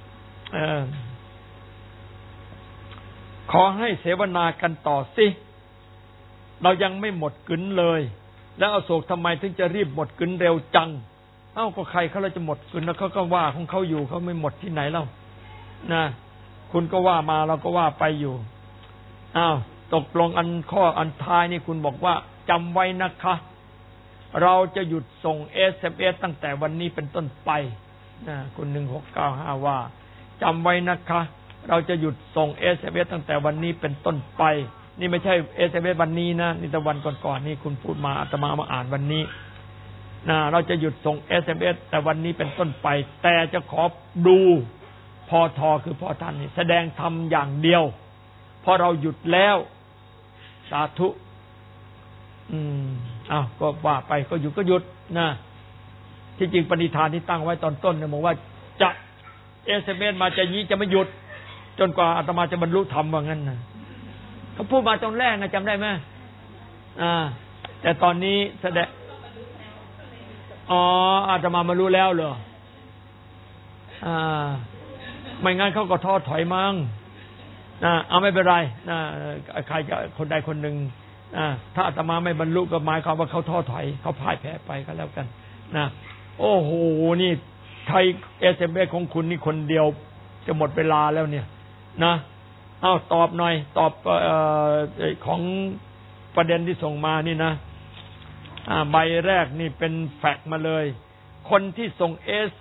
ขอให้เสวนากันต่อสิเรายังไม่หมดกึ๋นเลยแล้วอโศกทำไมถึงจะรีบหมดกึ๋นเร็วจังก็ใครเขาจะหมดกึ๋นแล้วเขาก็ว่าของเขาอยู่เขาไม่หมดที่ไหนแล้วนะคุณก็ว่ามาเราก็ว่าไปอยู่ตกลงข้ออันท้ายนี่คุณบอกว่าจำไว้นะคะเราจะหยุดส่ง SMS ตั้งแต่วันนี้เป็นต้นไปคุณ1695ว่าจำไว้นะคะเราจะหยุดส่ง SMS ตั้งแต่วันนี้เป็นต้นไปนี่ไม่ใช่ SMS วันนี้นะนี่แต่วันก่อนๆนี่คุณพูดมาอาตมามาอ่านวันนี้เราจะหยุดส่ง SMS แต่วันนี้เป็นต้นไปแต่จะขอดูพอทอคือพอท่านนี่แสดงธรรมอย่างเดียวพอเราหยุดแล้วสาธุก็ว่าไปก็หยุดนะที่จริงปณิธานที่ตั้งไว้ตอนต้นเนี่ยบอกว่าจะ SMS มาจะยี้จะไม่หยุดจนกว่าอาตมาจะบรรลุธรรมว่างั้นนะเขาพูดมาตอนแรกนะจำได้ไหมแต่ตอนนี้แสดงอาตมารู้แล้วเหรอไม่งั้นเขาก็ท้อถอยมั้งเอาไม่เป็นไรใครจะคนใดคนหนึ่งถ้าอาตมาไม่บรรลุก็หมายความว่าเขาท้อถอยเขาพ่ายแพ้ไปก็แล้วกันโอ้โหนี่ไทย SMS ของคุณนี่คนเดียวจะหมดเวลาแล้วเนี่ยนะตอบหน่อยตอบของประเด็นที่ส่งมานี่นะใบแรกนี่เป็นแฟกซ์มาเลยคนที่ส่ง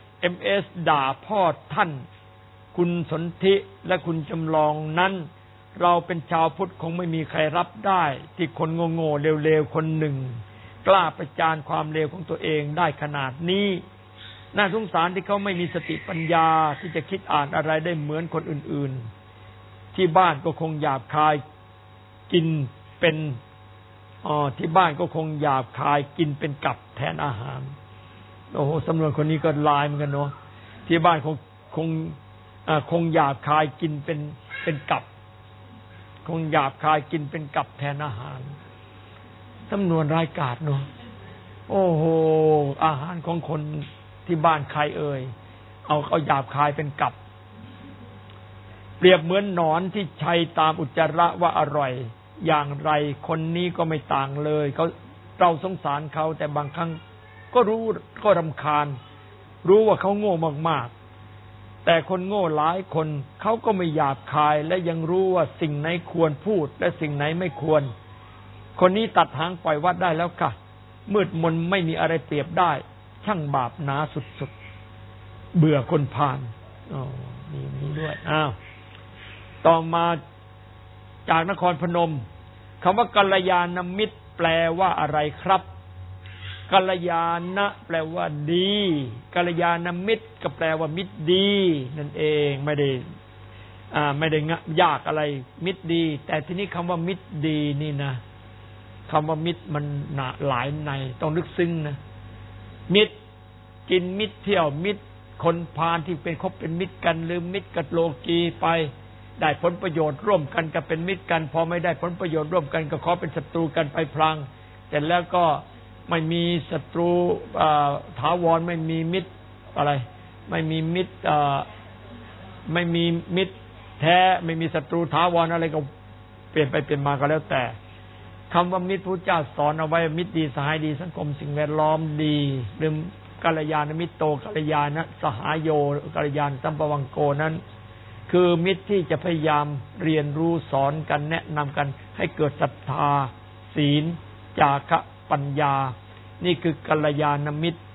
SMS ด่าพ่อท่านคุณสนธิและคุณจำลองนั้นเราเป็นชาวพุทธคงไม่มีใครรับได้ที่คนโง่ๆเลวๆคนหนึ่งกล้าประจานความเลวของตัวเองได้ขนาดนี้น่าสงสารที่เขาไม่มีสติปัญญาที่จะคิดอ่านอะไรได้เหมือนคนอื่นๆที่บ้านก็คงหยาบคายกินเป็นที่บ้านก็คงหยาบคายกินเป็นกับแทนอาหารโอ้โหสำนวนคนนี้ก็ลายเหมือนกันเนาะที่บ้านคงหยาบคายกินเป็นกับคงหยาบคายกินเป็นกับแทนอาหารสำนวนร้ายกาจเนาะโอ้โหอาหารของคนที่บ้านใครเอ่ยเอาหยาบคายเป็นกับเปรียบเหมือนหนอนที่ใช้ตามอุจจาระว่าอร่อยอย่างไรคนนี้ก็ไม่ต่างเลยเราสงสารเขาแต่บางครั้งก็รู้ก็รำคาญรู้ว่าเขาโง่มากๆแต่คนโง่หลายคนเขาก็ไม่หยาบคายและยังรู้ว่าสิ่งไหนควรพูดและสิ่งไหนไม่ควรคนนี้ตัดหางปล่อยวัดได้แล้วค่ะมืดมนไม่มีอะไรเปรียบได้ช่างบาปหนาสุดๆเบื่อคนพาลนี่ด้วยต่อมาจากนครพนมคำว่ากัลยาณมิตรแปลว่าอะไรครับกัลยาณะแปลว่าดีกัลยาณมิตรก็แปลว่ามิตรดีนั่นเองไม่ได้ยากอะไรมิตรดีแต่ทีนี้คำว่ามิตรดีนี่นะคำว่ามิตรมันหลายในต้องลึกซึ้งนะมิตรกินมิตรเที่ยวมิตรคนพาลที่เป็นคบเป็นมิตรกันหรือมิตรกับโลกีไปได้ผลประโยชน์ร่วมกันก็เป็นมิตรกันพอไม่ได้ผลประโยชน์ร่วมกันก็ขอเป็นศัตรูกันไปพลางแต่แล้วก็ไม่มีศัตรูถาวรไม่มีมิตรอะไรไม่มีมิตรไม่มีมิตรแท้ไม่มีศัตรูถาวรอะไรก็เปลี่ยนไปเปลี่ยนมาก็แล้วแต่คำว่ามิตรพระเจ้าสอนเอาไว้มิตรดีสหายดีสังคมสิ่งแวดล้อมดีหรือกัลยาณมิตรโตกัลยาณสหายโยกัลยาณสัมปวังโกนั้นคือมิตรที่จะพยายามเรียนรู้สอนกันแนะนำกันให้เกิดศรัทธาศีลจาคะปัญญานี่คือกัลยาณมิตร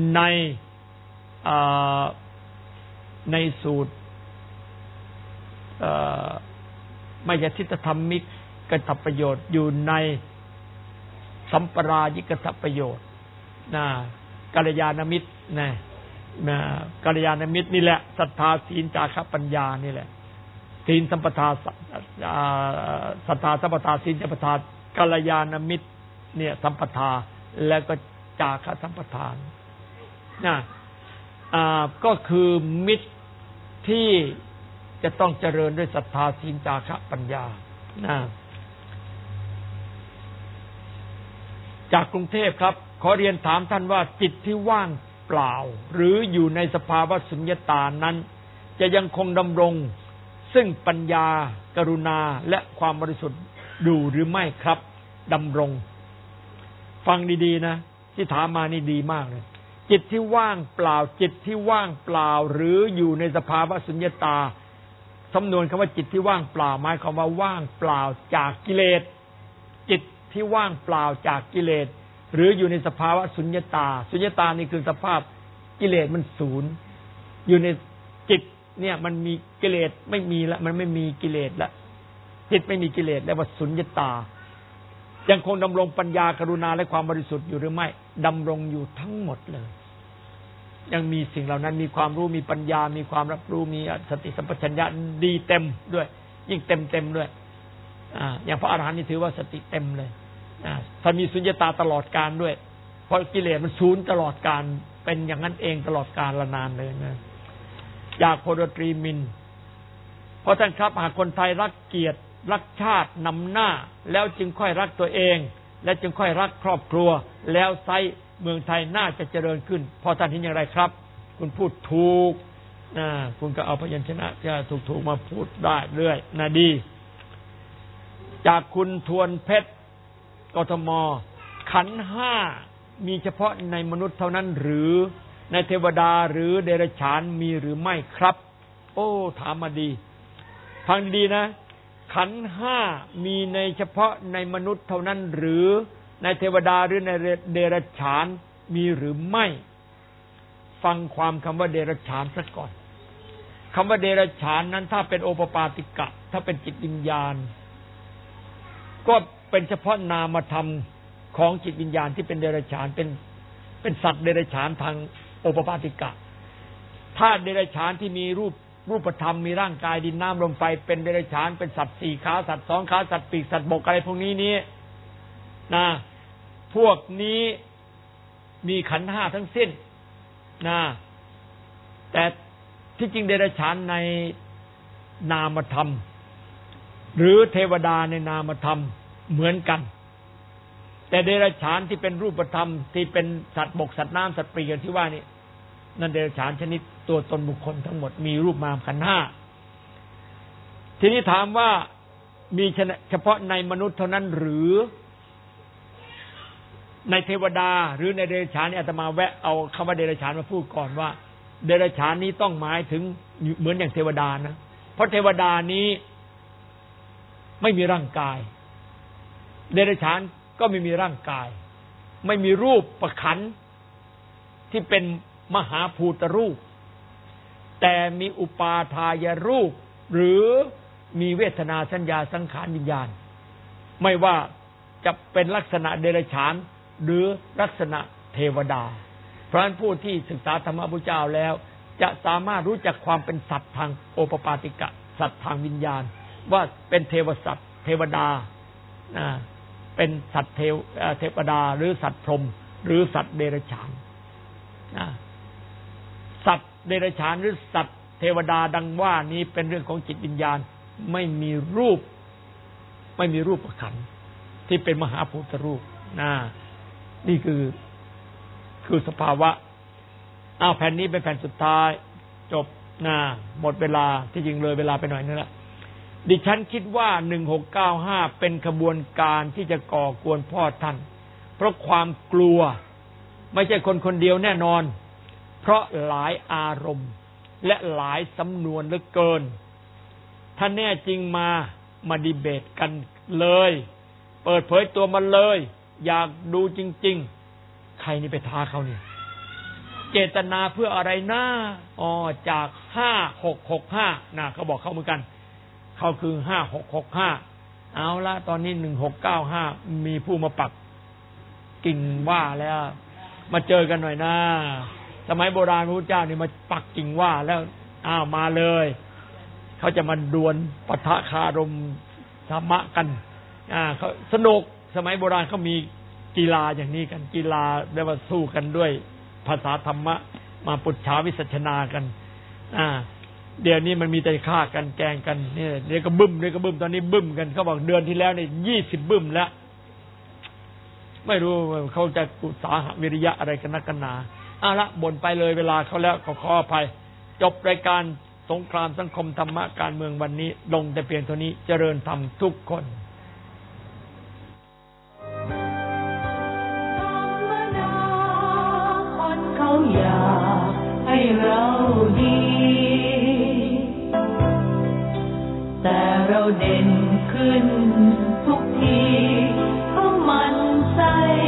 ในสูตรไม่ใช่ทิฏฐธรรมิกกถประโยชน์อยู่ในสัมปรายิกถประโยชน์กัลยาณมิตรกัลยาณมิตรนี่แหละศรัทธาศีลจาคะปัญญานี่แหละศีลสัมปทาศรัทธาสัมปทาศีลสัมปทากัลยาณมิตรเนี่ยสัมปทาแล้วก็จาคะสัมปทานนะก็คือมิตรที่จะต้องเจริญด้วยศรัทธาศีลจาคะปัญญานะจากกรุงเทพครับขอเรียนถามท่านว่าจิตที่ว่างเปล่าหรืออยู่ในสภาวะสุญญตานั้นจะยังคงดำรงซึ่งปัญญากรุณาและความบริสุทธิ์อยู่หรือไม่ครับดำรงฟังดีๆนะที่ถามมานี่ดีมากเลยจิตที่ว่างเปล่าจิตที่ว่างเปล่าหรืออยู่ในสภาวะสุญญตาสำนวนคำว่าจิตที่ว่างเปล่าหมายความว่าว่างเปล่าจากกิเลสจิตที่ว่างเปล่าจากกิเลสหรืออยู่ในสภาวะสุญญตาสุญญตานี่คือสภาพกิเลสมันศูนย์อยู่ในจิตเนี่ยมันมีกิเลสไม่มีละมันไม่มีกิเลสละจิตไม่มีกิเลสแล้วว่าสุญญตายังคงดำรงปัญญากรุณาและความบริสุทธิ์อยู่หรือไม่ดำรงอยู่ทั้งหมดเลยยังมีสิ่งเหล่านั้นมีความรู้มีปัญญามีความรับรู้มีสติสัมปชัญญะดีเต็มด้วยยิ่งเต็มด้วยอย่างพระอรหันต์นี่ถือว่าสติเต็มเลยถ้ามีสุญญตาตลอดกาลด้วยเพราะกิเลสมันศูนย์ตลอดกาลเป็นอย่างนั้นเองตลอดกาลละนานเลยนะจากพลตรีมินเพราะท่านครับหากคนไทยรักเกียรติรักชาตินำหน้าแล้วจึงค่อยรักตัวเองและจึงค่อยรักครอบครัวแล้วไซเมืองไทยน่าจะเจริญขึ้นพอท่านเห็นอย่างไรครับคุณพูดถูกคุณก็เอาพยัญชนะจะถูกมาพูดได้เรื่อยนะดีจากคุณทวนเพชรกทมขันธ์ห้ามีเฉพาะในมนุษย์เท่านั้นหรือในเทวดาหรือเดรัจฉานมีหรือไม่ครับโอ้ถามมาดีฟังดีนะขันธ์ห้ามีในเฉพาะในมนุษย์เท่านั้นหรือในเทวดาหรือในเดรัจฉานมีหรือไม่ฟังความคำว่าเดรัจฉานซะก่อนคำว่าเดรัจฉานนั้นถ้าเป็นโอปปาติกะถ้าเป็นจิตวิญญาณก็เป็นเฉพาะนามธรรมของจิตวิญญาณที่เป็นเดรัจฉานเป็นสัตว์เดรัจฉานทางโอปปาติกะถ้าเดรัจฉานที่มีรูปธรรมมีร่างกายดินน้ำลมไฟเป็นเดรัจฉานเป็นสัตว์สี่ขาสัตว์สองขาสัตว์ปีกสัตว์บกอะไรพวกนี้นะพวกนี้มีขันธ์ห้าทั้งสิ้นนะแต่ที่จริงเดรัจฉานในนามธรรมหรือเทวดาในนามธรรมเหมือนกันแต่เดรัจฉานที่เป็นรูปธรรมที่เป็นสัตว์บกสัตว์น้ำสัตว์ปีกที่ว่านี่นั่นเดรัจฉานชนิดตัวตนบุคคลทั้งหมดมีรูปนามขันธ์ห้าทีนี้ถามว่ามีเฉพาะในมนุษย์เท่านั้นหรือในเทวดาหรือในเดรัจฉานนี่อาตมาแวะเอาคำว่าเดรัจฉานมาพูดก่อนว่าเดรัจฉานนี้ต้องหมายถึงเหมือนอย่างเทวดานะเพราะเทวดานี้ไม่มีร่างกายเดรัจฉานก็ไม่มีร่างกายไม่มีรูปประขันที่เป็นมหาภูตรูปแต่มีอุปาทายรูปหรือมีเวทนาสัญญาสังขารวิญญาณไม่ว่าจะเป็นลักษณะเดรัจฉานหรือลักษณะเทวดาเพราะฉะนั้นผู้ที่ศึกษาธรรมะพุทธเจ้าแล้วจะสามารถรู้จักความเป็นสัตว์ทางโอปปาติกะสัตว์ทางวิญญาณว่าเป็นเทวสัตว์เทวดาเป็นสัตว์เทวดาหรือสัตว์พรหมหรือสัตว์เดรัจฉานสัตว์เดรัจฉานหรือสัตว์เทวดาดังว่านี้เป็นเรื่องของจิตวิญญาณไม่มีรูปประขันที่เป็นมหาภูตรูปนี่คือสภาวะแผ่นนี้เป็นแผ่นสุดท้ายจบหมดเวลาที่จริงเลยเวลาไปหน่อยนึงละดิฉันคิดว่า1695เป็นขบวนการที่จะก่อกวนพ่อท่านเพราะความกลัวไม่ใช่คนคนเดียวแน่นอนเพราะหลายอารมณ์และหลายสำนวนเหลือเกินถ้าแน่จริงมาดีเบตกันเลยเปิดเผยตัวมาเลยอยากดูจริงๆใครนี่ไปท้าเขาเนี่ยเจตนาเพื่ออะไรนะจาก5665เขาบอกเขาเหมือนกันเขาคือ5665เอาละตอนนี้1695มีผู้มาปักกิ่งว่าแล้วมาเจอกันหน่อยนะสมัยโบราณพระพุทธเจ้านี่มาปักกิ่งว่าแล้วมาเลยเขาจะมาดวลปะทะคารมธรรมะกันเขาสนุกสมัยโบราณเขามีกีฬาอย่างนี้กันกีฬาได้ว่าสู้กันด้วยภาษาธรรมะมาปุจฉาวิสัชนากันเดี๋ยวนี้มันมีแต่ฆ่ากันแกงกันเนี่ยเดี๋ยวก็บึ้มเดี๋ยวก็บึ้มตอนนี้บึ้มกันเขาบอกเดือนที่แล้วเนี่ย20บึ้มแล้วไม่รู้เขาจะอุตสาหะวิริยะอะไรกันนักกันหนาละบ่นไปเลยเวลาเขาแล้วขออภัยจบรายการสงครามสังคมธรรมะการเมืองวันนี้ลงแต่เพียงเท่านี้เจริญธรรมทุกคนเขาอยากให้เราดีแต่เราเด่นขึ้นทุกทีเขามันใจ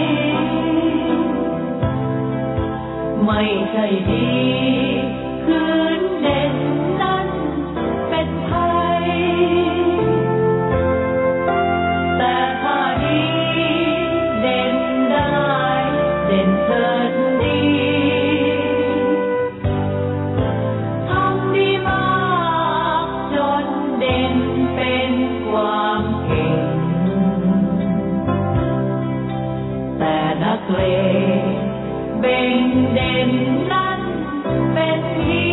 ไม่ใช่ดีคืนเด่นนั้นเป็นไทยแต่ถ้าดีเด่นได้เด่นเถิดดีทำดีมากจนเด่นเป็นความเก่งแต่นักเลงเบ่งเด่นนั้นเป็นเพี